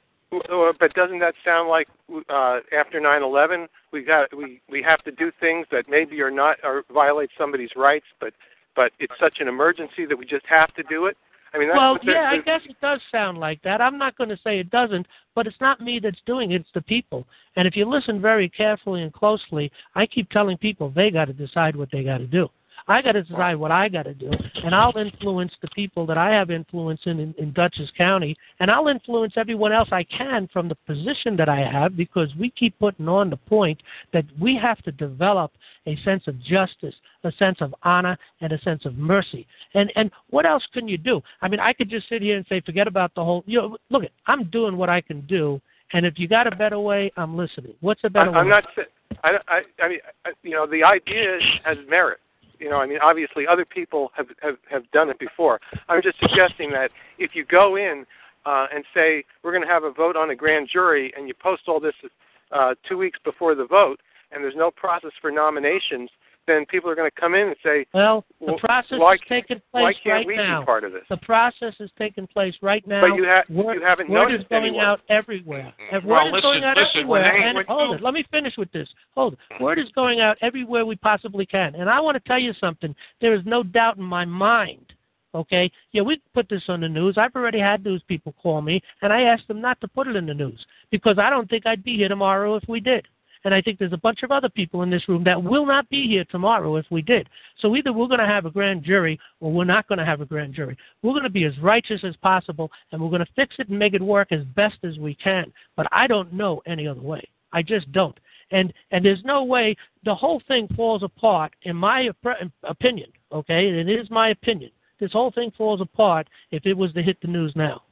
But doesn't that sound like uh, after nine eleven, we got we, we have to do things that maybe are not or violate somebody's rights, but but it's such an emergency that we just have to do it? I mean, that's well, what yeah, I guess it does sound like that. I'm not going to say it doesn't, but it's not me that's doing it. It's the people. And if you listen very carefully and closely, I keep telling people they got to decide what they got to do. I got to decide what I got to do, and I'll influence the people that I have influence in, in in Dutchess County, and I'll influence everyone else I can from the position that I have, because we keep putting on the point that we have to develop a sense of justice, a sense of honor, and a sense of mercy. And and what else can you do? I mean, I could just sit here and say, forget about the whole, you know, look, I'm doing what I can do, and if you got a better way, I'm listening. What's a better I, way? I'm not, I, I, I mean, I, you know, the idea has merit. You know, I mean, obviously other people have, have, have done it before. I'm just suggesting that if you go in uh, and say, we're going to have a vote on a grand jury, and you post all this uh, two weeks before the vote, and there's no process for nominations, then people are going to come in and say, well, the process why, is taking place why can't right we now. be part of this? The process is taking place right now. But you, ha- word, you haven't word noticed is going anyone. out everywhere. And Well, word is listen, going out listen, everywhere. Renee, and when hold you- it. Let me finish with this. Hold it. Word is going out everywhere we possibly can. And I want to tell you something. There is no doubt in my mind. Okay? Yeah, we put this on the news. I've already had news people call me, and I asked them not to put it in the news because I don't think I'd be here tomorrow if we did. And I think there's a bunch of other people in this room that will not be here tomorrow if we did. So either we're going to have a grand jury or we're not going to have a grand jury. We're going to be as righteous as possible, and we're going to fix it and make it work as best as we can. But I don't know any other way. I just don't. And and there's no way the whole thing falls apart, in my opinion, okay? It is my opinion. This whole thing falls apart if it was to hit the news now,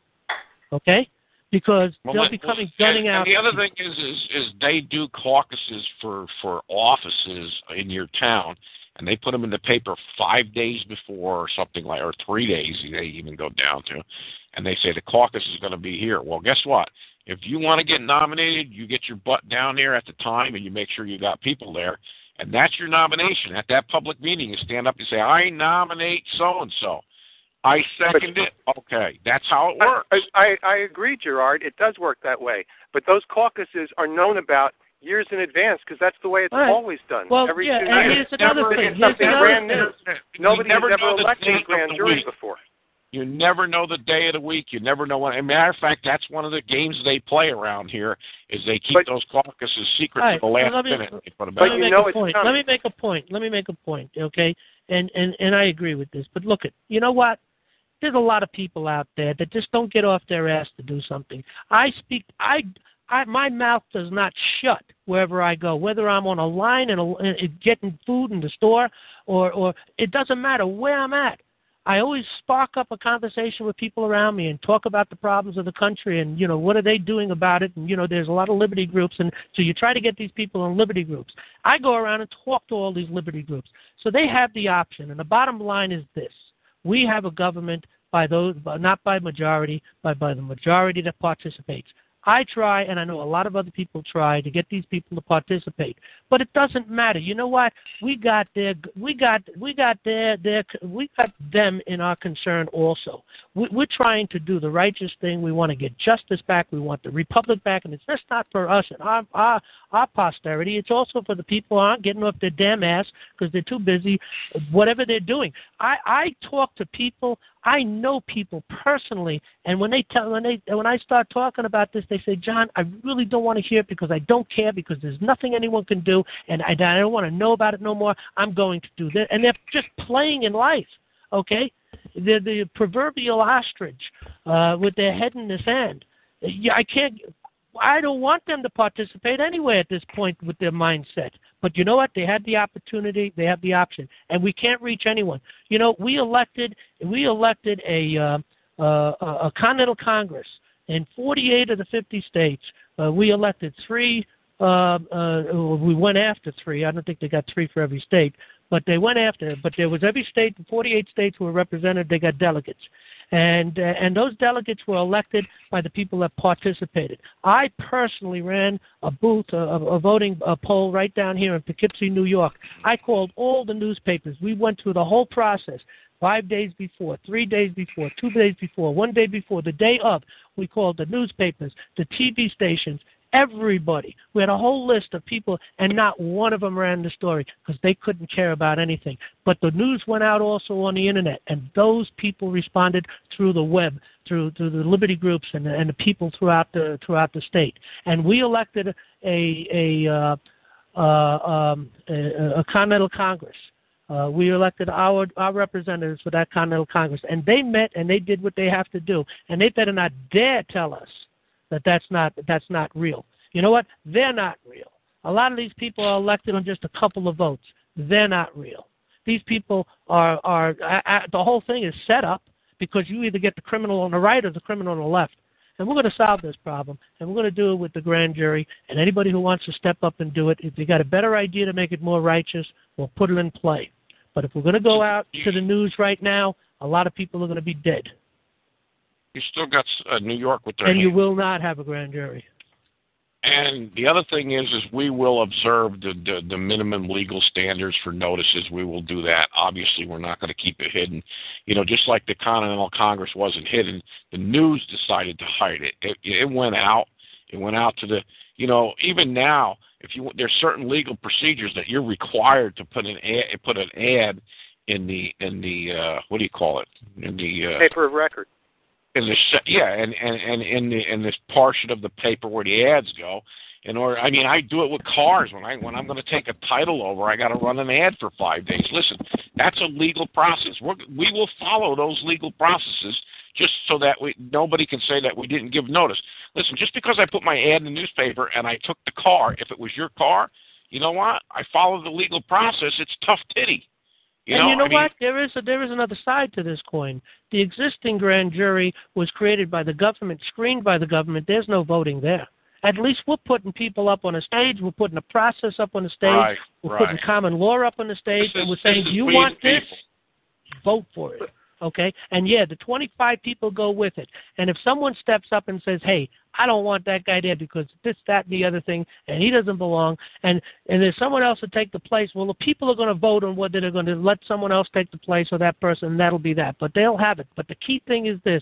okay? Because well, they'll let, be coming well, gunning and, out. And the other thing is, is, is they do caucuses for, for offices in your town, and they put them in the paper five days before or something like, or three days they even go down to, and they say the caucus is going to be here. Well, guess what? If you want to get nominated, you get your butt down there at the time, and you make sure you got people there, and that's your nomination. At that public meeting, you stand up and say, I nominate so-and-so. I second it. Okay, that's how it works. I, I, I agree, Gerard. It does work that way. But those caucuses are known about years in advance because that's the way it's right. always done. Well, Every yeah, two and years. here's another Never, thing. it's Here's something another brand thing. new. Nobody has never ever know the elected date a grand of the jury week. before. You never know the day of the week. You never know when. As a matter of fact, that's one of the games they play around here. Is they keep but, those caucuses secret right, to the last let me, minute. But let me make a point. Let me make a point. Let me make a point. Okay, and and and I agree with this. But look at, you know what? There's a lot of people out there that just don't get off their ass to do something. I speak. I. I, my mouth does not shut wherever I go, whether I'm on a line and, and getting food in the store, or, or it doesn't matter where I'm at. I always spark up a conversation with people around me and talk about the problems of the country and, you know, what are they doing about it? And, you know, there's a lot of liberty groups, and so you try to get these people in liberty groups. I go around and talk to all these liberty groups. So they have the option, and the bottom line is this. We have a government by those, not by majority, but by the majority that participates. I try, and I know a lot of other people try to get these people to participate, but it doesn't matter. You know what? We got their, we got, we got their, their, we got them in our concern also. We, we're trying to do the righteous thing. We want to get justice back. We want the republic back, and it's just not for us and our, our, our posterity. It's also for the people who aren't getting off their damn ass because they're too busy, whatever they're doing. I, I talk to people. I know people personally, and when they tell when they when I start talking about this, they say, "John, I really don't want to hear it because I don't care because there's nothing anyone can do, and I, I don't want to know about it no more. I'm going to do that," and they're just playing in life. Okay, they're the proverbial ostrich uh, with their head in the sand. Yeah, I can't. I don't want them to participate anyway at this point with their mindset. But you know what? They had the opportunity. They have the option, and we can't reach anyone. You know, we elected we elected a uh, uh, a Continental Congress in forty-eight of the fifty states. Uh, we elected three. Uh, uh, we went after three. I don't think they got three for every state, but they went after. But there was every state. forty-eight states were represented. They got delegates. And uh, and those delegates were elected by the people that participated. I personally ran a booth, a, a voting a poll right down here in Poughkeepsie, New York. I called all the newspapers. We went through the whole process. Five days before, three days before, two days before, one day before, the day of, we called the newspapers, the T V stations, everybody. We had a whole list of people, and not one of them ran the story because they couldn't care about anything. But the news went out also on the Internet, and those people responded through the web, through through the liberty groups and, and the people throughout the throughout the state. And we elected a a, uh, uh, um, a, a Continental Congress. Uh, we elected our our representatives for that Continental Congress, and they met and they did what they have to do, and they better not dare tell us that that's not that's not real. You know what? They're not real. A lot of these people are elected on just a couple of votes. They're not real. These people are are uh, the whole thing is set up because you either get the criminal on the right or the criminal on the left. And we're going to solve this problem, and we're going to do it with the grand jury. And anybody who wants to step up and do it, if they got a better idea to make it more righteous, we'll put it in play. But if we're going to go out to the news right now, a lot of people are going to be dead. You still got uh, New York with their and hand. You will not have a grand jury. And the other thing is, is we will observe the, the, the minimum legal standards for notices. We will do that. Obviously, we're not going to keep it hidden. You know, just like the Continental Congress wasn't hidden, the news decided to hide it. It, it went out. It went out to the, you know, even now, if you there's certain legal procedures that you're required to put an ad, put an ad in the in the uh, what do you call it in the uh, paper of record. In the yeah, and, and, and in the in this portion of the paper where the ads go, in order, I mean, I do it with cars. When I when I'm going to take a title over, I got to run an ad for five days. Listen, that's a legal process. We're, we will follow those legal processes just so that we nobody can say that we didn't give notice. Listen, just because I put my ad in the newspaper and I took the car, if it was your car, you know what? I followed the legal process. It's tough titty. You and know, you know I mean, what? There is a, there is another side to this coin. The existing grand jury was created by the government, screened by the government. There's no voting there. At least we're putting people up on a stage. We're putting a process up on the stage. Right, we're right. putting common law up on the stage, This and we're is- saying, this is you we want the this? people. Vote for it. Okay? And, yeah, the twenty-five people go with it. And if someone steps up and says, hey, I don't want that guy there because this, that, and the other thing, and he doesn't belong, and, and there's someone else to take the place, well, the people are going to vote on whether they're going to let someone else take the place or that person, and that'll be that. But they'll have it. But the key thing is this.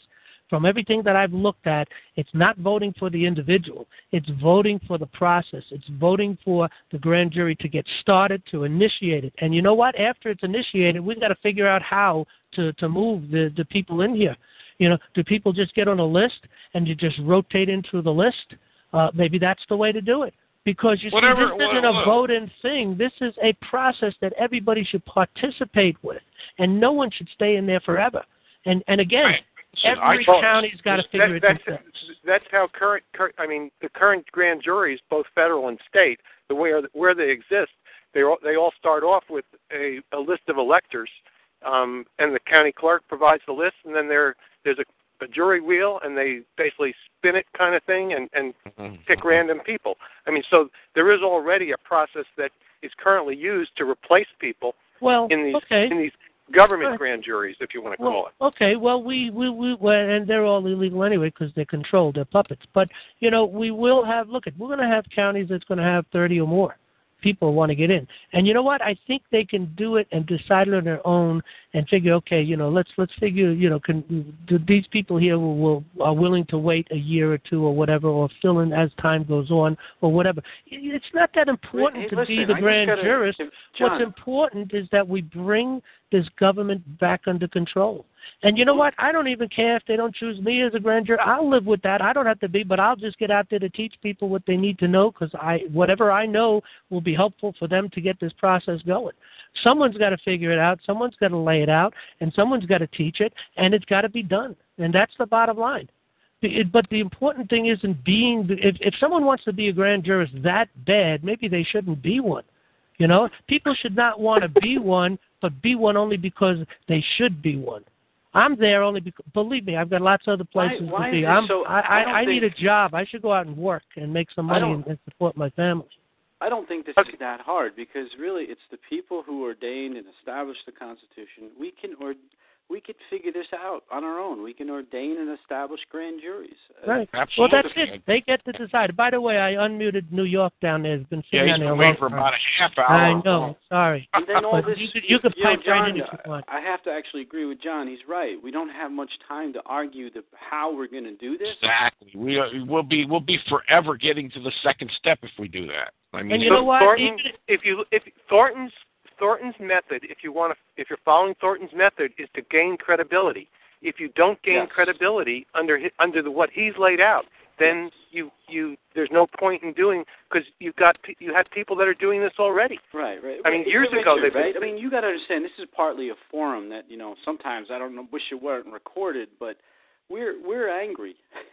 from everything that I've looked at, it's not voting for the individual. It's voting for the process. It's voting for the grand jury to get started, to initiate it. And you know what? After it's initiated, we've got to figure out how to, to move the, the people in here. You know, do people just get on a list and you just rotate into the list? Uh, maybe that's the way to do it. Because, you Whatever, see, this isn't whatever. a vote-in thing. This is a process that everybody should participate with, and no one should stay in there forever. And and again, Right. Listen, I every told- county's got to figure that, it that's, out. that's how current, current, I mean, the current grand juries, both federal and state, the way where they exist, they all, they all start off with a, a list of electors, um, and the county clerk provides the list, and then there there's a, a jury wheel, and they basically spin it kind of thing, and, and Mm-hmm. pick random people. I mean, so there is already a process that is currently used to replace people Well, in these okay. in these government Right. grand juries, if you want to call Well, it. okay, well, we, we, we well, and they're all illegal anyway because they're controlled, they're puppets. But, you know, we will have, look, at we're going to have counties that's going to have thirty or more people who want to get in. And you know what? I think they can do it and decide it on their own and figure, okay, you know, let's let's figure, you know, can do these people here will, will are willing to wait a year or two or whatever, or fill in as time goes on or whatever. It's not that important Hey, to listen, be the I just grand gotta- jurist. if- John, What's important is that we bring this government back under control. And you know what? I don't even care if they don't choose me as a grand juror. I'll live with that. I don't have to be, but I'll just get out there to teach people what they need to know, because I, whatever I know will be helpful for them to get this process going. Someone's got to figure it out. Someone's got to lay it out, and someone's got to teach it, and it's got to be done. And that's the bottom line. It, but the important thing isn't being, if, if someone wants to be a grand jurist that bad, maybe they shouldn't be one. You know, people should not want to be one, but be one only because they should be one. I'm there only because, believe me, I've got lots of other places Why- why to be. is it I'm, so- I, I I, don't I need a think- job. I should go out and work and make some I money don't- and, and support my family. I don't think this Okay. is that hard, because really it's the people who ordained and established the Constitution. We can or we could figure this out on our own. We can ordain and establish grand juries. Uh, Right. Absolutely. Well, that's it. They get to decide. By the way, I unmuted New York down there. It's been Yeah, sitting he's down there been a waiting long for time. about a half hour. I know. Sorry. And then all But this, you could, you could you know, pipe right John, in if you want. I have to actually agree with John. He's right. We don't have much time to argue the how we're going to do this. Exactly. We are, we'll be we'll be forever getting to the second step if we do that. I mean, And you So know what? Thornton, Even if you if Thornton's Thornton's method, if you want to, if you're following Thornton's method, is to gain credibility. If you don't gain Yes. credibility under hi- under the, what he's laid out, then you you there's no point in doing, because you've got pe- you had people that are doing this already. Right, right. I mean, Right, years Richard, ago they've right? been- I mean, you got to understand. This is partly a forum that, you know, sometimes I don't know, wish it weren't recorded, but we're we're angry,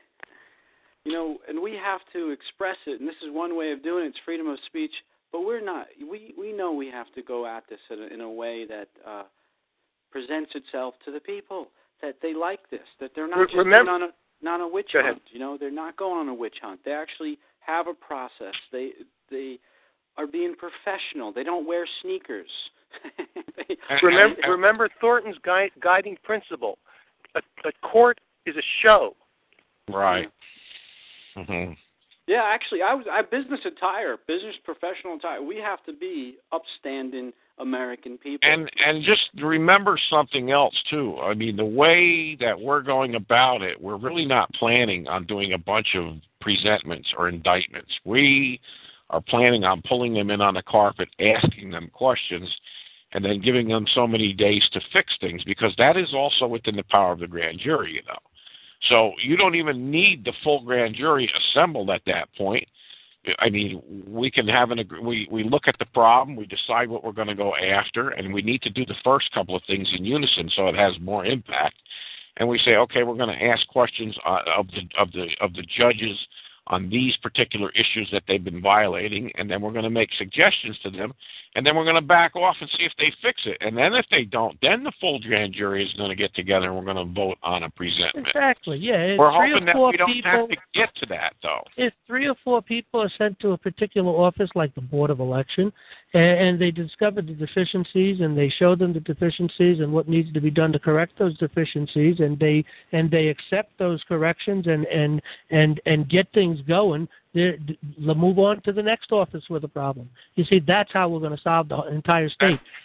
you know, and we have to express it. And this is one way of doing it. It's freedom of speech. But we're not. We we know we have to go at this in a, in a way that uh, presents itself to the people, that they like this, that they're not Re- just remember- going on a not a witch Go ahead. hunt. You know, they're not going on a witch hunt. They actually have a process. They they are being professional. They don't wear sneakers. they, Remember remember Thornton's gui- guiding principle: a, a court is a show. right. Mm-hmm. Yeah, actually, I was I business attire, business professional attire. We have to be upstanding American people. And and just remember something else too. I mean, the way that we're going about it, we're really not planning on doing a bunch of presentments or indictments. We are planning on pulling them in on the carpet, asking them questions, and then giving them so many days to fix things, because that is also within the power of the grand jury, you know. So you don't even need the full grand jury assembled at that point. I mean, we can have an we we look at the problem, we decide what we're going to go after, and we need to do the first couple of things in unison so it has more impact. And we say, okay, we're going to ask questions uh, of the of the of the judges on these particular issues that they've been violating, and then we're going to make suggestions to them, and then we're going to back off and see if they fix it. And then if they don't, then the full grand jury is going to get together and we're going to vote on a presentment. Exactly. Yeah. If We're three hoping or that four we don't people, have to get to that, though. if three or four people are sent to a particular office, like the Board of Election, and, and they discover the deficiencies, and they show them the deficiencies and what needs to be done to correct those deficiencies, and they and they accept those corrections and and and and get things going, they'll move on to the next office with a problem. You see, that's how we're going to solve the entire state.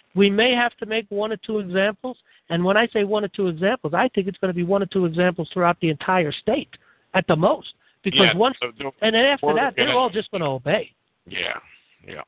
We may have to make one or two examples, and when I say one or two examples, I think it's going to be one or two examples throughout the entire state at the most. Because yeah, once, the, the, and then after that, gonna, they're all just going to obey. Yeah, yeah.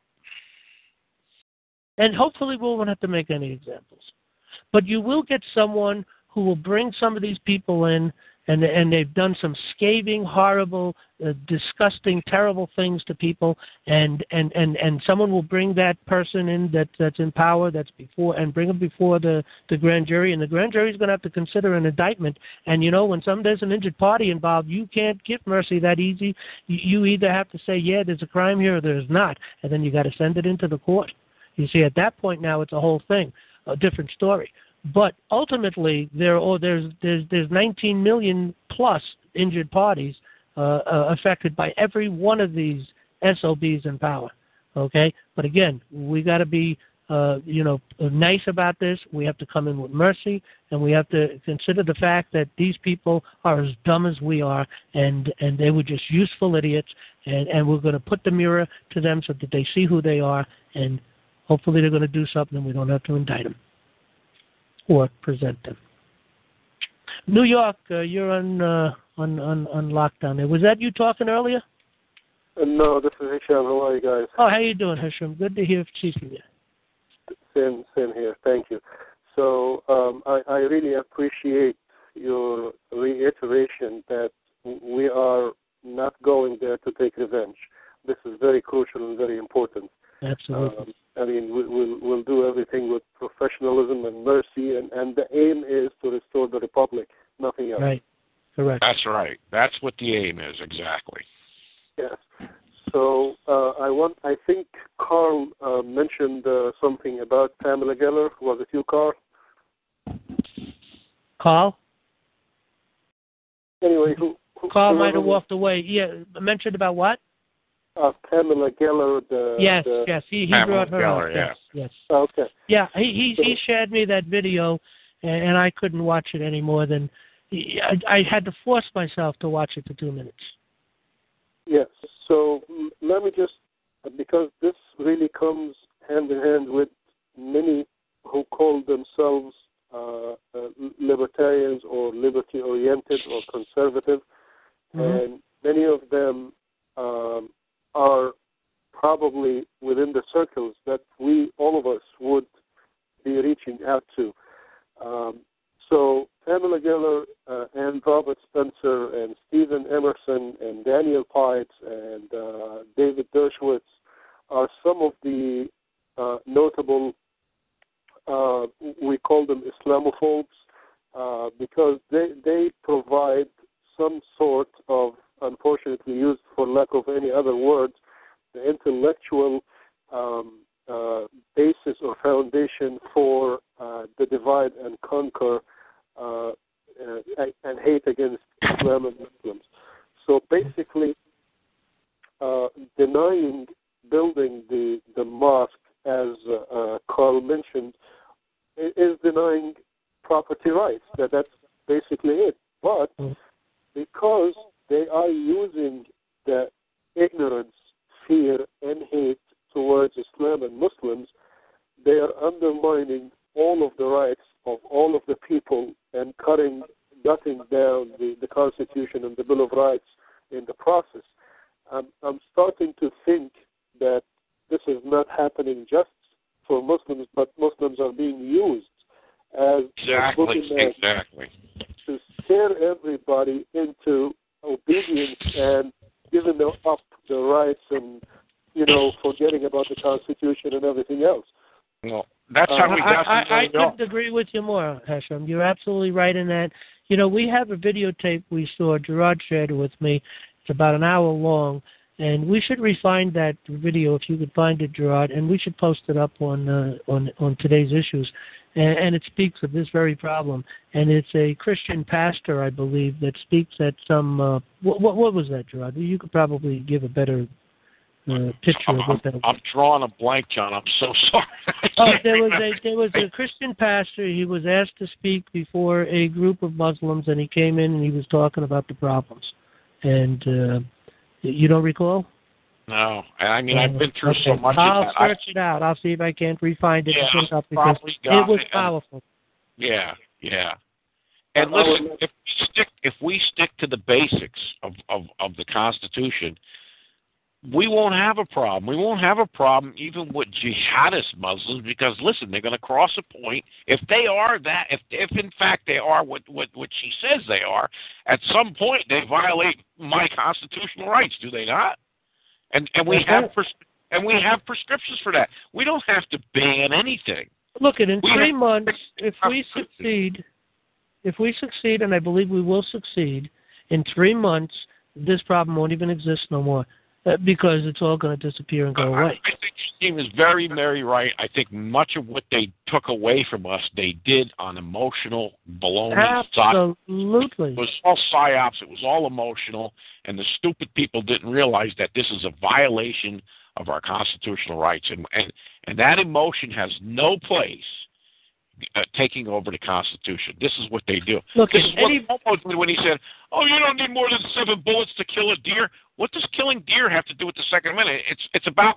And hopefully we won't have to make any examples. But you will get someone who will bring some of these people in, and and they've done some scathing, horrible, uh, disgusting, terrible things to people, and, and, and, and someone will bring that person in that, that's in power, that's before, and bring them before the, the grand jury, and the grand jury is going to have to consider an indictment. And, you know, when some there's an injured party involved, you can't give mercy that easy. You, you either have to say, yeah, there's a crime here, or there's not, and then you got to send it into the court. You see, at that point now, it's a whole thing, a different story. But ultimately, there oh, there's there's there's nineteen million plus injured parties uh, uh, affected by every one of these S O Bs in power. Okay, but again, we got to be uh, you know nice about this. We have to come in with mercy, and we have to consider the fact that these people are as dumb as we are, and and they were just useful idiots, and and we're going to put the mirror to them so that they see who they are, and hopefully they're going to do something, and we don't have to indict them or present them. New York, uh, you're on, uh, on on on lockdown there. Was that you talking earlier? Uh, no, this is Hisham. How are you guys? Oh, how you doing, Hisham? Good to hear from you. Same, same here. Thank you. So um, I, I really appreciate your reiteration that we are not going there to take revenge. This is very crucial and very important. Absolutely. Um, I mean, we, we'll, we'll do everything with professionalism and mercy, and, and the aim is to restore the republic, nothing else. Right. Correct. That's right. That's what the aim is, exactly. Yes. So uh, I want. I think Carl uh, mentioned uh, something about Pamela Geller. Was it you, Carl? Carl? Anyway, who? who Carl might have walked away. Yeah, mentioned about what? Uh, Pamela Geller. The, yes, the, yes. He, he Pamela brought her Geller, up. yeah. Yes, yes. Okay. Yeah, he he, he shared me that video, and, and I couldn't watch it any more than I, I had to force myself to watch it for two minutes. Yes. So let me just, because this really comes hand in hand with many who call themselves uh, uh, libertarians or liberty-oriented or conservative, mm-hmm. and many of them um, are probably within the circles that we, all of us, would be reaching out to. Um, so Pamela Geller uh, and Robert Spencer and Stephen Emerson and Daniel Pipes and uh, David Dershowitz are some of the uh, notable, uh, we call them Islamophobes, uh, because they, they provide some sort of, unfortunately used for lack of any other words, the intellectual um, uh, basis or foundation for uh, the divide and conquer uh, uh, and hate against Islam and Muslims. So basically, uh, denying building the, the mosque, as uh, uh, Carl mentioned, is denying property rights. That that's basically it. But because they are using the ignorance, fear, and hate towards Islam and Muslims, they are undermining all of the rights of all of the people and cutting, gutting down the, the Constitution and the Bill of Rights in the process. I'm, I'm starting to think that this is not happening just for Muslims, but Muslims are being used as exactly, exactly. to scare everybody into obedience and giving them up the rights and, you know, forgetting about the Constitution and everything else. No, that's uh, how we got I, I, I go. couldn't agree with you more, Hashem. You're absolutely right in that. You know, we have a videotape we saw. Gerard shared it with me. It's about an hour long, and we should refine that video if you could find it, Gerard, and we should post it up on uh, on on today's issues. And, and it speaks of this very problem. And it's a Christian pastor, I believe, that speaks at some. Uh, what, what what was that, Gerard? You could probably give a better uh, picture I'm, of what that was. I'm drawing a blank, John. I'm so sorry. Oh, there was a there was a Christian pastor. He was asked to speak before a group of Muslims, and he came in and he was talking about the problems. And uh, you don't recall? No, I mean I've been through okay. so much. I'll of that. search I, it out. I'll see if I can't re-find it yeah, and put it up I've because got it was it. powerful. Yeah, yeah. And I listen, would- if we stick if we stick to the basics of, of, of the Constitution, we won't have a problem. We won't have a problem even with jihadist Muslims because, listen, they're going to cross a point. If they are that, if if in fact they are what, what, what she says they are, at some point they violate my constitutional rights, do they not? And and we That's have right. pres- and we have prescriptions for that. We don't have to ban anything. Look, in We three have- months, if we succeed, if we succeed, and I believe we will succeed, in three months, this problem won't even exist no more uh, because it's all going to disappear and go I, away. I think Steve is very, very right. I think much of what they took away from us, they did on emotional baloney. Absolutely. It was all psyops. It was all emotional, and the stupid people didn't realize that this is a violation of our constitutional rights, and and, and that emotion has no place uh, taking over the Constitution. This is what they do. Look, this is any, what Cuomo did when he said, "Oh, you don't need more than seven bullets to kill a deer." What does killing deer have to do with the Second Amendment? It's it's about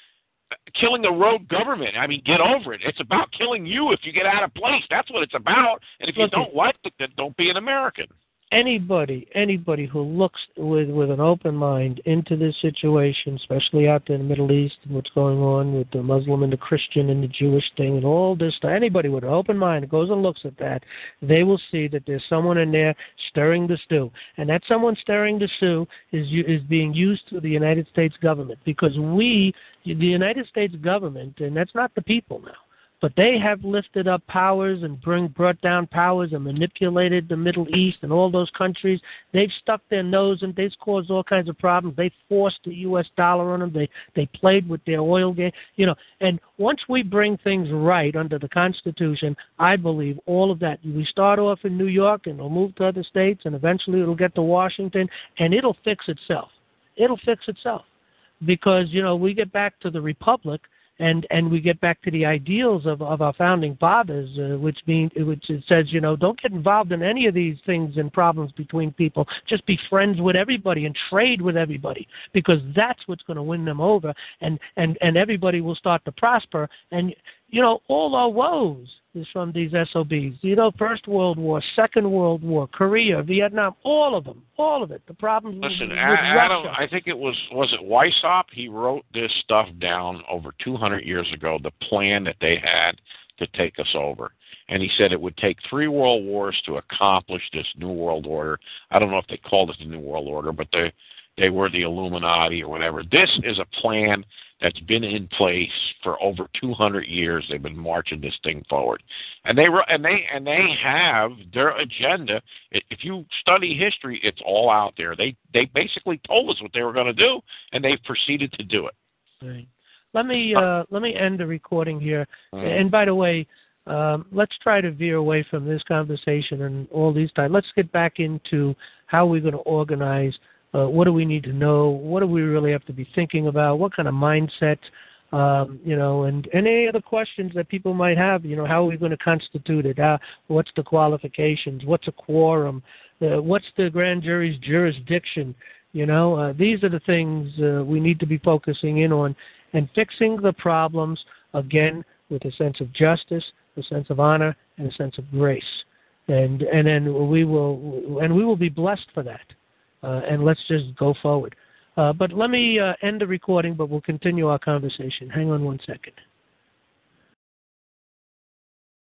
killing the rogue government. I mean, get over it. It's about killing you if you get out of place. That's what it's about. And if you Look, don't like it, then don't be an American. anybody, anybody who looks with, with an open mind into this situation, especially out there in the Middle East and what's going on with the Muslim and the Christian and the Jewish thing and all this stuff, anybody with an open mind goes and looks at that, they will see that there's someone in there stirring the stew. And that someone stirring the stew is is being used through the United States government because we, the United States government, and that's not the people now, but they have lifted up powers and bring, brought down powers and manipulated the Middle East and all those countries. They've stuck their nose and they've caused all kinds of problems. They forced the U S dollar on them. They they played with their oil game. You know, and once we bring things right under the Constitution, I believe all of that. We start off in New York and it'll move to other states and eventually it'll get to Washington and it'll fix itself. It'll fix itself because, you know, we get back to the Republic. And and we get back to the ideals of, of our founding fathers, uh, which mean which it says, you know, don't get involved in any of these things and problems between people. Just be friends with everybody and trade with everybody because that's what's going to win them over. And, and, and everybody will start to prosper. And, you know, all our woes is from these S O Bs. You know, First World War, Second World War, Korea, Vietnam, all of them, all of it. The problems Listen, with, with Adam, Russia. I think it was, was it Weishaupt? He wrote this stuff down over two hundred years ago, the plan that they had to take us over. And he said it would take three world wars to accomplish this New World Order. I don't know if they called it the New World Order, but they, they were the Illuminati or whatever. This is a plan that's been in place for over two hundred years. They've been marching this thing forward, and they and they and they have their agenda. If you study history, it's all out there. They they basically told us what they were going to do, and they proceeded to do it. Right. Let me uh, let me end the recording here. Mm. And by the way, um, let's try to veer away from this conversation and all these times. Let's get back into how we're going to organize. Uh, what do we need to know? What do we really have to be thinking about? What kind of mindset? Um, you know, and, and any other questions that people might have. You know, how are we going to constitute it? Uh, what's the qualifications? What's a quorum? Uh, what's the grand jury's jurisdiction? You know, uh, these are the things uh, we need to be focusing in on and fixing the problems, again, with a sense of justice, a sense of honor, and a sense of grace. And and then we will and we will be blessed for that. Uh, and let's just go forward. Uh, but let me uh, end the recording, but we'll continue our conversation. Hang on one second.